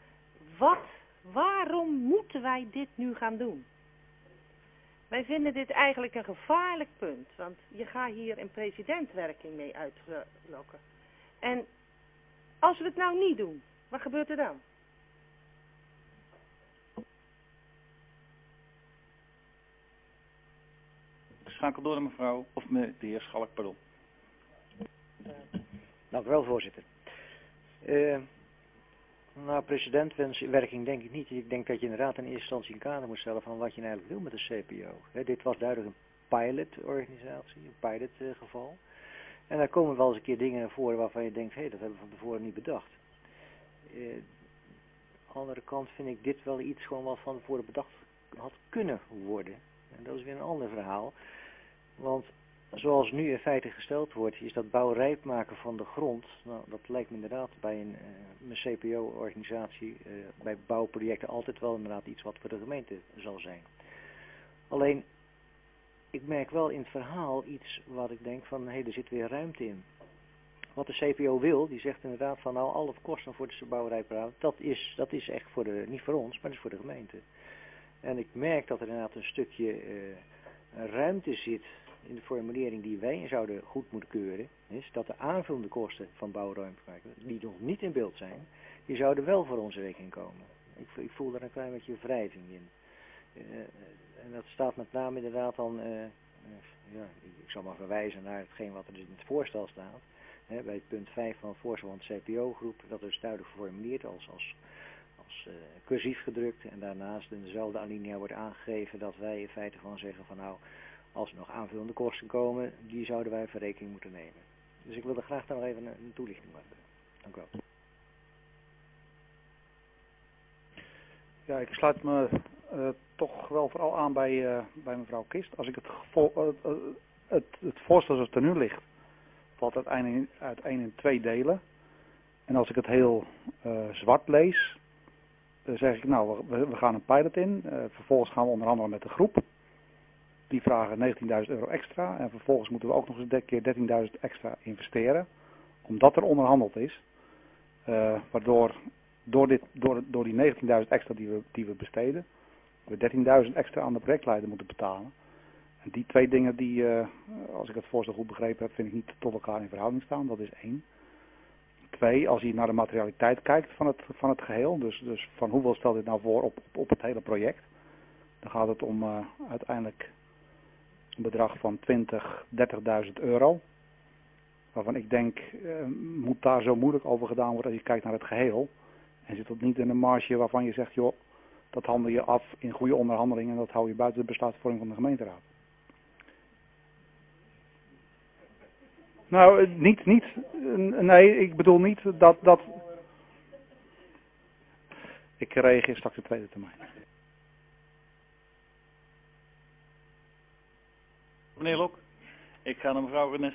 waarom moeten wij dit nu gaan doen? Wij vinden dit eigenlijk een gevaarlijk punt, want je gaat hier een presidentwerking mee uitlokken. En als we het nou niet doen, wat gebeurt er dan? Schakel door naar mevrouw, of de heer Schalk, pardon. Dank u wel, voorzitter. Nou, presidentwerking denk ik niet. Ik denk dat je inderdaad in eerste instantie een kader moet stellen van wat je eigenlijk wil met de CPO. Dit was duidelijk een pilotorganisatie, een pilotgeval. En daar komen wel eens een keer dingen naar voren waarvan je denkt, dat hebben we van tevoren niet bedacht. Aan de andere kant vind ik dit wel iets gewoon wat van tevoren bedacht had kunnen worden. En dat is weer een ander verhaal. Want zoals nu in feite gesteld wordt, is dat bouwrijp maken van de grond. Nou, dat lijkt me inderdaad bij een CPO-organisatie, bij bouwprojecten altijd wel inderdaad iets wat voor de gemeente zal zijn. Alleen, ik merk wel in het verhaal iets wat ik denk van, er zit weer ruimte in. Wat de CPO wil, die zegt inderdaad van, nou, alle kosten voor de bouwrijp, dat is echt niet voor ons, maar dat is voor de gemeente. En ik merk dat er inderdaad een stukje ruimte zit in de formulering die wij zouden goed moeten keuren, is dat de aanvullende kosten van bouwruimte, die nog niet in beeld zijn, die zouden wel voor onze rekening komen. Ik voel daar een klein beetje wrijving in. En dat staat met name inderdaad dan, ik zal maar verwijzen naar hetgeen wat er dus in het voorstel staat. Bij het punt 5 van het voorstel van de CPO-groep, dat is duidelijk geformuleerd als cursief gedrukt. En daarnaast in dezelfde alinea wordt aangegeven dat wij in feite gewoon zeggen van nou, als er nog aanvullende kosten komen, die zouden wij voor rekening moeten nemen. Dus ik wil er graag daar nog even een toelichting op hebben. Dank u wel. Ja, ik sluit me toch wel vooral aan bij mevrouw Kist. Als ik het voorstel zoals het er nu ligt, valt uiteen in 2 delen. En als ik het heel zwart lees, zeg ik nou, we gaan een pilot in. Vervolgens gaan we onderhandelen met de groep. Die vragen €19.000 extra. En vervolgens moeten we ook nog eens een keer €13.000 extra investeren. Omdat er onderhandeld is. Waardoor door die €19.000 extra die we besteden, we €13.000 extra aan de projectleider moeten betalen. En die 2 dingen die, als ik het voorstel goed begrepen heb, vind ik niet tot elkaar in verhouding staan. Dat is 1. 2, als je naar de materialiteit kijkt van het geheel, dus van hoeveel stelt dit nou voor op het hele project, dan gaat het om uiteindelijk een bedrag van €30.000. Waarvan ik denk, moet daar zo moeilijk over gedaan worden als je kijkt naar het geheel. En zit dat niet in een marge waarvan je zegt, joh, dat handel je af in goede onderhandelingen en dat hou je buiten de besluitvorming van de gemeenteraad. Nou, nee, ik bedoel niet dat... Ik reageer straks de tweede termijn. Meneer Lok, ik ga naar mevrouw Rennes.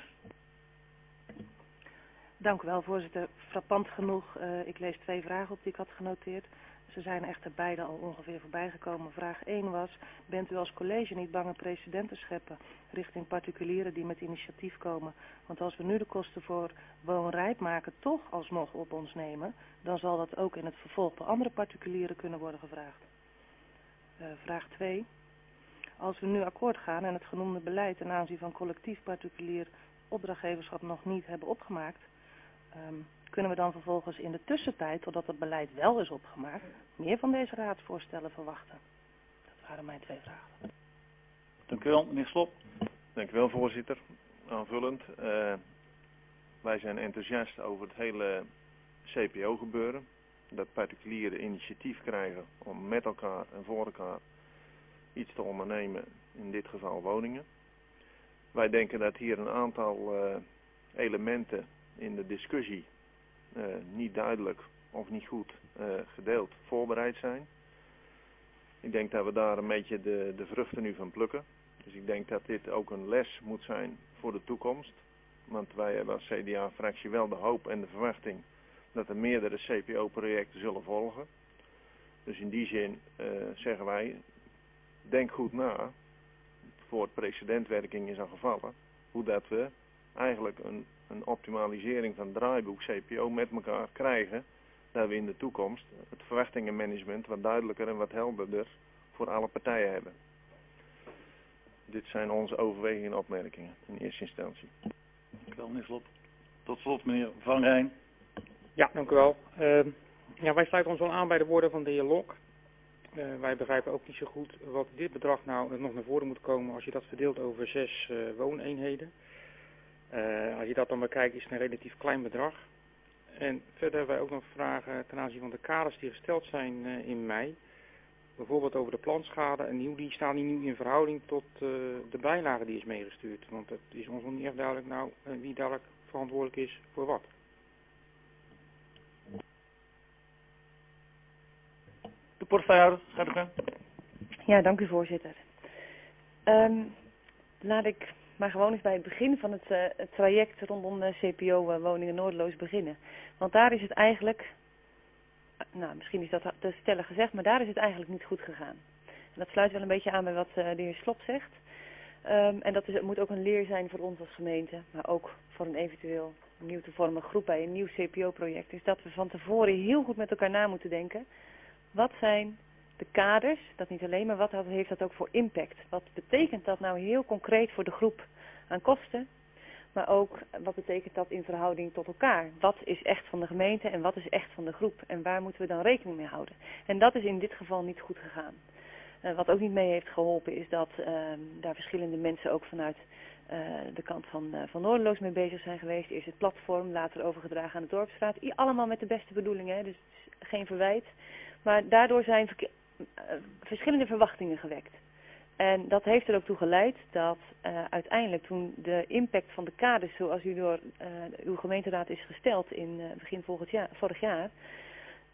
Dank u wel, voorzitter. Frappant genoeg, ik lees 2 vragen op die ik had genoteerd. Ze zijn echter beide al ongeveer voorbij gekomen. Vraag 1 was, bent u als college niet bang een precedent te scheppen richting particulieren die met initiatief komen? Want als we nu de kosten voor woonrijp maken toch alsnog op ons nemen, dan zal dat ook in het vervolg door andere particulieren kunnen worden gevraagd. Vraag 2. Als we nu akkoord gaan en het genoemde beleid ten aanzien van collectief particulier opdrachtgeverschap nog niet hebben opgemaakt, kunnen we dan vervolgens in de tussentijd, totdat het beleid wel is opgemaakt, meer van deze raadsvoorstellen verwachten? Dat waren mijn 2 vragen. Dank u wel, meneer Slop. Dank u wel, voorzitter. Aanvullend. Wij zijn enthousiast over het hele CPO-gebeuren. Dat particulieren initiatief krijgen om met elkaar en voor elkaar iets te ondernemen, in dit geval woningen. Wij denken dat hier een aantal elementen in de discussie niet duidelijk of niet goed gedeeld voorbereid zijn. Ik denk dat we daar een beetje de vruchten nu van plukken. Dus ik denk dat dit ook een les moet zijn voor de toekomst. Want wij hebben als CDA-fractie wel de hoop en de verwachting dat er meerdere CPO-projecten zullen volgen. Dus in die zin zeggen wij, denk goed na, voor het precedentwerking is al gevallen, hoe dat we eigenlijk een optimalisering van draaiboek CPO met elkaar krijgen, dat we in de toekomst het verwachtingenmanagement wat duidelijker en wat helderder voor alle partijen hebben. Dit zijn onze overwegingen en opmerkingen in eerste instantie. Dank u wel, meneer Slop. Tot slot, meneer Van Rijn. Ja, dank u wel. Wij sluiten ons wel aan bij de woorden van de heer Lok. Wij begrijpen ook niet zo goed wat dit bedrag nou nog naar voren moet komen als je dat verdeelt over 6 wooneenheden. Als je dat dan bekijkt is het een relatief klein bedrag. En verder hebben wij ook nog vragen ten aanzien van de kaders die gesteld zijn in mei. Bijvoorbeeld over de plantschade en die staan die nu in verhouding tot de bijlage die is meegestuurd. Want het is ons nog niet echt duidelijk wie dadelijk verantwoordelijk is voor wat. De portefeuillehouder, gaat u gang. Ja, dank u voorzitter. Laat ik maar gewoon eens bij het begin van het traject rondom de CPO woningen noordeloos beginnen. Want daar is het eigenlijk, nou misschien is dat te stellig gezegd, maar daar is het eigenlijk niet goed gegaan. En dat sluit wel een beetje aan bij wat de heer Slop zegt. En het moet ook een leer zijn voor ons als gemeente, maar ook voor een eventueel nieuw te vormen groep bij een nieuw CPO-project. Is dat we van tevoren heel goed met elkaar na moeten denken. Wat zijn de kaders, dat niet alleen, maar wat heeft dat ook voor impact? Wat betekent dat nou heel concreet voor de groep aan kosten? Maar ook, wat betekent dat in verhouding tot elkaar? Wat is echt van de gemeente en wat is echt van de groep? En waar moeten we dan rekening mee houden? En dat is in dit geval niet goed gegaan. Wat ook niet mee heeft geholpen is dat daar verschillende mensen ook vanuit de kant van Noorderloos mee bezig zijn geweest. Eerst het platform, later overgedragen aan de Dorpsraad. Allemaal met de beste bedoelingen, hè? Dus het is geen verwijt. Maar daardoor zijn verschillende verwachtingen gewekt. En dat heeft er ook toe geleid dat uiteindelijk toen de impact van de kaders zoals u door uw gemeenteraad is gesteld in begin vorig jaar,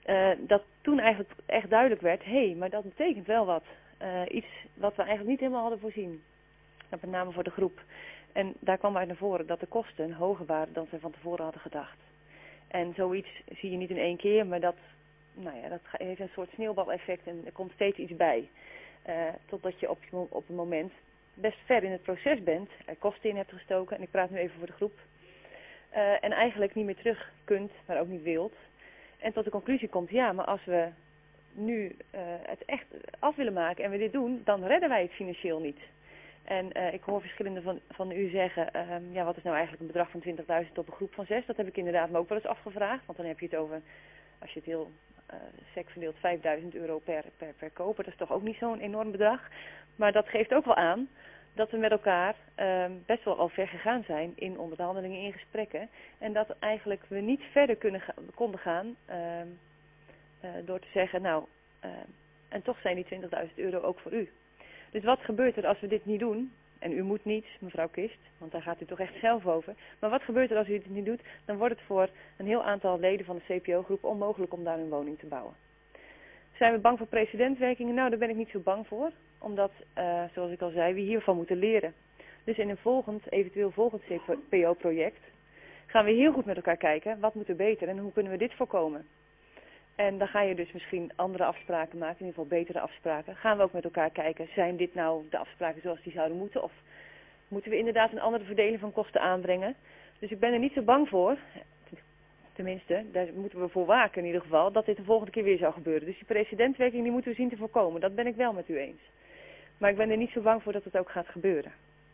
dat toen eigenlijk echt duidelijk werd, maar dat betekent wel wat. Iets wat we eigenlijk niet helemaal hadden voorzien. Met name voor de groep. En daar kwam uit naar voren dat de kosten hoger waren dan ze van tevoren hadden gedacht. En zoiets zie je niet in 1 keer, maar dat heeft een soort sneeuwbaleffect en er komt steeds iets bij. Totdat je op een moment best ver in het proces bent, er kosten in hebt gestoken, en ik praat nu even voor de groep, en eigenlijk niet meer terug kunt, maar ook niet wilt. En tot de conclusie komt, maar als we nu het echt af willen maken en we dit doen, dan redden wij het financieel niet. En ik hoor verschillende van u zeggen, wat is nou eigenlijk een bedrag van 20.000 op een groep van 6? Dat heb ik inderdaad me ook wel eens afgevraagd, want dan heb je het over, als je het heel sec verdeelt, €5.000 per koper. Dat is toch ook niet zo'n enorm bedrag. Maar dat geeft ook wel aan dat we met elkaar best wel al ver gegaan zijn in onderhandelingen, in gesprekken. En dat eigenlijk we niet verder konden gaan door te zeggen, en toch zijn die €20.000 ook voor u. Dus wat gebeurt er als we dit niet doen? En u moet niet, mevrouw Kist, want daar gaat u toch echt zelf over. Maar wat gebeurt er als u dit niet doet? Dan wordt het voor een heel aantal leden van de CPO-groep onmogelijk om daar een woning te bouwen. Zijn we bang voor precedentwerkingen? Nou, daar ben ik niet zo bang voor. Omdat, zoals ik al zei, we hiervan moeten leren. Dus in een eventueel volgend CPO-project gaan we heel goed met elkaar kijken. Wat moet er beter en hoe kunnen we dit voorkomen? En dan ga je dus misschien andere afspraken maken, in ieder geval betere afspraken. Gaan we ook met elkaar kijken, zijn dit nou de afspraken zoals die zouden moeten? Of moeten we inderdaad een andere verdeling van kosten aanbrengen? Dus ik ben er niet zo bang voor, tenminste, daar moeten we voor waken in ieder geval, dat dit de volgende keer weer zou gebeuren. Dus die precedentwerking die moeten we zien te voorkomen, dat ben ik wel met u eens. Maar ik ben er niet zo bang voor dat het ook gaat gebeuren.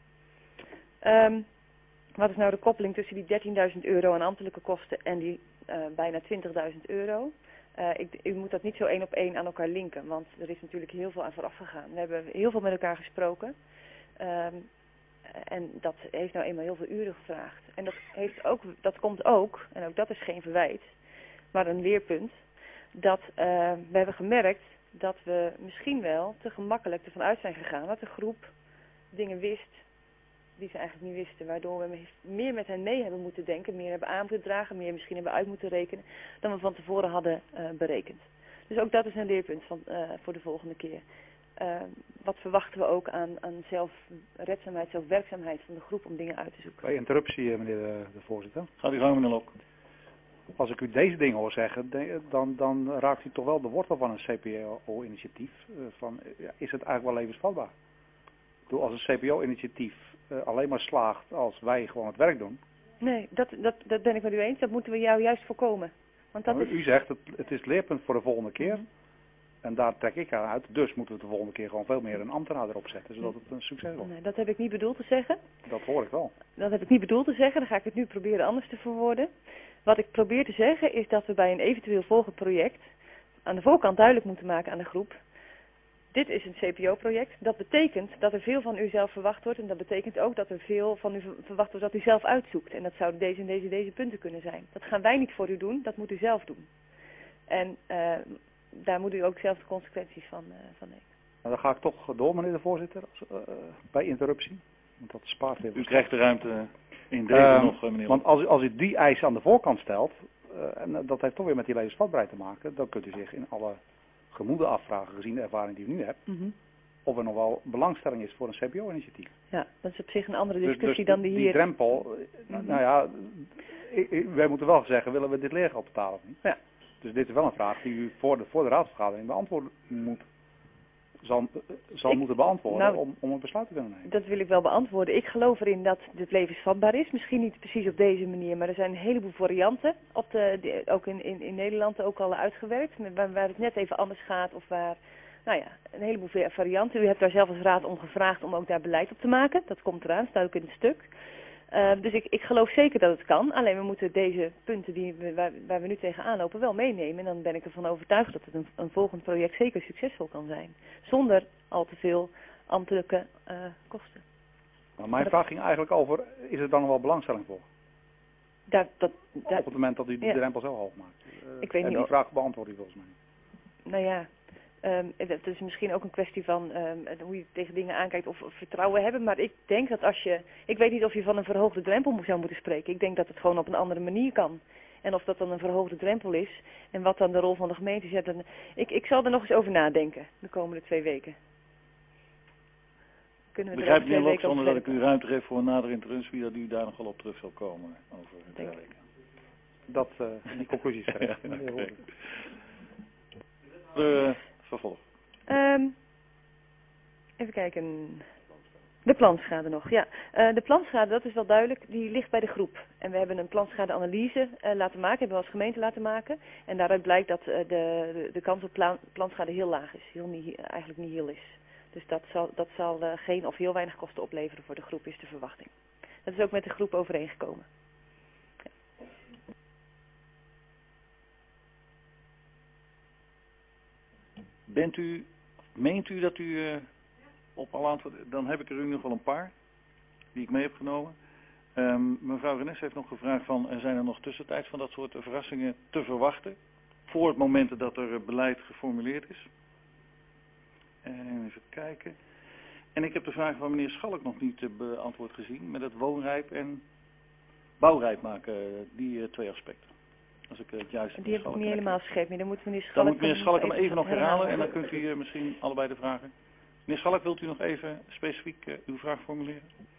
Wat is nou de koppeling tussen die €13.000 aan ambtelijke kosten en die bijna €20.000? U moet dat niet zo 1 op 1 aan elkaar linken, want er is natuurlijk heel veel aan vooraf gegaan. We hebben heel veel met elkaar gesproken en dat heeft nou eenmaal heel veel uren gevraagd. En dat komt ook, en ook dat is geen verwijt, maar een leerpunt, dat we hebben gemerkt dat we misschien wel te gemakkelijk ervan uit zijn gegaan dat de groep dingen wist die ze eigenlijk niet wisten, waardoor we meer met hen mee hebben moeten denken, meer hebben aan moeten dragen, meer misschien hebben uit moeten rekenen, dan we van tevoren hadden berekend. Dus ook dat is een leerpunt voor de volgende keer. Wat verwachten we ook aan zelfredzaamheid, zelfwerkzaamheid van de groep om dingen uit te zoeken? Bij interruptie, meneer de voorzitter. Gaat u gang, meneer Lok. Als ik u deze dingen hoor zeggen, dan raakt u toch wel de wortel van een CPO-initiatief. Is het eigenlijk wel levensvatbaar? Ik bedoel, als een CPO-initiatief alleen maar slaagt als wij gewoon het werk doen. Nee, dat ben ik met u eens. Dat moeten we jou juist voorkomen. Want dat U zegt, het is leerpunt voor de volgende keer. En daar trek ik aan uit. Dus moeten we de volgende keer gewoon veel meer een ambtenaar erop zetten, zodat het een succes wordt. Nee, dat heb ik niet bedoeld te zeggen. Dat hoor ik wel. Dat heb ik niet bedoeld te zeggen. Dan ga ik het nu proberen anders te verwoorden. Wat ik probeer te zeggen is dat we bij een eventueel volgend project aan de voorkant duidelijk moeten maken aan de groep. Dit is een CPO-project. Dat betekent dat er veel van u zelf verwacht wordt. En dat betekent ook dat er veel van u verwacht wordt dat u zelf uitzoekt. En dat zouden deze en deze punten kunnen zijn. Dat gaan wij niet voor u doen. Dat moet u zelf doen. En daar moet u ook zelf de consequenties van nemen. Nou, dan ga ik toch door, meneer de voorzitter, bij interruptie. Want dat spaart weer. U krijgt de ruimte in deze nog, meneer. Want als u die eis aan de voorkant stelt, en dat heeft toch weer met die levensvatbaarheid te maken, dan kunt u zich in alle gemoeden afvragen, gezien de ervaring die u nu hebt, of er nog wel belangstelling is voor een CPO-initiatief. Ja, dat is op zich een andere discussie dan die hier. Die drempel, wij moeten wel zeggen, willen we dit leergeld betalen of niet? Ja. Dus dit is wel een vraag die u voor de raadsvergadering zal moeten beantwoorden om een besluit te kunnen nemen. Dat wil ik wel beantwoorden. Ik geloof erin dat dit levensvatbaar is. Misschien niet precies op deze manier, maar er zijn een heleboel varianten. Ook in Nederland ook al uitgewerkt. Waar het net even anders gaat of waar, een heleboel varianten. U hebt daar zelf als raad om gevraagd om ook daar beleid op te maken. Dat komt eraan, staat ook in het stuk. Dus ik geloof zeker dat het kan. Alleen we moeten deze punten waar we nu tegenaan lopen wel meenemen. En dan ben ik ervan overtuigd dat het een volgend project zeker succesvol kan zijn. Zonder al te veel ambtelijke kosten. Maar mijn vraag ging eigenlijk over, is er dan nog wel belangstelling voor? Op het moment dat u de drempel zo hoog maakt. Ik weet niet die vraag beantwoord u volgens mij. Nou ja, het is misschien ook een kwestie van hoe je tegen dingen aankijkt of vertrouwen hebben. Maar ik denk dat ik weet niet of je van een verhoogde drempel zou moeten spreken. Ik denk dat het gewoon op een andere manier kan. En of dat dan een verhoogde drempel is en wat dan de rol van de gemeente is. Ja, ik zal er nog eens over nadenken de komende 2 weken. Kunnen we Begrijp er meneer Lok, weken zonder dat ik u ruimte geef voor een nader interruptie, dat u daar nog wel op terug zal komen over 2 weken. Dat, die conclusie is terecht. Vervolg. Even kijken. De planschade nog, ja. De planschade, dat is wel duidelijk, die ligt bij de groep. En we hebben een planschadeanalyse laten maken, hebben we als gemeente laten maken. En daaruit blijkt dat de kans op planschade heel laag is, eigenlijk niet heel is. Dus dat zal geen of heel weinig kosten opleveren voor de groep, is de verwachting. Dat is ook met de groep overeengekomen. Ja. Meent u dat u op alle antwoorden, dan heb ik er in ieder geval een paar die ik mee heb genomen. Mevrouw Renesse heeft nog gevraagd van, zijn er nog tussentijds van dat soort verrassingen te verwachten? Voor het moment dat er beleid geformuleerd is. Even kijken. En ik heb de vraag van meneer Schalk nog niet beantwoord gezien, met het woonrijp en bouwrijp maken, die 2 aspecten. Als ik het juist die heb ik niet helemaal scherp meer. Dan moet meneer Schalk, dan moet meneer Schalk hem even nog herhalen en dan kunt u misschien allebei de vragen. Meneer Schalk, wilt u nog even specifiek uw vraag formuleren?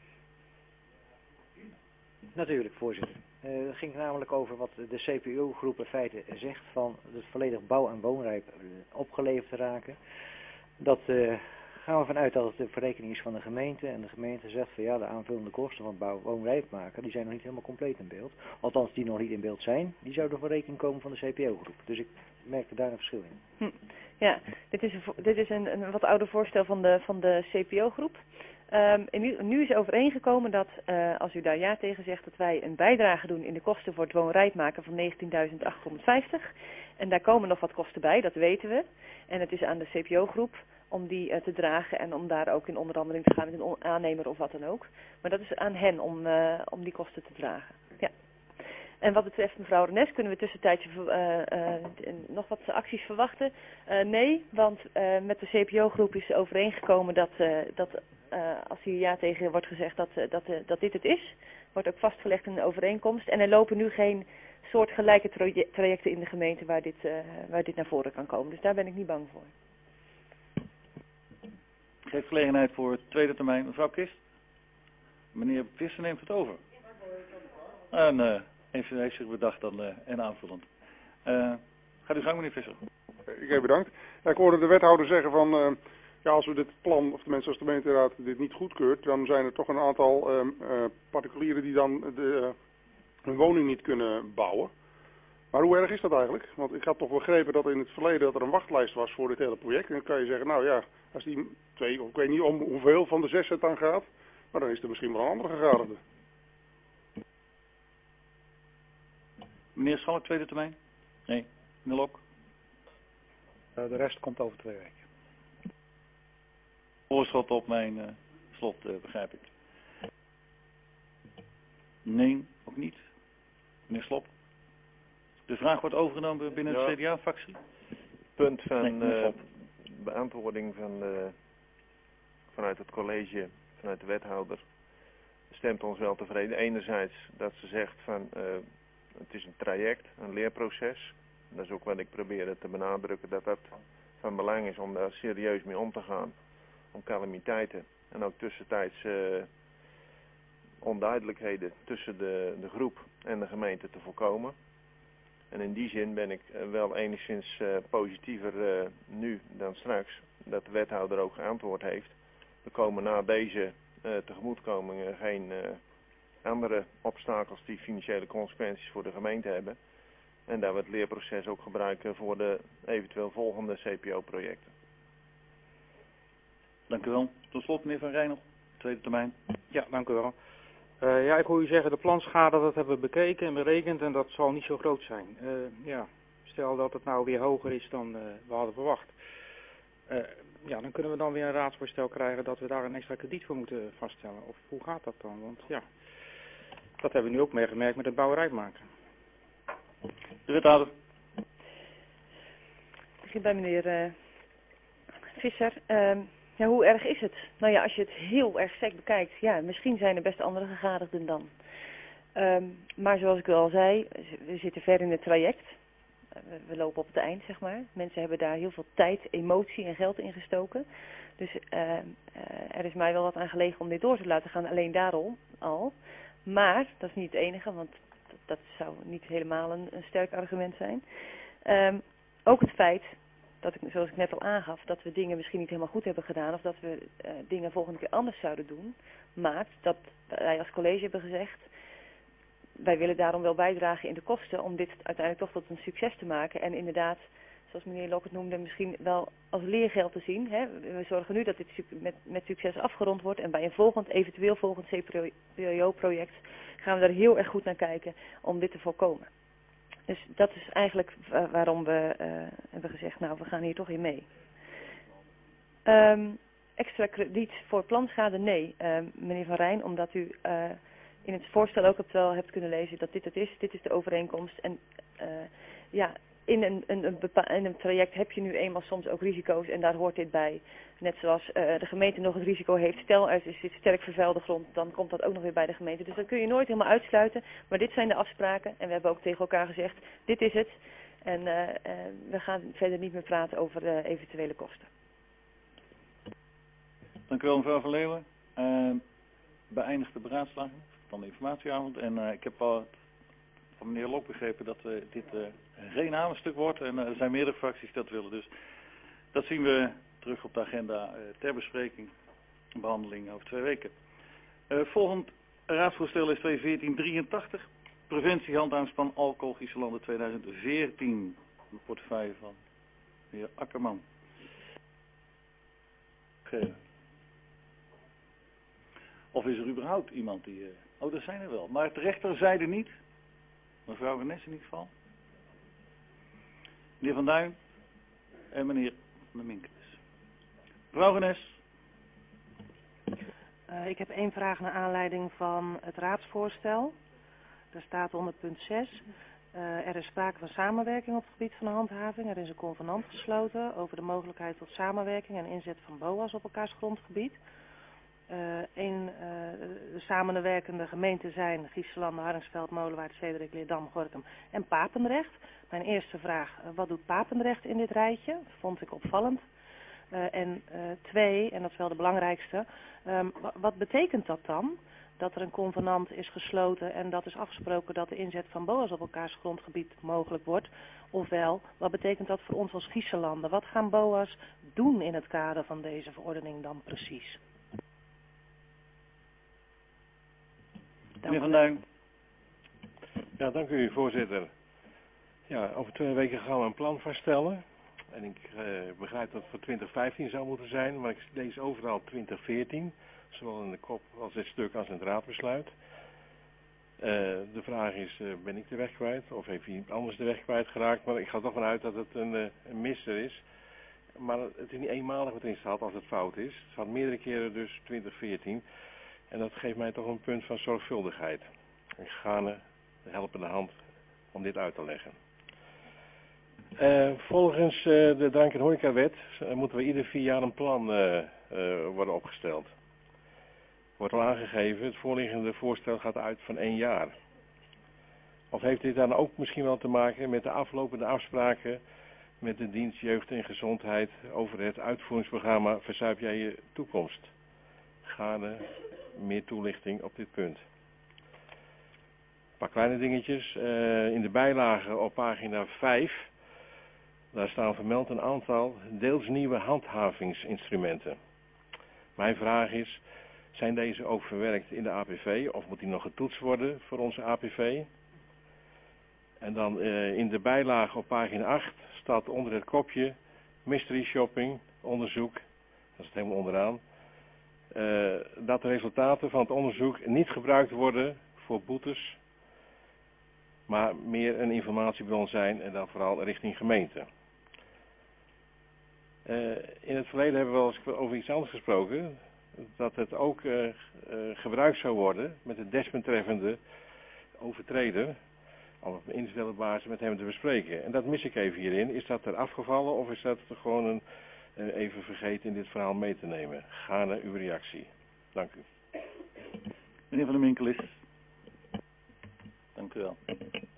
Natuurlijk, voorzitter. Het ging namelijk over wat de CPO-groep in feite zegt van het volledig bouw- en woonrijp opgeleverd te raken. Dat gaan we vanuit dat het de verrekening is van de gemeente. En de gemeente zegt van ja, de aanvullende kosten van bouw- en woonrijp maken, die zijn nog niet helemaal compleet in beeld. Althans, die nog niet in beeld zijn, die zouden voor rekening komen van de CPO-groep. Dus ik merkte daar een verschil in. Ja, dit is een wat ouder voorstel van de CPO-groep. Nu is overeengekomen dat, als u daar ja tegen zegt, dat wij een bijdrage doen in de kosten voor het woonrijp maken van 19.850. En daar komen nog wat kosten bij, dat weten we. En het is aan de CPO-groep om die te dragen en om daar ook in onderhandeling te gaan met een aannemer of wat dan ook. Maar dat is aan hen om die kosten te dragen. Ja. En wat betreft mevrouw Renesse, kunnen we tussentijds nog wat acties verwachten? Nee, want met de CPO-groep is overeengekomen dat als hier ja tegen wordt gezegd dat dit het is, wordt ook vastgelegd in een overeenkomst. En er lopen nu geen soortgelijke trajecten in de gemeente waar dit naar voren kan komen. Dus daar ben ik niet bang voor. Ik geef gelegenheid voor het tweede termijn. Mevrouw Kist. Meneer Visser neemt het over. En heeft zich bedacht dan en aanvullend. Gaat u gang, meneer Visser. Ik heb bedankt. Ja, ik hoorde de wethouder zeggen van, ja, als we dit plan, of tenminste als de gemeenteraad dit niet goedkeurt, dan zijn er toch een aantal particulieren die dan hun woning niet kunnen bouwen. Maar hoe erg is dat eigenlijk? Want ik had toch begrepen dat in het verleden dat er een wachtlijst was voor dit hele project. En dan kan je zeggen, nou ja, als die 2, of ik weet niet om hoeveel van de 6 het dan gaat, maar dan is er misschien wel een andere gegadigde. Meneer Schalk, tweede termijn? Nee, meneer Lok? De rest komt over 2 weken. Voorschot op mijn slot, begrijp ik. Nee, ook niet. Meneer Slop? De vraag wordt overgenomen binnen de CDA-fractie? Punt van beantwoording vanuit het college, vanuit de wethouder, stemt ons wel tevreden. Enerzijds dat ze zegt van het is een traject, een leerproces. Dat is ook wat ik probeerde te benadrukken, dat dat van belang is om daar serieus mee om te gaan. Om calamiteiten en ook tussentijds onduidelijkheden tussen de groep en de gemeente te voorkomen. En in die zin ben ik wel enigszins positiever nu dan straks, dat de wethouder ook geantwoord heeft. Er komen na deze tegemoetkomingen geen andere obstakels die financiële consequenties voor de gemeente hebben. En dat we het leerproces ook gebruiken voor de eventueel volgende CPO-projecten. Dank u wel. Tot slot, meneer Van Rijn nog, tweede termijn. Ja, dank u wel. Ja, ik hoor u zeggen, de planschade, dat hebben we bekeken en berekend en dat zal niet zo groot zijn. Ja, stel dat het nou weer hoger is dan we hadden verwacht. Ja, dan kunnen we dan weer een raadsvoorstel krijgen dat we daar een extra krediet voor moeten vaststellen. Of hoe gaat dat dan? Want ja, dat hebben we nu ook meegemerkt met het bouwrijp maken. De wethouder. Ik begin bij meneer Visser. Ja, hoe erg is het? Nou ja, als je het heel erg sec bekijkt, ja, misschien zijn er best andere gegadigden dan. Maar zoals ik al zei, we zitten ver in het traject. We lopen op het eind, zeg maar. Mensen hebben daar heel veel tijd, emotie en geld in gestoken. Dus er is mij wel wat aan gelegen om dit door te laten gaan, alleen daarom al. Maar, dat is niet het enige, want dat zou niet helemaal een sterk argument zijn. Ook het feit, dat ik, zoals ik net al aangaf, dat we dingen misschien niet helemaal goed hebben gedaan, of dat we dingen volgende keer anders zouden doen, maakt dat wij als college hebben gezegd, wij willen daarom wel bijdragen in de kosten om dit uiteindelijk toch tot een succes te maken. En inderdaad, zoals meneer Lok het noemde, misschien wel als leergeld te zien. Hè? We zorgen nu dat dit met succes afgerond wordt. En bij een eventueel volgend CPO-project gaan we daar heel erg goed naar kijken om dit te voorkomen. Dus dat is eigenlijk waarom we hebben gezegd, nou, we gaan hier toch in mee. Extra krediet voor planschade? Nee, meneer Van Rijn, omdat u in het voorstel ook wel hebt kunnen lezen dat dit het is. Dit is de overeenkomst. En in een traject heb je nu eenmaal soms ook risico's en daar hoort dit bij. Net zoals de gemeente nog het risico heeft. Stel, er zit sterk vervuilde grond, dan komt dat ook nog weer bij de gemeente. Dus dat kun je nooit helemaal uitsluiten. Maar dit zijn de afspraken en we hebben ook tegen elkaar gezegd, dit is het. En we gaan verder niet meer praten over eventuele kosten. Dank u wel, mevrouw Van Leeuwen. Beëindigt de beraadslaging van de informatieavond. En ik heb al van meneer Lok begrepen dat dit geen hamerstuk wordt. En er zijn meerdere fracties die dat willen. Dus dat zien we terug op de agenda ter bespreking en behandeling over 2 weken. Volgend raadsvoorstel is 21483. Preventie handhavingsplan alcohol Griezenlanden 2014. De portefeuille van de heer Akkerman. Of is er überhaupt iemand die... Oh, dat zijn er wel. Maar het rechterzijde niet. Mevrouw Renes in ieder geval. Meneer Van Duin. En meneer Van der Minkelis. Mevrouw Renes. Ik heb 1 vraag naar aanleiding van het raadsvoorstel. Daar staat onder punt 6. Er is sprake van samenwerking op het gebied van de handhaving. Er is een convenant gesloten over de mogelijkheid tot samenwerking en inzet van BOA's op elkaars grondgebied. De samenwerkende gemeenten zijn Griezenlanden, Hardingsveld, Molenwaard, Zederik, Leerdam, Gorinchem en Papendrecht. Mijn eerste vraag, wat doet Papendrecht in dit rijtje? Dat vond ik opvallend. En 2, en dat is wel de belangrijkste, wat betekent dat dan? Dat er een convenant is gesloten en dat is afgesproken dat de inzet van BOA's op elkaars grondgebied mogelijk wordt. Ofwel, wat betekent dat voor ons als Griezenlanden? Wat gaan BOA's doen in het kader van deze verordening dan precies? Meneer Van Duin. Ja, dank u, voorzitter. Ja, over 2 weken gaan we een plan vaststellen. En ik begrijp dat het voor 2015 zou moeten zijn, maar ik lees overal 2014. Zowel in de kop als dit stuk als in het raadbesluit. De vraag is, ben ik de weg kwijt of heeft iemand anders de weg kwijt geraakt? Maar ik ga er toch vanuit dat het een misser is. Maar het is niet eenmalig wat erin staat als het fout is. Het staat meerdere keren dus 2014. En dat geeft mij toch een punt van zorgvuldigheid. Ik ga de helpende hand om dit uit te leggen. Volgens de drank- en horecawet moeten we ieder 4 jaar een plan worden opgesteld. Wordt al aangegeven, het voorliggende voorstel gaat uit van 1 jaar. Of heeft dit dan ook misschien wel te maken met de aflopende afspraken met de dienst Jeugd en Gezondheid over het uitvoeringsprogramma Verzuip jij je toekomst? Gade meer toelichting op dit punt. Een paar kleine dingetjes. In de bijlage op pagina 5, daar staan vermeld een aantal deels nieuwe handhavingsinstrumenten. Mijn vraag is, zijn deze ook verwerkt in de APV of moet die nog getoetst worden voor onze APV? En dan in de bijlage op pagina 8 staat onder het kopje mystery shopping onderzoek, dat is het helemaal onderaan, dat de resultaten van het onderzoek niet gebruikt worden voor boetes, maar meer een informatiebron zijn en dan vooral richting gemeente. In het verleden hebben we wel eens over iets anders gesproken, dat het ook gebruikt zou worden met de desbetreffende overtreder, om op een individuele basis met hem te bespreken. En dat mis ik even hierin. Is dat er afgevallen of is dat gewoon even vergeten in dit verhaal mee te nemen? Ga naar uw reactie. Dank u. Meneer Van der Minkelis. Dank u wel.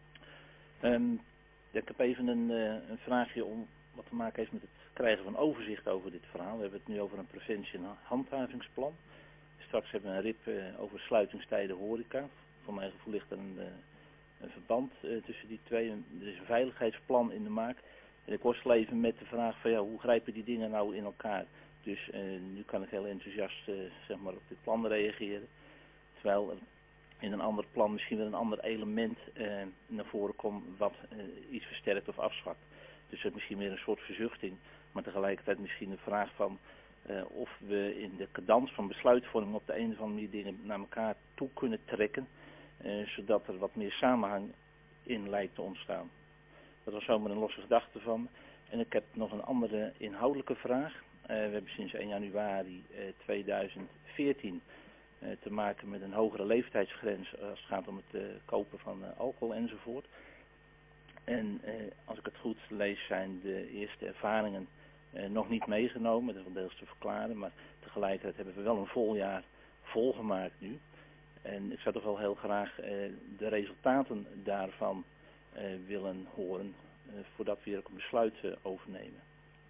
Ik heb even een vraagje om wat te maken heeft met het krijgen van overzicht over dit verhaal. We hebben het nu over een preventie- en handhavingsplan. Straks hebben we een RIP over sluitingstijden horeca. Voor mijn gevoel ligt er een verband tussen die twee. Er is een veiligheidsplan in de maak. En ik worstel even met de vraag van ja, hoe grijpen die dingen nou in elkaar? Dus nu kan ik heel enthousiast zeg maar op dit plan reageren. Terwijl er in een ander plan misschien wel een ander element naar voren komt wat iets versterkt of afzwakt. Dus het is misschien weer een soort verzuchting, maar tegelijkertijd misschien een vraag van of we in de cadans van besluitvorming op de een of andere manier dingen naar elkaar toe kunnen trekken, zodat er wat meer samenhang in lijkt te ontstaan. Dat was zomaar een losse gedachte van. En ik heb nog een andere inhoudelijke vraag. We hebben sinds 1 januari 2014 te maken met een hogere leeftijdsgrens als het gaat om het kopen van alcohol enzovoort. En als ik het goed lees zijn de eerste ervaringen nog niet meegenomen, dat is wel deels te verklaren, maar tegelijkertijd hebben we wel een vol jaar volgemaakt nu. En ik zou toch wel heel graag de resultaten daarvan willen horen voordat we hier ook een besluit overnemen.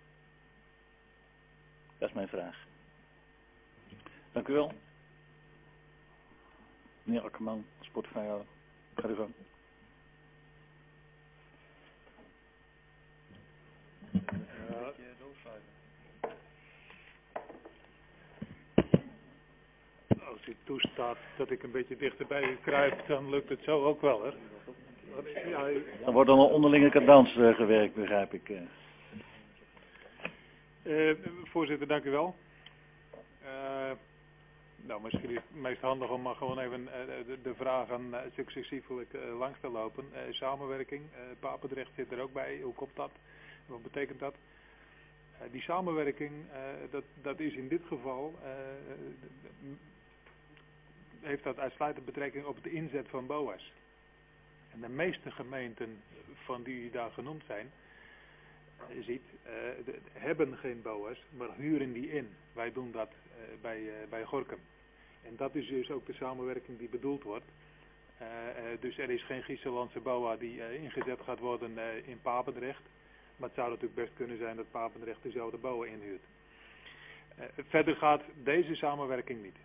Dat is mijn vraag. Dank u wel. Meneer Akkerman, sportvrijhouder. Ga u gang. Als u toestaat dat ik een beetje dichterbij u kruip, dan lukt het zo ook wel, hè? Ja, Er wordt dan een onderlinge cadans gewerkt, begrijp ik. Voorzitter, dank u wel. Nou, misschien is het meest handig om maar gewoon even de vragen successievelijk langs te lopen. Samenwerking, Papendrecht zit er ook bij. Hoe komt dat? Wat betekent dat? Die samenwerking, dat is in dit geval, heeft dat uitsluitend betrekking op de inzet van BOA's. En de meeste gemeenten van die daar genoemd zijn, hebben geen BOA's, maar huren die in. Wij doen dat bij Gorinchem. En dat is dus ook de samenwerking die bedoeld wordt. Dus er is geen Giesselandse BOA die ingezet gaat worden in Papendrecht. Maar het zou natuurlijk best kunnen zijn dat Papendrecht dezelfde BOA inhuurt. Verder gaat deze samenwerking niet.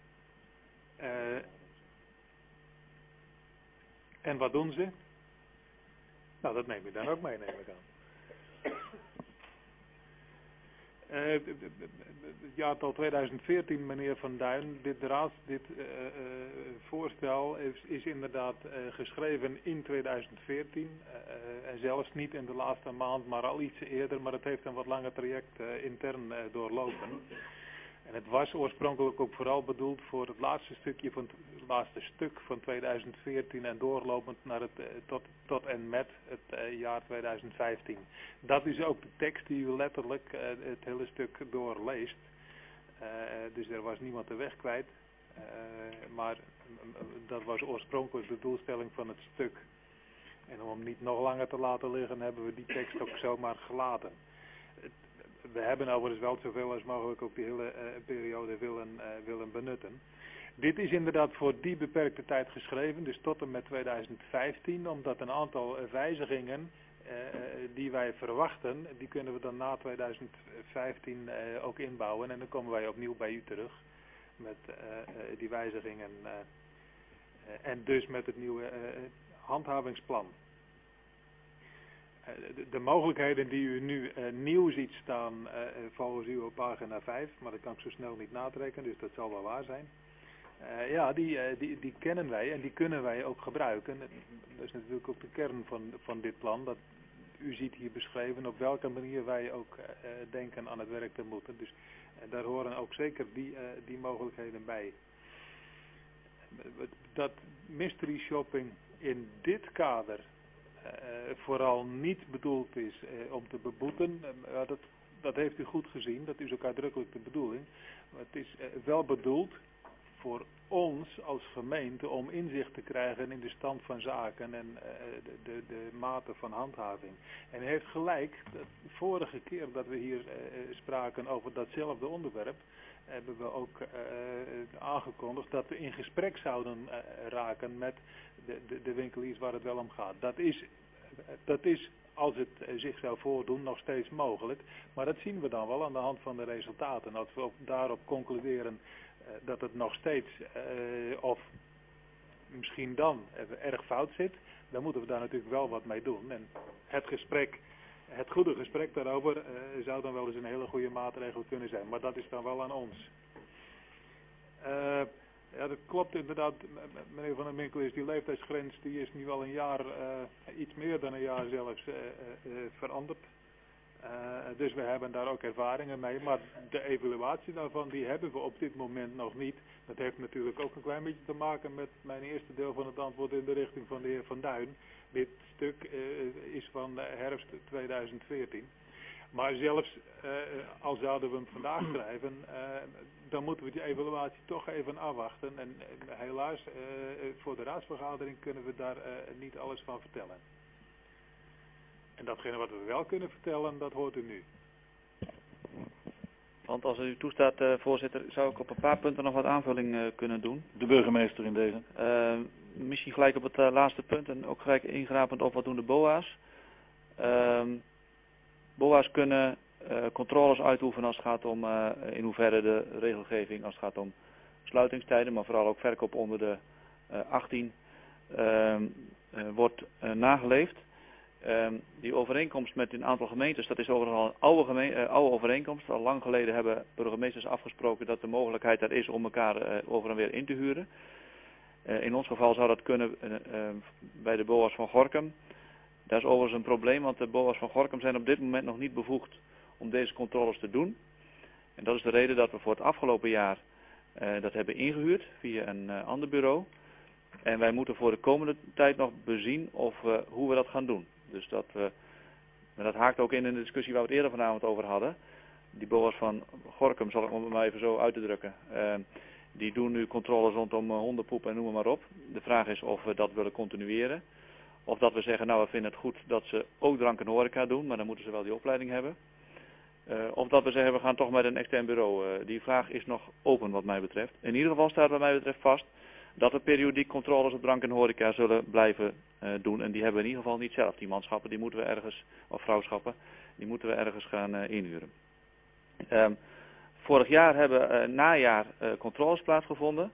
En wat doen ze? Nou, dat neem je dan ook mee, neem ik aan. Het jaartal 2014, meneer Van Duin, dit voorstel is inderdaad geschreven in 2014 en zelfs niet in de laatste maand, maar al iets eerder, maar het heeft een wat langer traject intern doorlopen. En het was oorspronkelijk ook vooral bedoeld voor het laatste stuk van 2014 en doorlopend naar het tot en met het jaar 2015. Dat is ook de tekst die u letterlijk het hele stuk doorleest. Dus er was niemand de weg kwijt. Maar dat was oorspronkelijk de doelstelling van het stuk. En om hem niet nog langer te laten liggen, hebben we die tekst ook zomaar gelaten. We hebben overigens wel zoveel als mogelijk ook die hele periode willen benutten. Dit is inderdaad voor die beperkte tijd geschreven, dus tot en met 2015, omdat een aantal wijzigingen die wij verwachten, die kunnen we dan na 2015 ook inbouwen. En dan komen wij opnieuw bij u terug met die wijzigingen en dus met het nieuwe handhavingsplan. De mogelijkheden die u nu nieuw ziet staan volgens u op pagina 5, maar dat kan ik zo snel niet natrekken, dus dat zal wel waar zijn. Die kennen wij en die kunnen wij ook gebruiken. Dat is natuurlijk ook de kern van dit plan. Dat u ziet hier beschreven op welke manier wij ook denken aan het werk te moeten. Dus daar horen ook zeker die mogelijkheden bij. Dat mystery shopping in dit kader vooral niet bedoeld is om te beboeten, dat heeft u goed gezien, dat is ook uitdrukkelijk de bedoeling. Maar het is wel bedoeld voor ons als gemeente om inzicht te krijgen in de stand van zaken en de mate van handhaving. En u heeft gelijk, de vorige keer dat we hier spraken over datzelfde onderwerp, hebben we ook aangekondigd dat we in gesprek zouden raken met de winkeliers waar het wel om gaat. Dat is, als het zich zou voordoen, nog steeds mogelijk. Maar dat zien we dan wel aan de hand van de resultaten. Als we ook daarop concluderen dat het nog steeds, of misschien dan erg fout zit, dan moeten we daar natuurlijk wel wat mee doen. En het goede gesprek daarover zou dan wel eens een hele goede maatregel kunnen zijn. Maar dat is dan wel aan ons. Ja, dat klopt inderdaad, meneer Van den Winkel, is die leeftijdsgrens die is nu al een jaar, iets meer dan een jaar zelfs, veranderd. Dus we hebben daar ook ervaringen mee, maar de evaluatie daarvan die hebben we op dit moment nog niet. Dat heeft natuurlijk ook een klein beetje te maken met mijn eerste deel van het antwoord in de richting van de heer Van Duin. Dit stuk is van herfst 2014. Maar zelfs al zouden we hem vandaag schrijven, dan moeten we die evaluatie toch even afwachten. En helaas, voor de raadsvergadering kunnen we daar niet alles van vertellen. En datgene wat we wel kunnen vertellen, dat hoort u nu. Want als u toestaat, voorzitter, zou ik op een paar punten nog wat aanvulling kunnen doen. De burgemeester in deze. Misschien gelijk op het laatste punt en ook gelijk ingrapend op wat doen de BOA's. BOA's kunnen controles uitoefenen als het gaat om in hoeverre de regelgeving, als het gaat om sluitingstijden, maar vooral ook verkoop onder de 18 wordt nageleefd. Die overeenkomst met een aantal gemeentes, dat is overigens al een oude overeenkomst. Al lang geleden hebben burgemeesters afgesproken dat de mogelijkheid er is om elkaar over en weer in te huren. In ons geval zou dat kunnen bij de BOA's van Gorinchem. Dat is overigens een probleem, want de BOA's van Gorinchem zijn op dit moment nog niet bevoegd om deze controles te doen. En dat is de reden dat we voor het afgelopen jaar dat hebben ingehuurd via een ander bureau. En wij moeten voor de komende tijd nog bezien hoe we dat gaan doen. Dus dat haakt ook in de discussie waar we het eerder vanavond over hadden. Die BOA's van Gorinchem, zal ik om het maar even zo uit te drukken, die doen nu controles rondom hondenpoep en noem maar op. De vraag is of we dat willen continueren. Of dat we zeggen, nou we vinden het goed dat ze ook drank en horeca doen, maar dan moeten ze wel die opleiding hebben. Of dat we zeggen, we gaan toch met een extern bureau. Die vraag is nog open wat mij betreft. In ieder geval staat wat mij betreft vast dat we periodiek controles op drank en horeca zullen blijven doen. En die hebben we in ieder geval niet zelf. Die manschappen, die moeten we ergens, of vrouwschappen, die moeten we ergens gaan inhuren. Vorig jaar hebben najaar controles plaatsgevonden.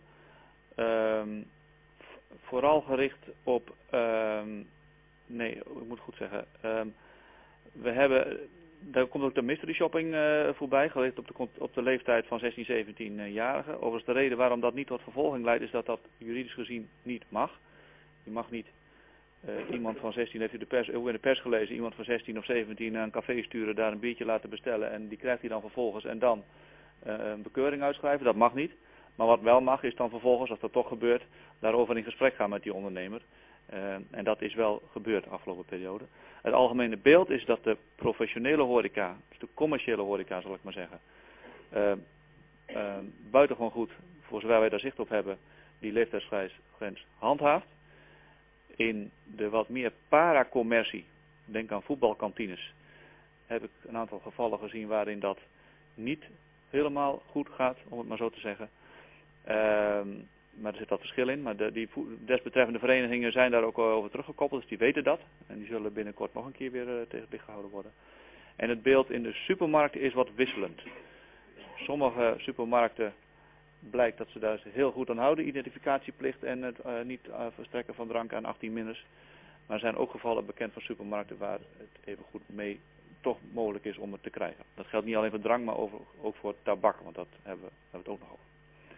Vooral gericht op, ik moet goed zeggen, we hebben, daar komt ook de mystery shopping voorbij, gericht op de leeftijd van 16, 17-jarigen. Overigens de reden waarom dat niet tot vervolging leidt is dat dat juridisch gezien niet mag. Je mag niet iemand van 16, heeft u ook in de pers gelezen, iemand van 16 of 17 naar een café sturen, daar een biertje laten bestellen en die krijgt hij dan vervolgens en dan een bekeuring uitschrijven. Dat mag niet. Maar wat wel mag is dan vervolgens, als dat toch gebeurt, daarover in gesprek gaan met die ondernemer. En dat is wel gebeurd de afgelopen periode. Het algemene beeld is dat de professionele horeca, dus de commerciële horeca zal ik maar zeggen, buitengewoon goed, voor zover wij daar zicht op hebben, die leeftijdsgrens handhaaft. In de wat meer paracommercie, denk aan voetbalkantines, heb ik een aantal gevallen gezien waarin dat niet helemaal goed gaat, om het maar zo te zeggen. Maar er zit wat verschil in. Maar die desbetreffende verenigingen zijn daar ook over teruggekoppeld. Dus die weten dat. En die zullen binnenkort nog een keer weer tegen het licht gehouden worden. En het beeld in de supermarkten is wat wisselend. Sommige supermarkten blijkt dat ze daar heel goed aan houden. Identificatieplicht en het niet verstrekken van drank aan 18-minners. Maar er zijn ook gevallen bekend van supermarkten waar het even goed mee toch mogelijk is om het te krijgen. Dat geldt niet alleen voor drank, maar ook voor tabak. Want dat hebben we het ook nog over.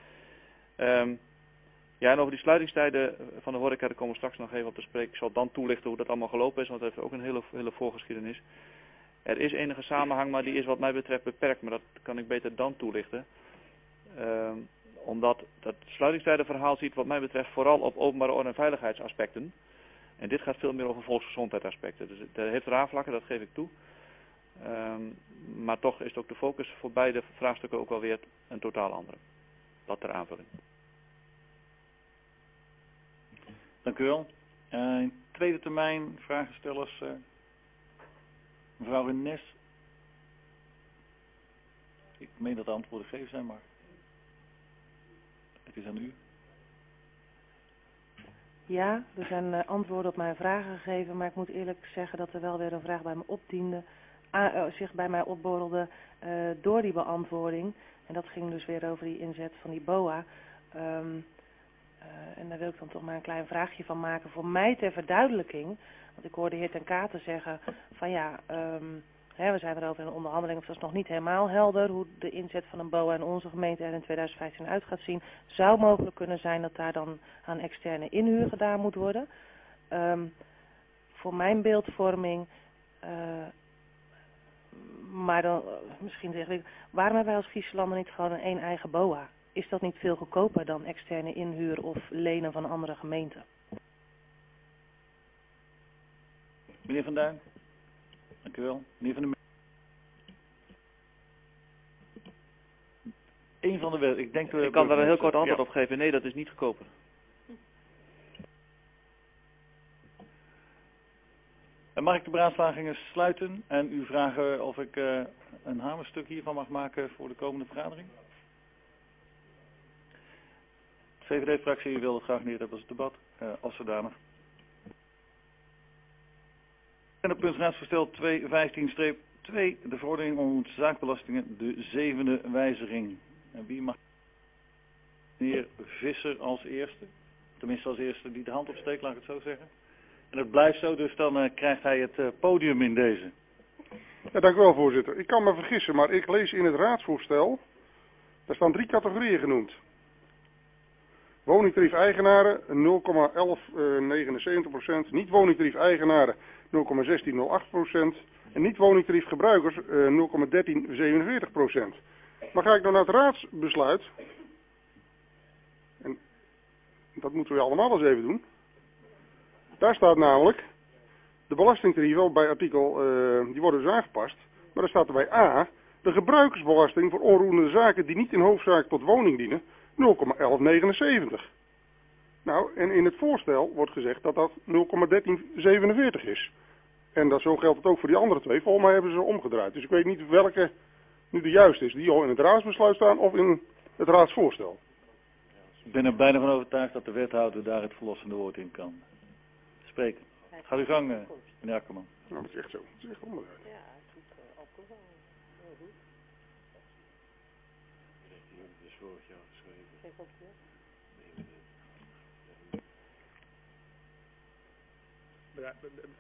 En over die sluitingstijden van de horeca, daar komen we straks nog even op te spreken. Ik zal dan toelichten hoe dat allemaal gelopen is, want dat heeft ook een hele voorgeschiedenis. Er is enige samenhang, maar die is wat mij betreft beperkt, maar dat kan ik beter dan toelichten. Omdat dat sluitingstijdenverhaal ziet wat mij betreft vooral op openbare orde en veiligheidsaspecten. En dit gaat veel meer over volksgezondheidsaspecten. Dus het heeft raafvlakken, dat geef ik toe. Maar toch is ook de focus voor beide vraagstukken ook wel weer een totaal andere. Dat ter aanvulling. Dank u wel. In tweede termijn, vragenstellers. Mevrouw Rennes. Ik meen dat de antwoorden gegeven zijn, maar... Het is aan u. Ja, er zijn antwoorden op mijn vragen gegeven, maar ik moet eerlijk zeggen dat er wel weer een vraag bij me opdiende, zich bij mij opborrelde door die beantwoording. En dat ging dus weer over die inzet van die BOA. En daar wil ik dan toch maar een klein vraagje van maken. Voor mij ter verduidelijking, want ik hoorde de heer Ten Katen zeggen van ja, we zijn erover in een onderhandeling, of dat is nog niet helemaal helder hoe de inzet van een BOA in onze gemeente er in 2015 uit gaat zien. Zou mogelijk kunnen zijn dat daar dan aan externe inhuur gedaan moet worden. Voor mijn beeldvorming, maar dan misschien zeg ik, waarom hebben wij als Griezenlanden niet gewoon een eigen BOA? Is dat niet veel goedkoper dan externe inhuur of lenen van andere gemeenten? Meneer Van Duin. Dank u wel. Meneer Van der Een van de ik kan daar een heel kort antwoord op geven. Nee, dat is niet goedkoper. En mag ik de beraadslagingen sluiten en u vragen of ik een hamerstuk hiervan mag maken voor de komende vergadering? De VVD-fractie wil het graag neer hebben als debat, als zodanig. En op punt raadsvoorstel 215-2, de verordening om zaakbelastingen, de 7e wijziging. En wie mag? Meneer Visser als eerste. Tenminste als eerste die de hand opsteekt, laat ik het zo zeggen. En het blijft zo, dus dan krijgt hij het podium in deze. Ja, dank u wel, voorzitter. Ik kan me vergissen, maar ik lees in het raadsvoorstel, daar staan 3 categorieën genoemd. Woningtarief eigenaren 0,1179%, niet woningtarief eigenaren 0,1608% en niet woningtarief gebruikers 0,1347%. Maar ga ik nou naar het raadsbesluit, en dat moeten we allemaal eens even doen. Daar staat namelijk, de belastingtarieven bij artikel, die worden dus aangepast, maar daar staat er bij A, de gebruikersbelasting voor onroerende zaken die niet in hoofdzaak tot woning dienen, 0,1179. Nou, en in het voorstel wordt gezegd dat dat 0,1347 is. En dat, zo geldt het ook voor die andere twee. Volgens mij hebben ze omgedraaid. Dus ik weet niet welke nu de juiste is. Die al in het raadsbesluit staan of in het raadsvoorstel. Ik ben er bijna van overtuigd dat de wethouder daar het verlossende woord in kan spreken. Gaat uw gang, meneer Akkerman. Nou, dat is echt zo. Dat is echt omgedraaid. Ja, het doet altijd wel heel goed. Dus vorig jaar geschreven. Geef op je. Ja,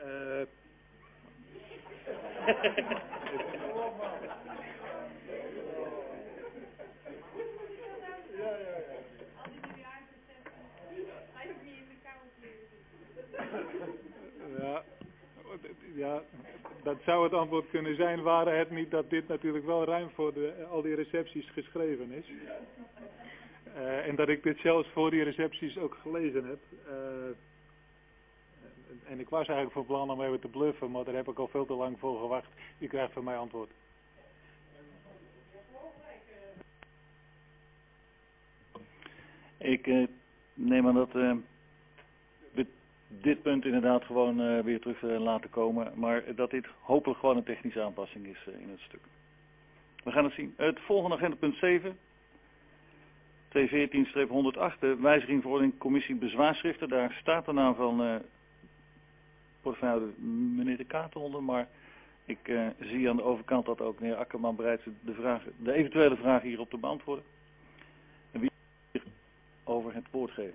ja, dat zou het antwoord kunnen zijn, waren het niet dat dit natuurlijk wel ruim voor al die recepties geschreven is. En dat ik dit zelfs voor die recepties ook gelezen heb. En ik was eigenlijk van plan om even te bluffen, maar daar heb ik al veel te lang voor gewacht. U krijgt van mij antwoord. Ik neem aan dat we dit punt inderdaad gewoon weer terug laten komen, maar dat dit hopelijk gewoon een technische aanpassing is in het stuk. We gaan het zien. Het volgende agenda punt 7. 214-108, de wijziging verordening commissie bezwaarschriften. Daar staat de naam van portefeuillehouder meneer De Kaat onder, maar ik zie aan de overkant dat ook meneer Akkerman bereid is de eventuele vragen hierop te beantwoorden. En wie hier over het woord geven?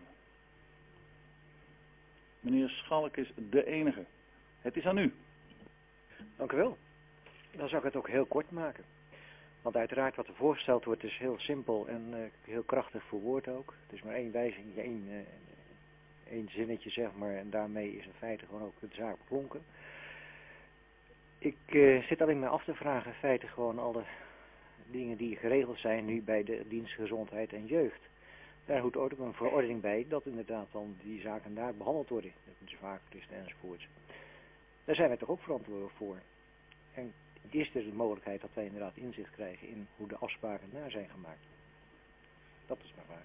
Meneer Schalk is de enige. Het is aan u. Dank u wel. Dan zal ik het ook heel kort maken. Want uiteraard wat er voorgesteld wordt is heel simpel en heel krachtig verwoord ook. Het is maar één wijziging, één zinnetje zeg maar en daarmee is in feite gewoon ook de zaak beklonken. Ik zit alleen maar af te vragen in feite gewoon alle dingen die geregeld zijn nu bij de dienst gezondheid en jeugd. Daar hoort ook een verordening bij dat inderdaad dan die zaken daar behandeld worden. Met zwaartesten enzovoort. Daar zijn wij toch ook verantwoordelijk voor. En is er de mogelijkheid dat wij inderdaad inzicht krijgen in hoe de afspraken daar zijn gemaakt. Dat is mijn vraag.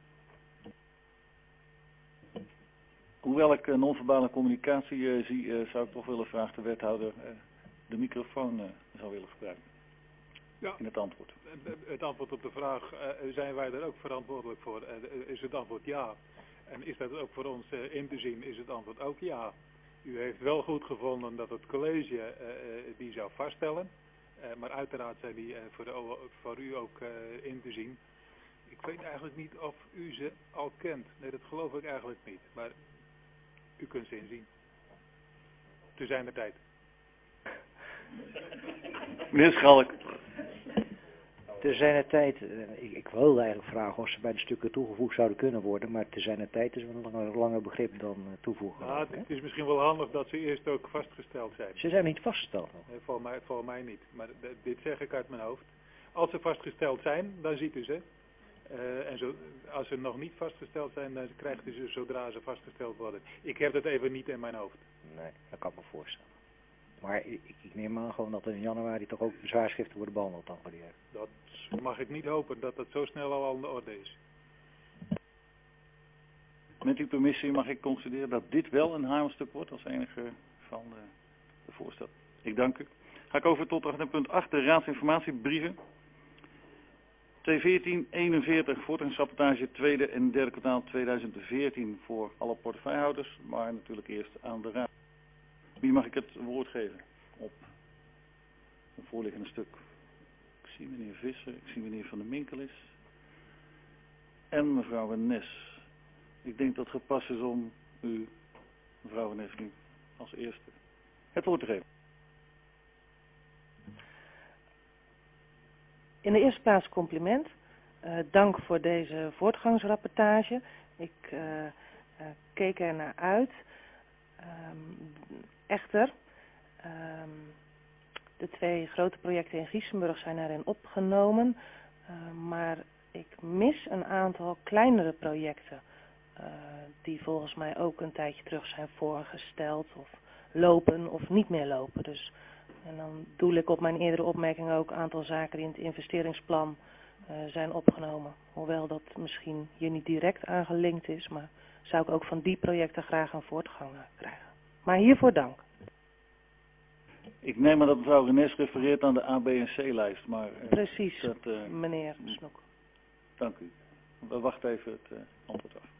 Hoewel ik non-verbale communicatie zie, zou ik toch willen vragen de wethouder de microfoon zou willen gebruiken. in het antwoord. Het antwoord op de vraag, zijn wij er ook verantwoordelijk voor? Is het antwoord ja. En is dat ook voor ons in te zien, is het antwoord ook ja. U heeft wel goed gevonden dat het college die zou vaststellen. Maar uiteraard zijn die voor u ook in te zien. Ik weet eigenlijk niet of u ze al kent. Nee, dat geloof ik eigenlijk niet. Maar u kunt ze inzien. Te zijn de tijd. Meneer Schalk. Te zijner tijd, ik wilde eigenlijk vragen of ze bij de stukken toegevoegd zouden kunnen worden, maar te zijner tijd is een langer begrip dan toevoegen. Nou, het is misschien wel handig dat ze eerst ook vastgesteld zijn. Ze zijn niet vastgesteld nog. Nee, voor mij niet, maar dit zeg ik uit mijn hoofd. Als ze vastgesteld zijn, dan ziet u ze. Als ze nog niet vastgesteld zijn, dan krijgt u ze zodra ze vastgesteld worden. Ik heb het even niet in mijn hoofd. Nee, dat kan ik me voorstellen. Maar ik neem aan gewoon dat er in januari toch ook zwaarschriften worden behandeld dan voor die jaar. Dat mag ik niet hopen, dat het zo snel al aan de orde is. Met uw permissie mag ik concluderen dat dit wel een hamerstuk wordt als enige van de voorstel. Ik dank u. Ga ik over tot punt 8, de raadsinformatiebrieven. 2014-41 voortgangsrapportage tweede en derde kwartaal 2014 voor alle portefeuillehouders, maar natuurlijk eerst aan de raad. Wie mag ik het woord geven op een voorliggende stuk? Ik zie meneer Visser, ik zie meneer Van der Minkelis en mevrouw Nes. Ik denk dat het gepast is om u, mevrouw Nes, nu als eerste het woord te geven. In de eerste plaats compliment. Dank voor deze voortgangsrapportage. Ik keek er naar uit. Echter, de 2 grote projecten in Giesenburg zijn erin opgenomen. Maar ik mis een aantal kleinere projecten. Die volgens mij ook een tijdje terug zijn voorgesteld. Of lopen of niet meer lopen. Dus... En dan doel ik op mijn eerdere opmerking ook een aantal zaken die in het investeringsplan zijn opgenomen. Hoewel dat misschien hier niet direct aangelinkt is, maar zou ik ook van die projecten graag een voortgang krijgen. Maar hiervoor dank. Ik neem aan dat mevrouw Renes refereert aan de A, B en C-lijst. Maar precies, meneer Snoek. Dank u. We wachten even het antwoord af.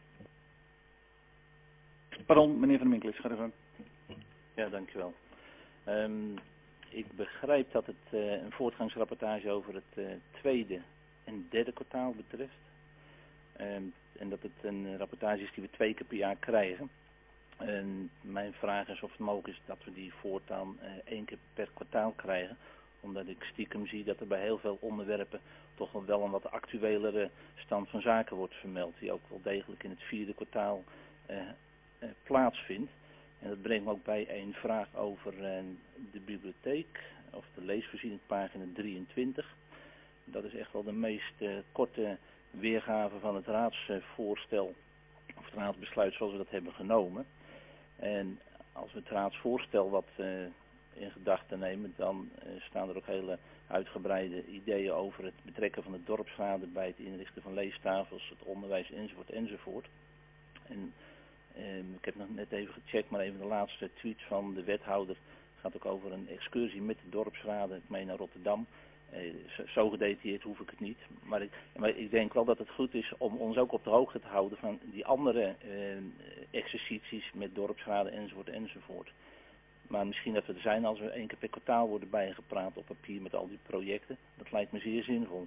Pardon, meneer Van der Minkelis, ga er gang. Ja, dank u wel. Ik begrijp dat het een voortgangsrapportage over het tweede en derde kwartaal betreft. En dat het een rapportage is die we 2 keer per jaar krijgen. En mijn vraag is of het mogelijk is dat we die voortaan 1 keer per kwartaal krijgen. Omdat ik stiekem zie dat er bij heel veel onderwerpen toch wel een wat actuelere stand van zaken wordt vermeld. Die ook wel degelijk in het 4e kwartaal plaatsvindt. En dat brengt me ook bij een vraag over de bibliotheek, of de leesvoorziening, pagina 23. Dat is echt wel de meest korte weergave van het raadsvoorstel, of het raadsbesluit zoals we dat hebben genomen. En als we het raadsvoorstel wat in gedachten nemen, dan staan er ook hele uitgebreide ideeën over het betrekken van de dorpsraden bij het inrichten van leestafels, het onderwijs enzovoort. En ik heb nog net even gecheckt, maar even de laatste tweet van de wethouder gaat ook over een excursie met de dorpsraden, ik meen naar Rotterdam. Zo gedetailleerd hoef ik het niet. Maar ik denk wel dat het goed is om ons ook op de hoogte te houden van die andere exercities met dorpsraden enzovoort. Maar misschien dat we er zijn als we 1 keer per kwartaal worden bijgepraat op papier met al die projecten. Dat lijkt me zeer zinvol.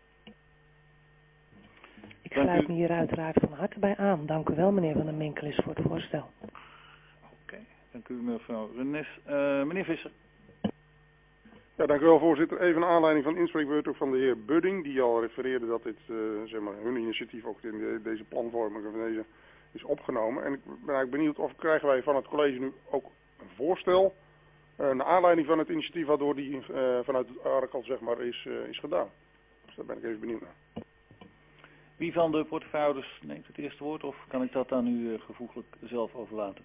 Ik sluit me hier uiteraard van harte bij aan. Dank u wel, meneer Van der Minkelis, voor het voorstel. Oké, dank u mevrouw Renes. Meneer Visser. Ja, dank u wel, voorzitter. Even een aanleiding van inspreekbeurt ook van de heer Budding, die al refereerde dat dit, zeg maar, hun initiatief ook in deze planvorming van deze is opgenomen. En ik ben eigenlijk benieuwd of krijgen wij van het college nu ook een voorstel naar aanleiding van het initiatief waardoor die vanuit het Arakel, zeg maar, is gedaan. Dus daar ben ik even benieuwd naar. Wie van de portefeuillehouders neemt het eerste woord of kan ik dat aan u gevoeglijk zelf overlaten?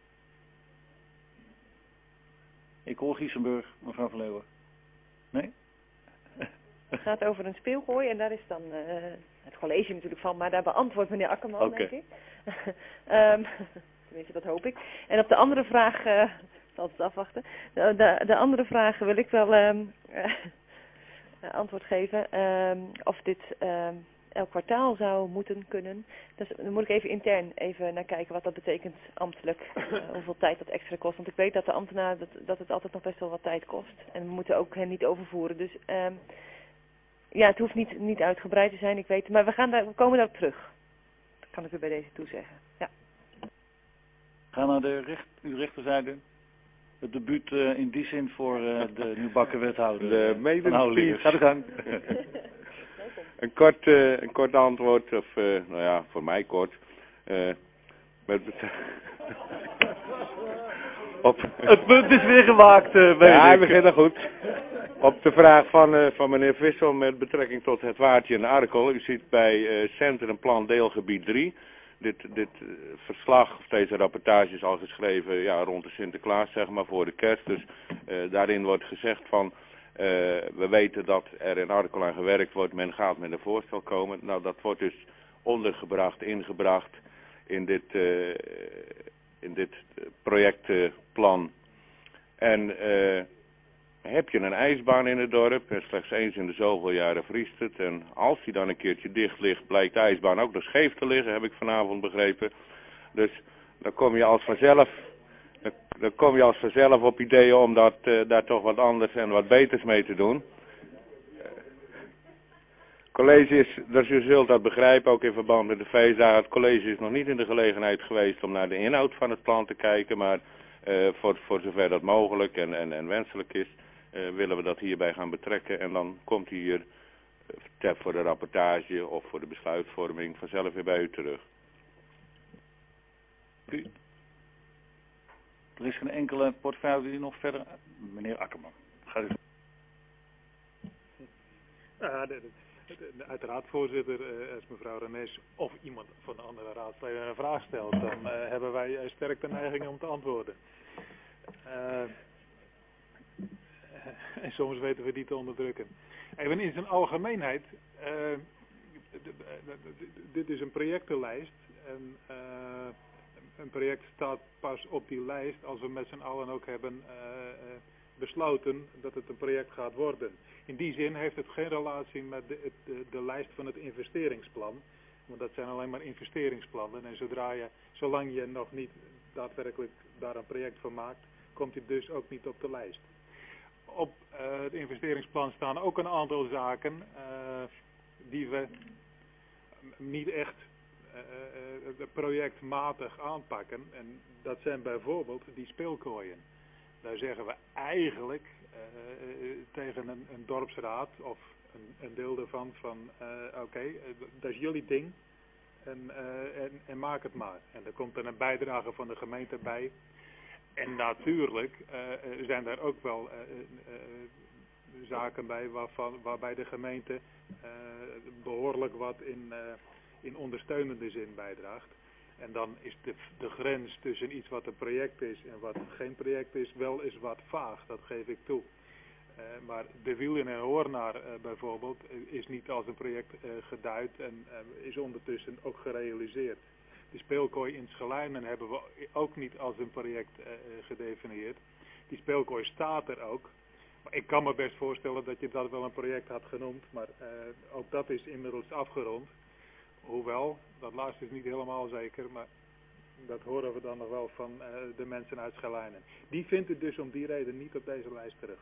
Ik hoor Giesenburg, mevrouw Van Leeuwen. Nee? Het gaat over een speelgooi en daar is dan het college natuurlijk van, maar daar beantwoordt meneer Akkerman, denk ik. Tenminste, dat hoop ik. En op de andere vraag, ik zal het afwachten, de andere vragen wil ik wel antwoord geven. Of dit elk kwartaal zou moeten kunnen. Dus dan moet ik even intern naar kijken wat dat betekent ambtelijk. Hoeveel tijd dat extra kost. Want ik weet dat de ambtenaar dat het altijd nog best wel wat tijd kost. En we moeten ook hen niet overvoeren. Dus ja, het hoeft niet uitgebreid te zijn, ik weet het. Maar we komen daarop terug. Dat kan ik u bij deze toezeggen. Ja. Ga naar uw rechterzijde. Het debuut in die zin voor de nieuwbakken wethouder. De medenopiers. Ga de gang. Een kort antwoord, of nou ja, voor mij kort. Het punt is weer gemaakt, weet ja, ik. we beginnen goed. Op de vraag van meneer Vissel met betrekking tot het Waardje en Arkel. U ziet bij Centrumplan deelgebied 3. Dit verslag, of deze rapportage is al geschreven ja, rond de Sinterklaas, zeg maar, voor de kerst. Dus daarin wordt gezegd van, we weten dat er in Arkel aan gewerkt wordt, men gaat met een voorstel komen. Nou, dat wordt dus ingebracht in dit projectplan. En heb je een ijsbaan in het dorp en slechts eens in de zoveel jaren vriest het. En als die dan een keertje dicht ligt, blijkt de ijsbaan ook nog scheef te liggen, heb ik vanavond begrepen. Dus dan kom je als vanzelf op ideeën om daar toch wat anders en wat beters mee te doen. College is, dus u zult dat begrijpen, ook in verband met de feestdagen. Het college is nog niet in de gelegenheid geweest om naar de inhoud van het plan te kijken, maar voor zover dat mogelijk en wenselijk is, willen we dat hierbij gaan betrekken. En dan komt hij hier voor de rapportage of voor de besluitvorming vanzelf weer bij u terug. Er is geen enkele portefeuille die nog verder... Meneer Akkerman, ga u. Uiteraard, voorzitter, als mevrouw Renes of iemand van de andere raadsleden een vraag stelt, dan hebben wij sterk de neiging om te antwoorden. En soms weten we die te onderdrukken. Even in zijn algemeenheid, dit is een projectenlijst en een project staat pas op die lijst als we met z'n allen ook hebben besloten dat het een project gaat worden. In die zin heeft het geen relatie met de lijst van het investeringsplan, want dat zijn alleen maar investeringsplannen en zolang je nog niet daadwerkelijk daar een project van maakt, komt het dus ook niet op de lijst. Op het investeringsplan staan ook een aantal zaken die we niet echt projectmatig aanpakken. En dat zijn bijvoorbeeld die speelkooien. Daar zeggen we eigenlijk tegen een dorpsraad of een deel daarvan van oké, dat is jullie ding en maak het maar. En er komt dan een bijdrage van de gemeente bij. En natuurlijk zijn daar ook wel zaken bij waarbij de gemeente behoorlijk wat in ondersteunende zin bijdraagt. En dan is de grens tussen iets wat een project is en wat geen project is wel eens wat vaag, dat geef ik toe. Maar de Wielen en Hoornaar bijvoorbeeld is niet als een project geduid en is ondertussen ook gerealiseerd. De speelkooi in Schelijnen hebben we ook niet als een project gedefinieerd. Die speelkooi staat er ook. Maar ik kan me best voorstellen dat je dat wel een project had genoemd, maar ook dat is inmiddels afgerond. Hoewel, dat laatste is niet helemaal zeker, maar dat horen we dan nog wel van de mensen uit Schelijnen. Die vindt het dus om die reden niet op deze lijst terug.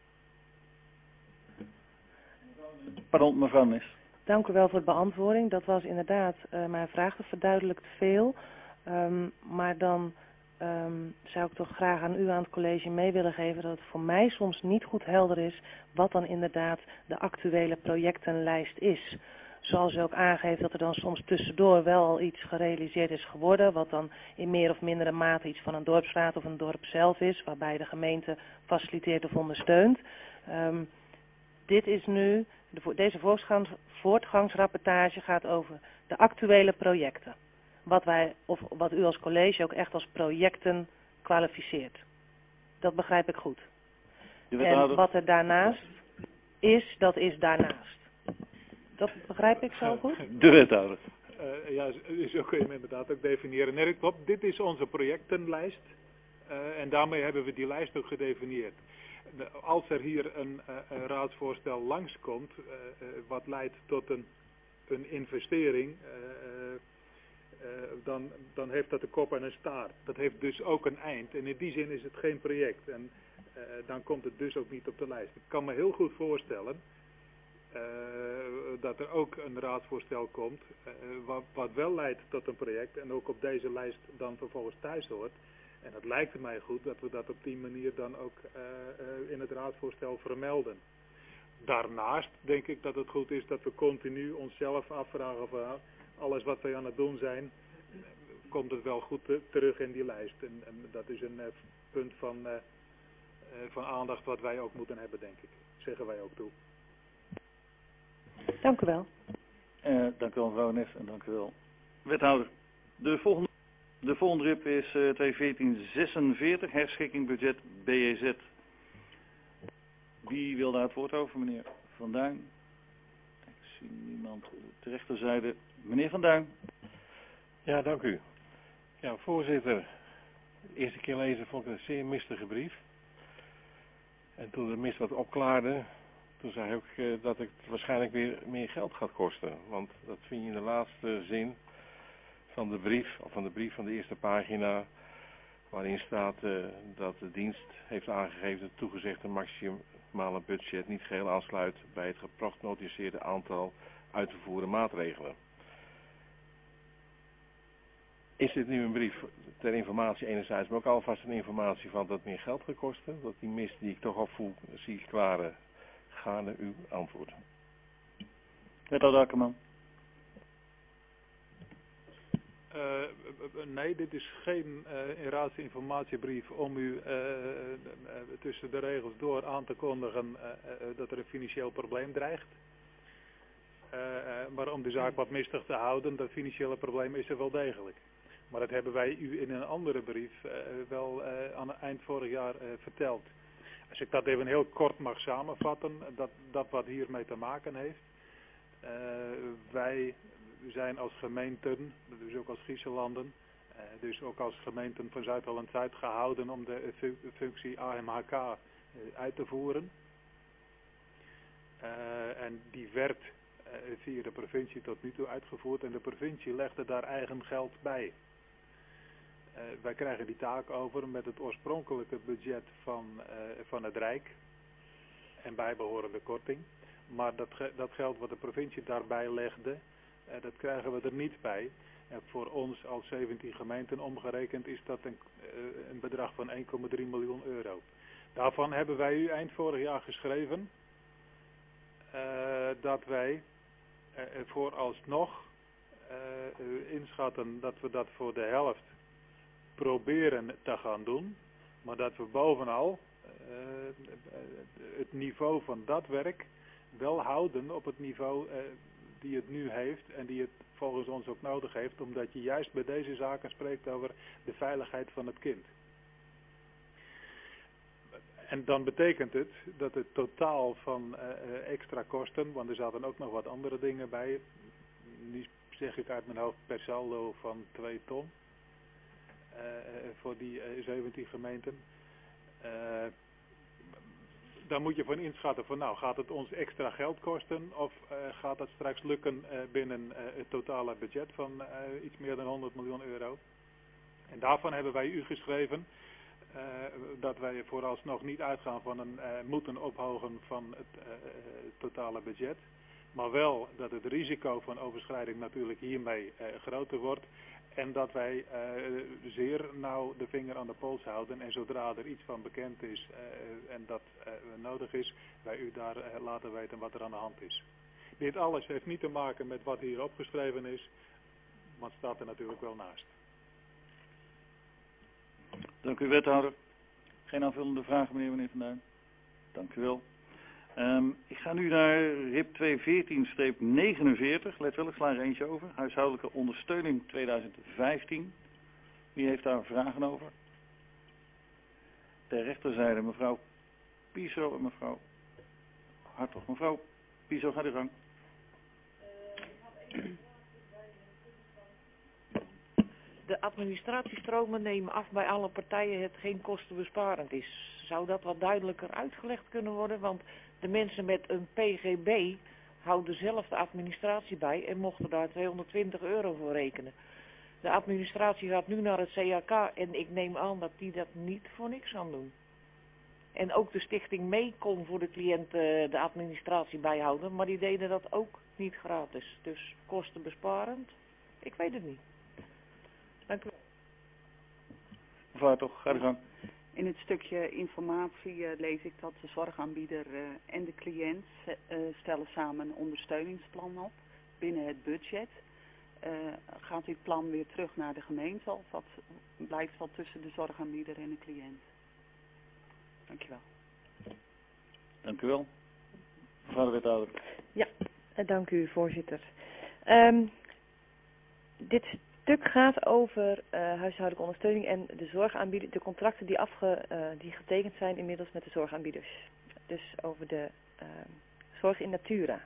Pardon, mevrouw Nis. Dank u wel voor de beantwoording. Dat was inderdaad mijn vraag, dat verduidelijkt veel. Maar dan zou ik toch graag aan u aan het college mee willen geven dat het voor mij soms niet goed helder is wat dan inderdaad de actuele projectenlijst is. Zoals u ook aangeeft dat er dan soms tussendoor wel al iets gerealiseerd is geworden, wat dan in meer of mindere mate iets van een dorpsraad of een dorp zelf is, waarbij de gemeente faciliteert of ondersteunt. Dit is nu, deze voortgangsrapportage gaat over de actuele projecten. Wat u als college ook echt als projecten kwalificeert. Dat begrijp ik goed. En wat er daarnaast is, dat is daarnaast. Dat begrijp ik zo goed? De wethouder. Ja, zo kun je hem inderdaad ook definiëren. Nee, klopt. Dit is onze projectenlijst. En daarmee hebben we die lijst ook gedefinieerd. Als er hier een raadsvoorstel langskomt, wat leidt tot een investering, dan heeft dat een kop en een staart. Dat heeft dus ook een eind. En in die zin is het geen project. En dan komt het dus ook niet op de lijst. Ik kan me heel goed voorstellen dat er ook een raadsvoorstel komt, wat wel leidt tot een project en ook op deze lijst dan vervolgens thuis hoort. En het lijkt er mij goed dat we dat op die manier dan ook in het raadsvoorstel vermelden. Daarnaast denk ik dat het goed is dat we continu onszelf afvragen van alles wat wij aan het doen zijn, komt het wel goed terug in die lijst. En dat is een punt van aandacht wat wij ook moeten hebben, denk ik. Zeggen wij ook toe. Dank u wel. Dank u wel, mevrouw Neff, en dank u wel, wethouder. De volgende RIP is 2014-46, herschikking budget BEZ. Wie wil daar het woord over, meneer Van Duin? Ik zie niemand op de rechterzijde. Meneer Van Duin. Ja, dank u. Ja, voorzitter. De eerste keer lezen vond ik een zeer mistige brief. En toen de mist wat opklaarde, toen zei ik dat het waarschijnlijk weer meer geld gaat kosten. Want dat vind je in de laatste zin van de brief van de eerste pagina, waarin staat dat de dienst heeft aangegeven dat het toegezegde maximale budget niet geheel aansluit bij het geprognosticeerde aantal uit te voeren maatregelen. Is dit nu een brief ter informatie enerzijds, maar ook alvast een informatie van dat het meer geld gaat kosten? Dat die mist die ik toch opvoel, zie ik klare, gaarne uw antwoord. Wethouder Akkerman. Nee, dit is geen raadsinformatiebrief om u tussen de regels door aan te kondigen dat er een financieel probleem dreigt. Maar om de zaak wat mistig te houden, dat financiële probleem is er wel degelijk. Maar dat hebben wij u in een andere brief wel aan het eind vorig jaar verteld. Als ik dat even heel kort mag samenvatten, dat wat hiermee te maken heeft. Wij zijn als gemeenten, dus ook als Griezenlanden, dus ook als gemeenten van Zuid-Holland-Zuid gehouden om de functie AMHK uit te voeren. En die werd via de provincie tot nu toe uitgevoerd en de provincie legde daar eigen geld bij. Wij krijgen die taak over met het oorspronkelijke budget van het Rijk en bijbehorende korting. Maar dat geld wat de provincie daarbij legde, dat krijgen we er niet bij. En voor ons als 17 gemeenten omgerekend is dat een bedrag van 1,3 miljoen euro. Daarvan hebben wij u eind vorig jaar geschreven dat wij vooralsnog inschatten dat we dat voor de helft proberen te gaan doen. Maar dat we bovenal het niveau van dat werk wel houden op het niveau die het nu heeft en die het volgens ons ook nodig heeft, omdat je juist bij deze zaken spreekt over de veiligheid van het kind. En dan betekent het dat het totaal van extra kosten, want er zaten ook nog wat andere dingen bij, nu zeg ik uit mijn hoofd per saldo van 2 ton voor die 17 gemeenten. Dan moet je van inschatten van nou, gaat het ons extra geld kosten of gaat dat straks lukken binnen het totale budget van iets meer dan 100 miljoen euro. En daarvan hebben wij u geschreven dat wij vooralsnog niet uitgaan van een moeten ophogen van het totale budget. Maar wel dat het risico van overschrijding natuurlijk hiermee groter wordt. En dat wij zeer nauw de vinger aan de pols houden. En zodra er iets van bekend is en dat nodig is, wij u daar laten weten wat er aan de hand is. Dit alles heeft niet te maken met wat hier opgeschreven is. Maar het staat er natuurlijk wel naast. Dank u, wethouder. Geen aanvullende vragen, meneer Van Duin. Dank u wel. Ik ga nu naar RIP 214-49. Let wel, ik sla er eentje over. Huishoudelijke ondersteuning 2015. Wie heeft daar vragen over? Ter rechterzijde mevrouw Piso en mevrouw Hartog. Mevrouw Piso, ga de gang. De de administratiestromen nemen af bij alle partijen het geen kostenbesparend is. Zou dat wat duidelijker uitgelegd kunnen worden? Want de mensen met een PGB houden zelf de administratie bij en mochten daar €220 voor rekenen. De administratie gaat nu naar het CAK en ik neem aan dat die dat niet voor niks gaan doen. En ook de stichting mee kon voor de cliënt de administratie bijhouden, maar die deden dat ook niet gratis. Dus kostenbesparend? Ik weet het niet. Dank u wel. Mevrouw toch, ga je gang. In het stukje informatie lees ik dat de zorgaanbieder en de cliënt stellen samen een ondersteuningsplan op binnen het budget. Gaat dit plan weer terug naar de gemeente of dat blijft wel tussen de zorgaanbieder en de cliënt? Dankjewel. Dank u wel. Mevrouw de wethouder. Ja, dank u voorzitter. Dit stuk gaat over huishoudelijke ondersteuning en de zorgaanbieder, de contracten die getekend zijn inmiddels met de zorgaanbieders. Dus over de zorg in natura.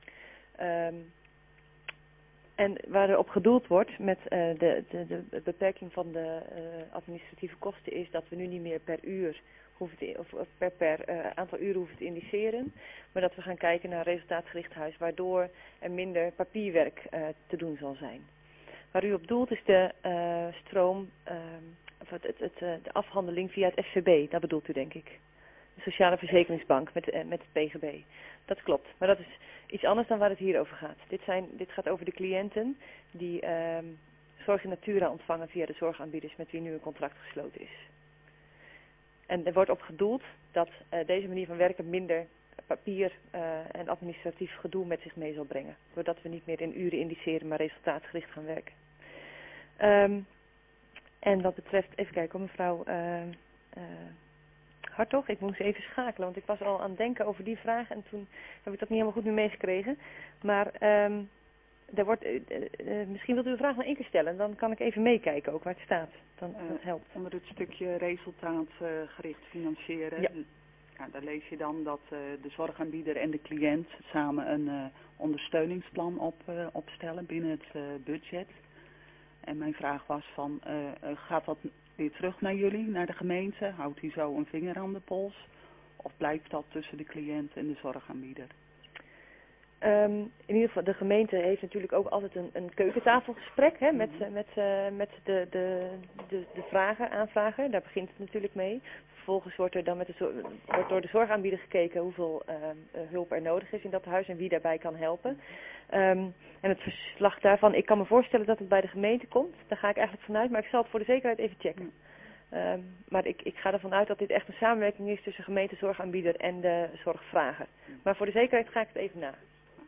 En waar er op gedoeld wordt met de beperking van de administratieve kosten is dat we nu niet meer per uur per aantal uren hoeven te indiceren, maar dat we gaan kijken naar resultaatgericht huis, waardoor er minder papierwerk te doen zal zijn. Waar u op doelt is de stroom, de afhandeling via het FVB, dat bedoelt u denk ik. De Sociale Verzekeringsbank met het PGB. Dat klopt, maar dat is iets anders dan waar het hier over gaat. Dit gaat over de cliënten die zorg in natura ontvangen via de zorgaanbieders met wie nu een contract gesloten is. En er wordt op gedoeld dat deze manier van werken minder papier en administratief gedoe met zich mee zal brengen. Doordat we niet meer in uren indiceren, maar resultaatgericht gaan werken. En wat betreft, even kijken mevrouw Hartog, ik moest even schakelen, want ik was al aan het denken over die vraag en toen heb ik dat niet helemaal goed meer meegekregen. Maar er wordt, misschien wilt u de vraag nog één keer stellen, dan kan ik even meekijken ook waar het staat. Dat helpt. Onder het stukje resultaatgericht financieren, ja. Ja, daar lees je dan dat de zorgaanbieder en de cliënt samen een ondersteuningsplan opstellen binnen het budget. En mijn vraag was van, gaat dat weer terug naar jullie, naar de gemeente? Houdt u zo een vinger aan de pols? Of blijft dat tussen de cliënt en de zorgaanbieder? In ieder geval, de gemeente heeft natuurlijk ook altijd een keukentafelgesprek met de aanvrager. Daar begint het natuurlijk mee. Vervolgens wordt er dan wordt door de zorgaanbieder gekeken hoeveel hulp er nodig is in dat huis en wie daarbij kan helpen. En het verslag daarvan, ik kan me voorstellen dat het bij de gemeente komt. Daar ga ik eigenlijk vanuit, maar ik zal het voor de zekerheid even checken. Maar ik ga ervan uit dat dit echt een samenwerking is tussen gemeente, zorgaanbieder en de zorgvrager. Maar voor de zekerheid ga ik het even na.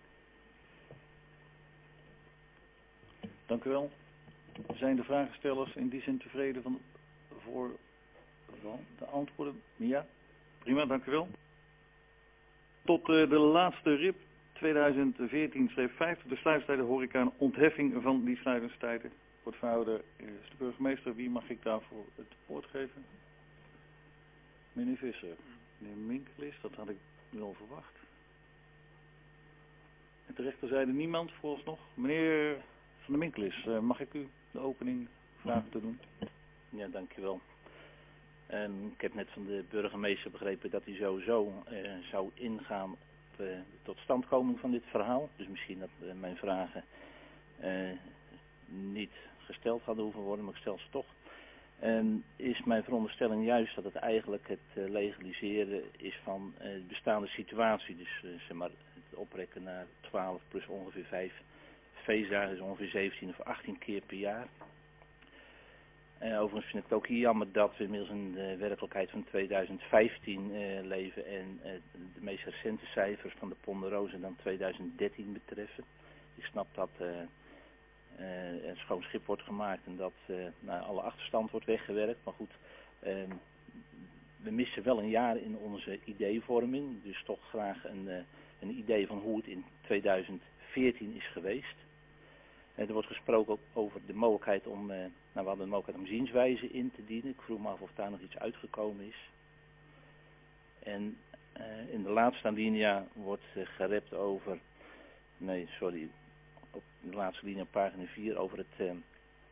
Dank u wel. Zijn de vragenstellers in die zin tevreden voor de antwoorden? Ja? Prima, dank u wel. Tot de laatste RIP 2014-50, de sluitingstijden horeca en ontheffing van die sluitingstijden. Portefeuillehouder is de burgemeester. Wie mag ik daarvoor het woord geven? Meneer Visser. Meneer Minkelis, dat had ik wel verwacht. En ter rechterzijde niemand vooralsnog. Meneer Van der Minkelis, mag ik u de opening vragen te doen? Ja, dankjewel. Ik heb net van de burgemeester begrepen dat hij sowieso zou ingaan op de totstandkoming van dit verhaal. Dus misschien dat mijn vragen niet gesteld hadden hoeven worden, maar ik stel ze toch. Is mijn veronderstelling juist dat het eigenlijk het legaliseren is van de bestaande situatie. Dus zeg maar het oprekken naar 12 plus ongeveer 5 feestdagen is ongeveer 17 of 18 keer per jaar. Overigens vind ik het ook hier jammer dat we inmiddels in de werkelijkheid van 2015 leven en de meest recente cijfers van de ponderose dan 2013 betreffen. Ik snap dat een schoon schip wordt gemaakt en dat alle achterstand wordt weggewerkt, maar goed, we missen wel een jaar in onze ideevorming, dus toch graag een idee van hoe het in 2014 is geweest. Er wordt gesproken ook over de mogelijkheid om, we hadden de mogelijkheid om zienswijze in te dienen. Ik vroeg me af of daar nog iets uitgekomen is. En in de laatste alinea wordt gerept over, op de laatste linie op pagina 4 over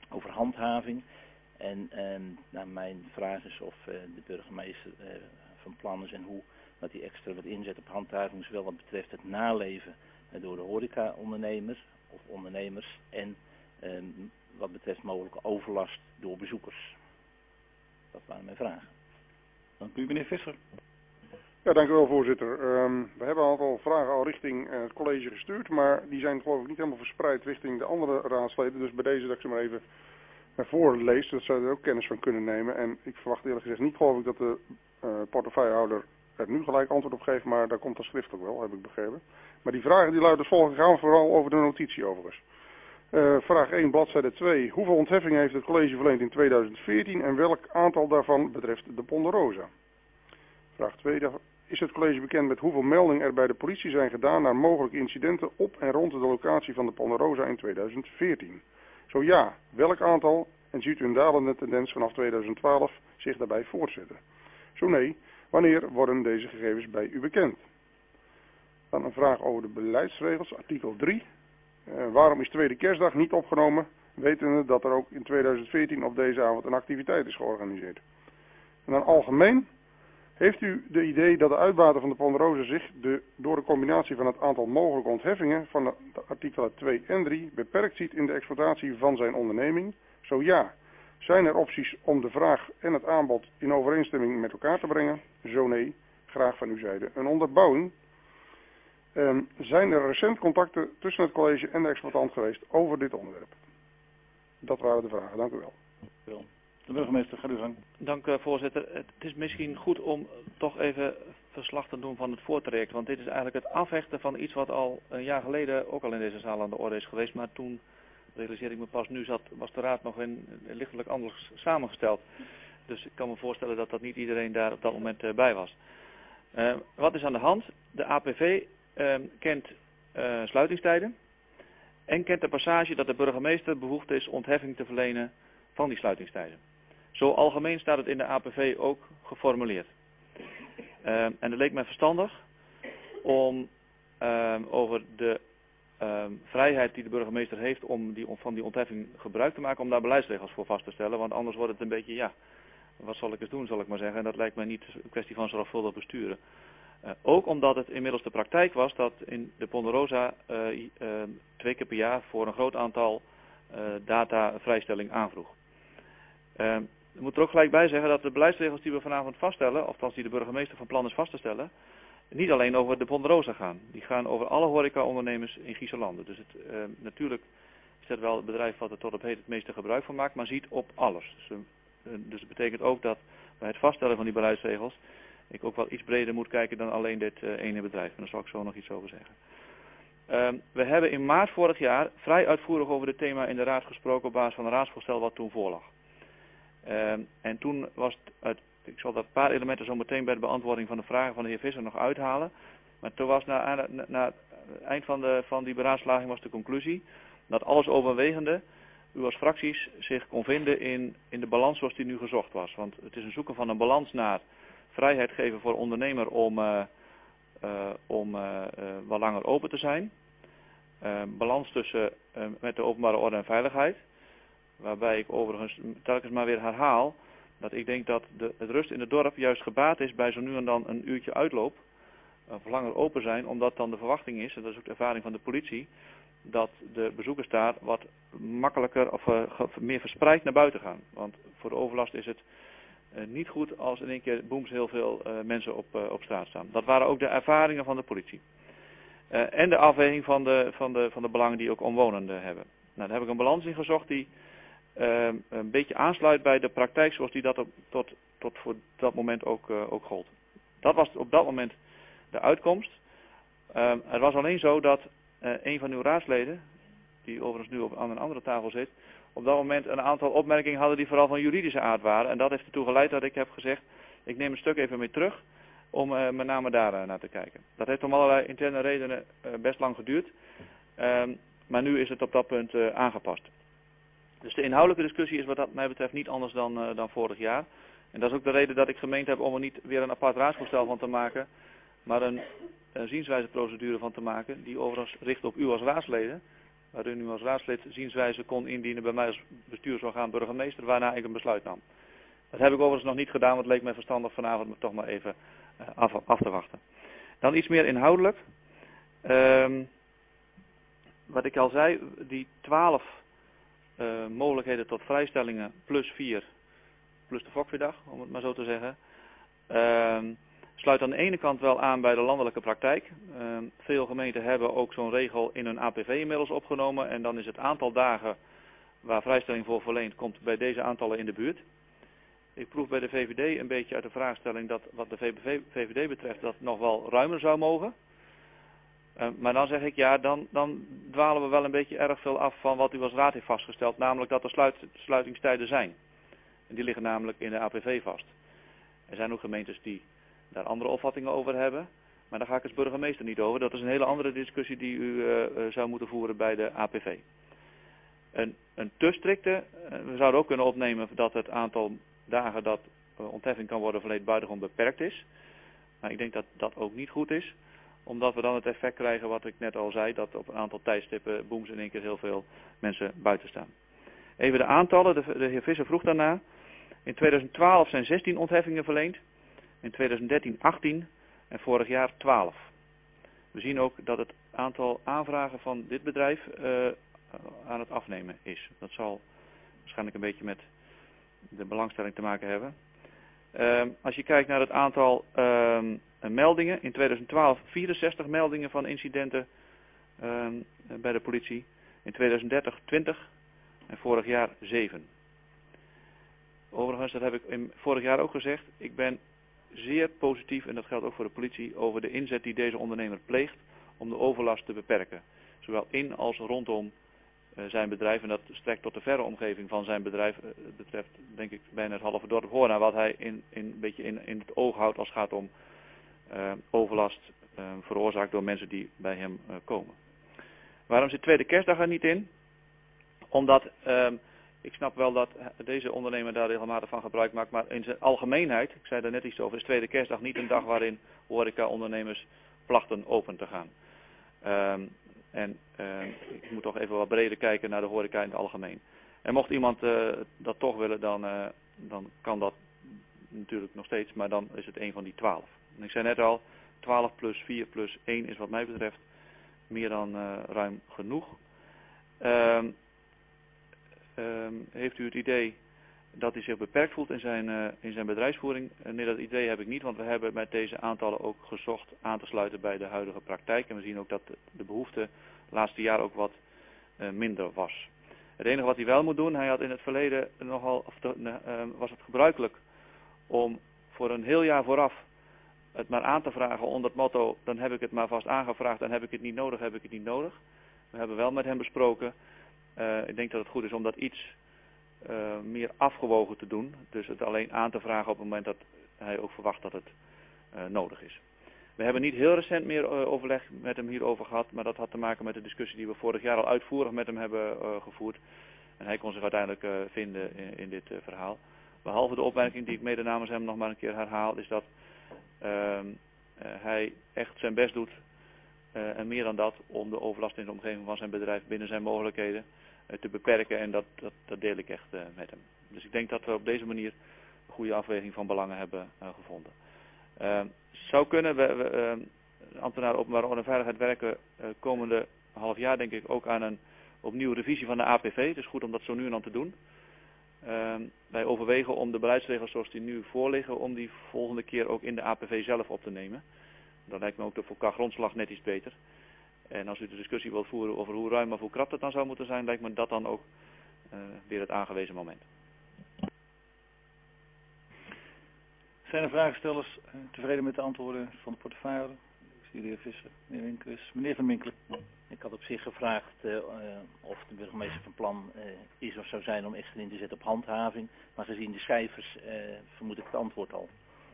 over handhaving. En nou, mijn vraag is of de burgemeester van plan is en hoe dat hij extra wat inzet op handhaving, zowel wat betreft het naleven door de horeca-ondernemers of ondernemers en wat betreft mogelijke overlast door bezoekers. Dat waren mijn vragen. Dank u, meneer Visser. Ja, dank u wel, voorzitter. We hebben een aantal vragen al richting het college gestuurd, maar die zijn geloof ik niet helemaal verspreid richting de andere raadsleden. Dus bij deze dat ik ze maar even naar voren lees, dat zij er ook kennis van kunnen nemen. En ik verwacht eerlijk gezegd niet, geloof ik, dat de portefeuillehouder er nu gelijk antwoord op geeft, maar daar komt dat schriftelijk wel, heb ik begrepen. Maar die vragen die luiden als volgt, gaan vooral over de notitie overigens. Vraag 1, bladzijde 2. Hoeveel ontheffingen heeft het college verleend in 2014 en welk aantal daarvan betreft de Ponderosa? Vraag 2. Is het college bekend met hoeveel meldingen er bij de politie zijn gedaan naar mogelijke incidenten op en rond de locatie van de Ponderosa in 2014? Zo ja, welk aantal en ziet u een dalende tendens vanaf 2012 zich daarbij voortzetten? Zo nee, wanneer worden deze gegevens bij u bekend? Dan een vraag over de beleidsregels, artikel 3. Waarom is tweede kerstdag niet opgenomen, wetende dat er ook in 2014 op deze avond een activiteit is georganiseerd? En dan algemeen, heeft u de idee dat de uitbater van de Ponderosa zich door de combinatie van het aantal mogelijke ontheffingen van de artikelen 2 en 3 beperkt ziet in de exploitatie van zijn onderneming? Zo ja, zijn er opties om de vraag en het aanbod in overeenstemming met elkaar te brengen? Zo nee, graag van uw zijde een onderbouwing. Zijn er recent contacten tussen het college en de exploitant geweest over dit onderwerp? Dat waren de vragen, dank u wel. De burgemeester, ga u gang. Dank voorzitter. Het is misschien goed om toch even verslag te doen van het voortraject. Want dit is eigenlijk het afhechten van iets wat al een jaar geleden ook al in deze zaal aan de orde is geweest. Maar toen, realiseer ik me pas nu, was de raad nog lichtelijk anders samengesteld. Dus ik kan me voorstellen dat niet iedereen daar op dat moment bij was. Wat is aan de hand? De APV kent sluitingstijden. En kent de passage dat de burgemeester bevoegd is ontheffing te verlenen van die sluitingstijden. Zo algemeen staat het in de APV ook geformuleerd. En het leek mij verstandig om over de vrijheid die de burgemeester heeft om van die ontheffing gebruik te maken, om daar beleidsregels voor vast te stellen. Want anders wordt het een beetje, ja, wat zal ik eens doen, zal ik maar zeggen. En dat lijkt mij niet een kwestie van zorgvuldig besturen. Ook omdat het inmiddels de praktijk was dat in de Ponderosa 2 keer per jaar voor een groot aantal datavrijstelling aanvroeg. Ik moet er ook gelijk bij zeggen dat de beleidsregels die we vanavond vaststellen, althans die de burgemeester van plan is vast te stellen, niet alleen over de Ponderosa gaan. Die gaan over alle horeca-ondernemers in Gieselanden. Dus natuurlijk is dat wel het bedrijf wat er tot op heden het meeste gebruik van maakt, maar ziet op alles. Dus het betekent ook dat bij het vaststellen van die beleidsregels ik ook wel iets breder moet kijken dan alleen dit ene bedrijf. En daar zal ik zo nog iets over zeggen. We hebben in maart vorig jaar vrij uitvoerig over dit thema in de raad gesproken op basis van een raadsvoorstel wat toen voorlag. En toen was het, ik zal dat paar elementen zo meteen bij de beantwoording van de vragen van de heer Visser nog uithalen. Maar toen was na het eind van die beraadslaging was de conclusie dat alles overwegende u als fracties zich kon vinden in de balans zoals die nu gezocht was. Want het is een zoeken van een balans naar vrijheid geven voor ondernemer om wat langer open te zijn. Balans tussen met de openbare orde en veiligheid. Waarbij ik overigens telkens maar weer herhaal dat ik denk dat het rust in het dorp juist gebaat is bij zo nu en dan een uurtje uitloop. Of langer open zijn, omdat dan de verwachting is, en dat is ook de ervaring van de politie, dat de bezoekers daar wat makkelijker of meer verspreid naar buiten gaan. Want voor de overlast is het niet goed als in één keer boems heel veel mensen op straat staan. Dat waren ook de ervaringen van de politie. En de afweging van de belangen die ook omwonenden hebben. Nou, daar heb ik een balans in gezocht die een beetje aansluit bij de praktijk zoals die dat tot voor dat moment ook gold. Dat was op dat moment de uitkomst. Het was alleen zo dat een van uw raadsleden, die overigens nu aan een andere tafel zit, op dat moment een aantal opmerkingen hadden die vooral van juridische aard waren. En dat heeft ertoe geleid dat ik heb gezegd, ik neem een stuk even mee terug om met name daar naar te kijken. Dat heeft om allerlei interne redenen best lang geduurd. Maar nu is het op dat punt aangepast. Dus de inhoudelijke discussie is wat dat mij betreft niet anders dan vorig jaar. En dat is ook de reden dat ik gemeend heb om er niet weer een apart raadsvoorstel van te maken, maar een zienswijzeprocedure van te maken, die overigens richt op u als raadsleden, waarin u als raadslid zienswijze kon indienen bij mij als bestuursorgaan burgemeester, waarna ik een besluit nam. Dat heb ik overigens nog niet gedaan, want het leek mij verstandig vanavond toch maar even af te wachten. Dan iets meer inhoudelijk. Wat ik al zei, die 12 mogelijkheden tot vrijstellingen plus 4, plus de fokvierdag, om het maar zo te zeggen, sluit aan de ene kant wel aan bij de landelijke praktijk. Veel gemeenten hebben ook zo'n regel in hun APV inmiddels opgenomen en dan is het aantal dagen waar vrijstelling voor verleend komt bij deze aantallen in de buurt. Ik proef bij de VVD een beetje uit de vraagstelling dat wat de VVD betreft dat nog wel ruimer zou mogen. Maar dan zeg ik ja, dan dwalen we wel een beetje erg veel af van wat u als raad heeft vastgesteld, namelijk dat er sluitingstijden zijn. En die liggen namelijk in de APV vast. Er zijn ook gemeentes die daar andere opvattingen over hebben, maar daar ga ik als burgemeester niet over. Dat is een hele andere discussie die u zou moeten voeren bij de APV. Een te strikte, we zouden ook kunnen opnemen dat het aantal dagen dat ontheffing kan worden verleend buitengewoon beperkt is. Maar ik denk dat dat ook niet goed is, omdat we dan het effect krijgen wat ik net al zei, dat op een aantal tijdstippen booms in één keer heel veel mensen buiten staan. Even de aantallen, de heer Visser vroeg daarna. In 2012 zijn 16 ontheffingen verleend, in 2013 18 en vorig jaar 12. We zien ook dat het aantal aanvragen van dit bedrijf aan het afnemen is. Dat zal waarschijnlijk een beetje met de belangstelling te maken hebben. Als je kijkt naar het aantal meldingen, in 2012 64 meldingen van incidenten bij de politie, in 2030 20 en vorig jaar 7. Overigens, dat heb ik vorig jaar ook gezegd, ik ben zeer positief, en dat geldt ook voor de politie, over de inzet die deze ondernemer pleegt om de overlast te beperken. Zowel in als rondom zijn bedrijf, en dat strekt tot de verre omgeving van zijn bedrijf. Het betreft denk ik bijna het halve dorp Hoorn, wat hij een beetje in het oog houdt als het gaat om overlast veroorzaakt door mensen die bij hem komen. Waarom zit tweede kerstdag er niet in? Omdat ik snap wel dat deze ondernemer daar regelmatig van gebruik maakt, maar in zijn algemeenheid, ik zei daar net iets over, is tweede kerstdag niet een dag waarin horeca-ondernemers plachten open te gaan. Ik moet toch even wat breder kijken naar de horeca in het algemeen. En mocht iemand dat toch willen, dan kan dat natuurlijk nog steeds, maar dan is het een van die 12. En ik zei net al, 12 plus 4 plus 1 is wat mij betreft meer dan ruim genoeg. Heeft u het idee dat hij zich beperkt voelt in zijn bedrijfsvoering? Nee, dat idee heb ik niet, want we hebben met deze aantallen ook gezocht aan te sluiten bij de huidige praktijk. En we zien ook dat de behoefte het laatste jaar ook wat minder was. Het enige wat hij wel moet doen, hij had in het verleden was het gebruikelijk om voor een heel jaar vooraf het maar aan te vragen onder het motto, dan heb ik het maar vast aangevraagd en heb ik het niet nodig, heb ik het niet nodig. We hebben wel met hem besproken. Ik denk dat het goed is om dat iets meer afgewogen te doen. Dus het alleen aan te vragen op het moment dat hij ook verwacht dat het nodig is. We hebben niet heel recent meer overleg met hem hierover gehad, maar dat had te maken met de discussie die we vorig jaar al uitvoerig met hem hebben gevoerd. En hij kon zich uiteindelijk vinden in dit verhaal. Behalve de opmerking die ik mede namens hem nog maar een keer herhaal, is dat hij echt zijn best doet en meer dan dat om de overlast in de omgeving van zijn bedrijf binnen zijn mogelijkheden te beperken en dat deel ik echt met hem. Dus ik denk dat we op deze manier een goede afweging van belangen hebben gevonden. Zou kunnen, we ambtenaren openbare orde en veiligheid werken komende half jaar denk ik ook aan een opnieuw revisie van de APV. Het is goed om dat zo nu en dan te doen. Wij overwegen om de beleidsregels zoals die nu voorliggen, om die volgende keer ook in de APV zelf op te nemen. Dan lijkt me ook de qua grondslag net iets beter. En als u de discussie wilt voeren over hoe ruim of hoe krap dat dan zou moeten zijn, lijkt me dat dan ook weer het aangewezen moment. Zijn er vragenstellers tevreden met de antwoorden van de portefeuille? Ik zie de heer Visser, meneer Winkelers. Meneer Van Minkelen. Ik had op zich gevraagd of de burgemeester van plan is of zou zijn om extra in te zetten op handhaving. Maar gezien de cijfers vermoed ik het antwoord al.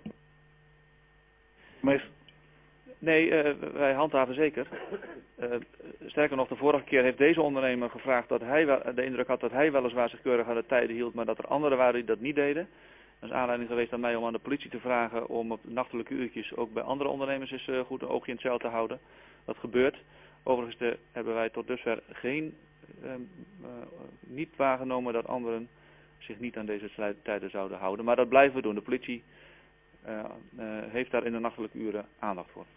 Nee, wij handhaven zeker. Sterker nog, de vorige keer heeft deze ondernemer gevraagd dat hij de indruk had dat hij weliswaar zich keurig aan de tijden hield, maar dat er anderen waren die dat niet deden. Dat is aanleiding geweest aan mij om aan de politie te vragen om op nachtelijke uurtjes ook bij andere ondernemers eens goed een oogje in het zeil te houden. Dat gebeurt. Overigens hebben wij tot dusver geen niet waargenomen dat anderen zich niet aan deze tijden zouden houden. Maar dat blijven we doen. De politie heeft daar in de nachtelijke uren aandacht voor.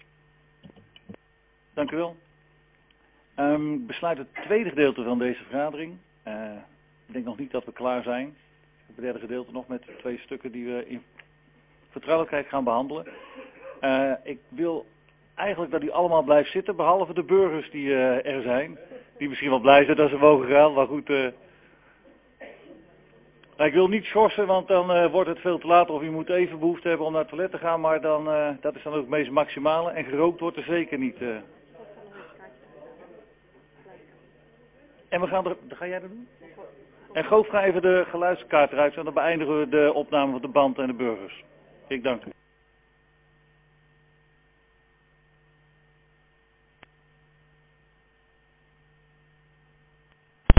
Dank u wel. Ik besluit het tweede gedeelte van deze vergadering. Ik denk nog niet dat we klaar zijn. Het derde gedeelte nog met 2 stukken die we in vertrouwelijkheid gaan behandelen. Ik wil eigenlijk dat u allemaal blijft zitten, behalve de burgers die er zijn. Die misschien wel blij zijn dat ze mogen gaan, maar goed. Ik wil niet schorsen, want dan wordt het veel te laat of u moet even behoefte hebben om naar het toilet te gaan. Maar dan, dat is dan ook het meest maximale. En gerookt wordt er zeker niet. En we gaan ga jij dat doen? En Goof, ga even de geluidskaart eruit, en dan beëindigen we de opname van de band en de burgers. Ik dank u.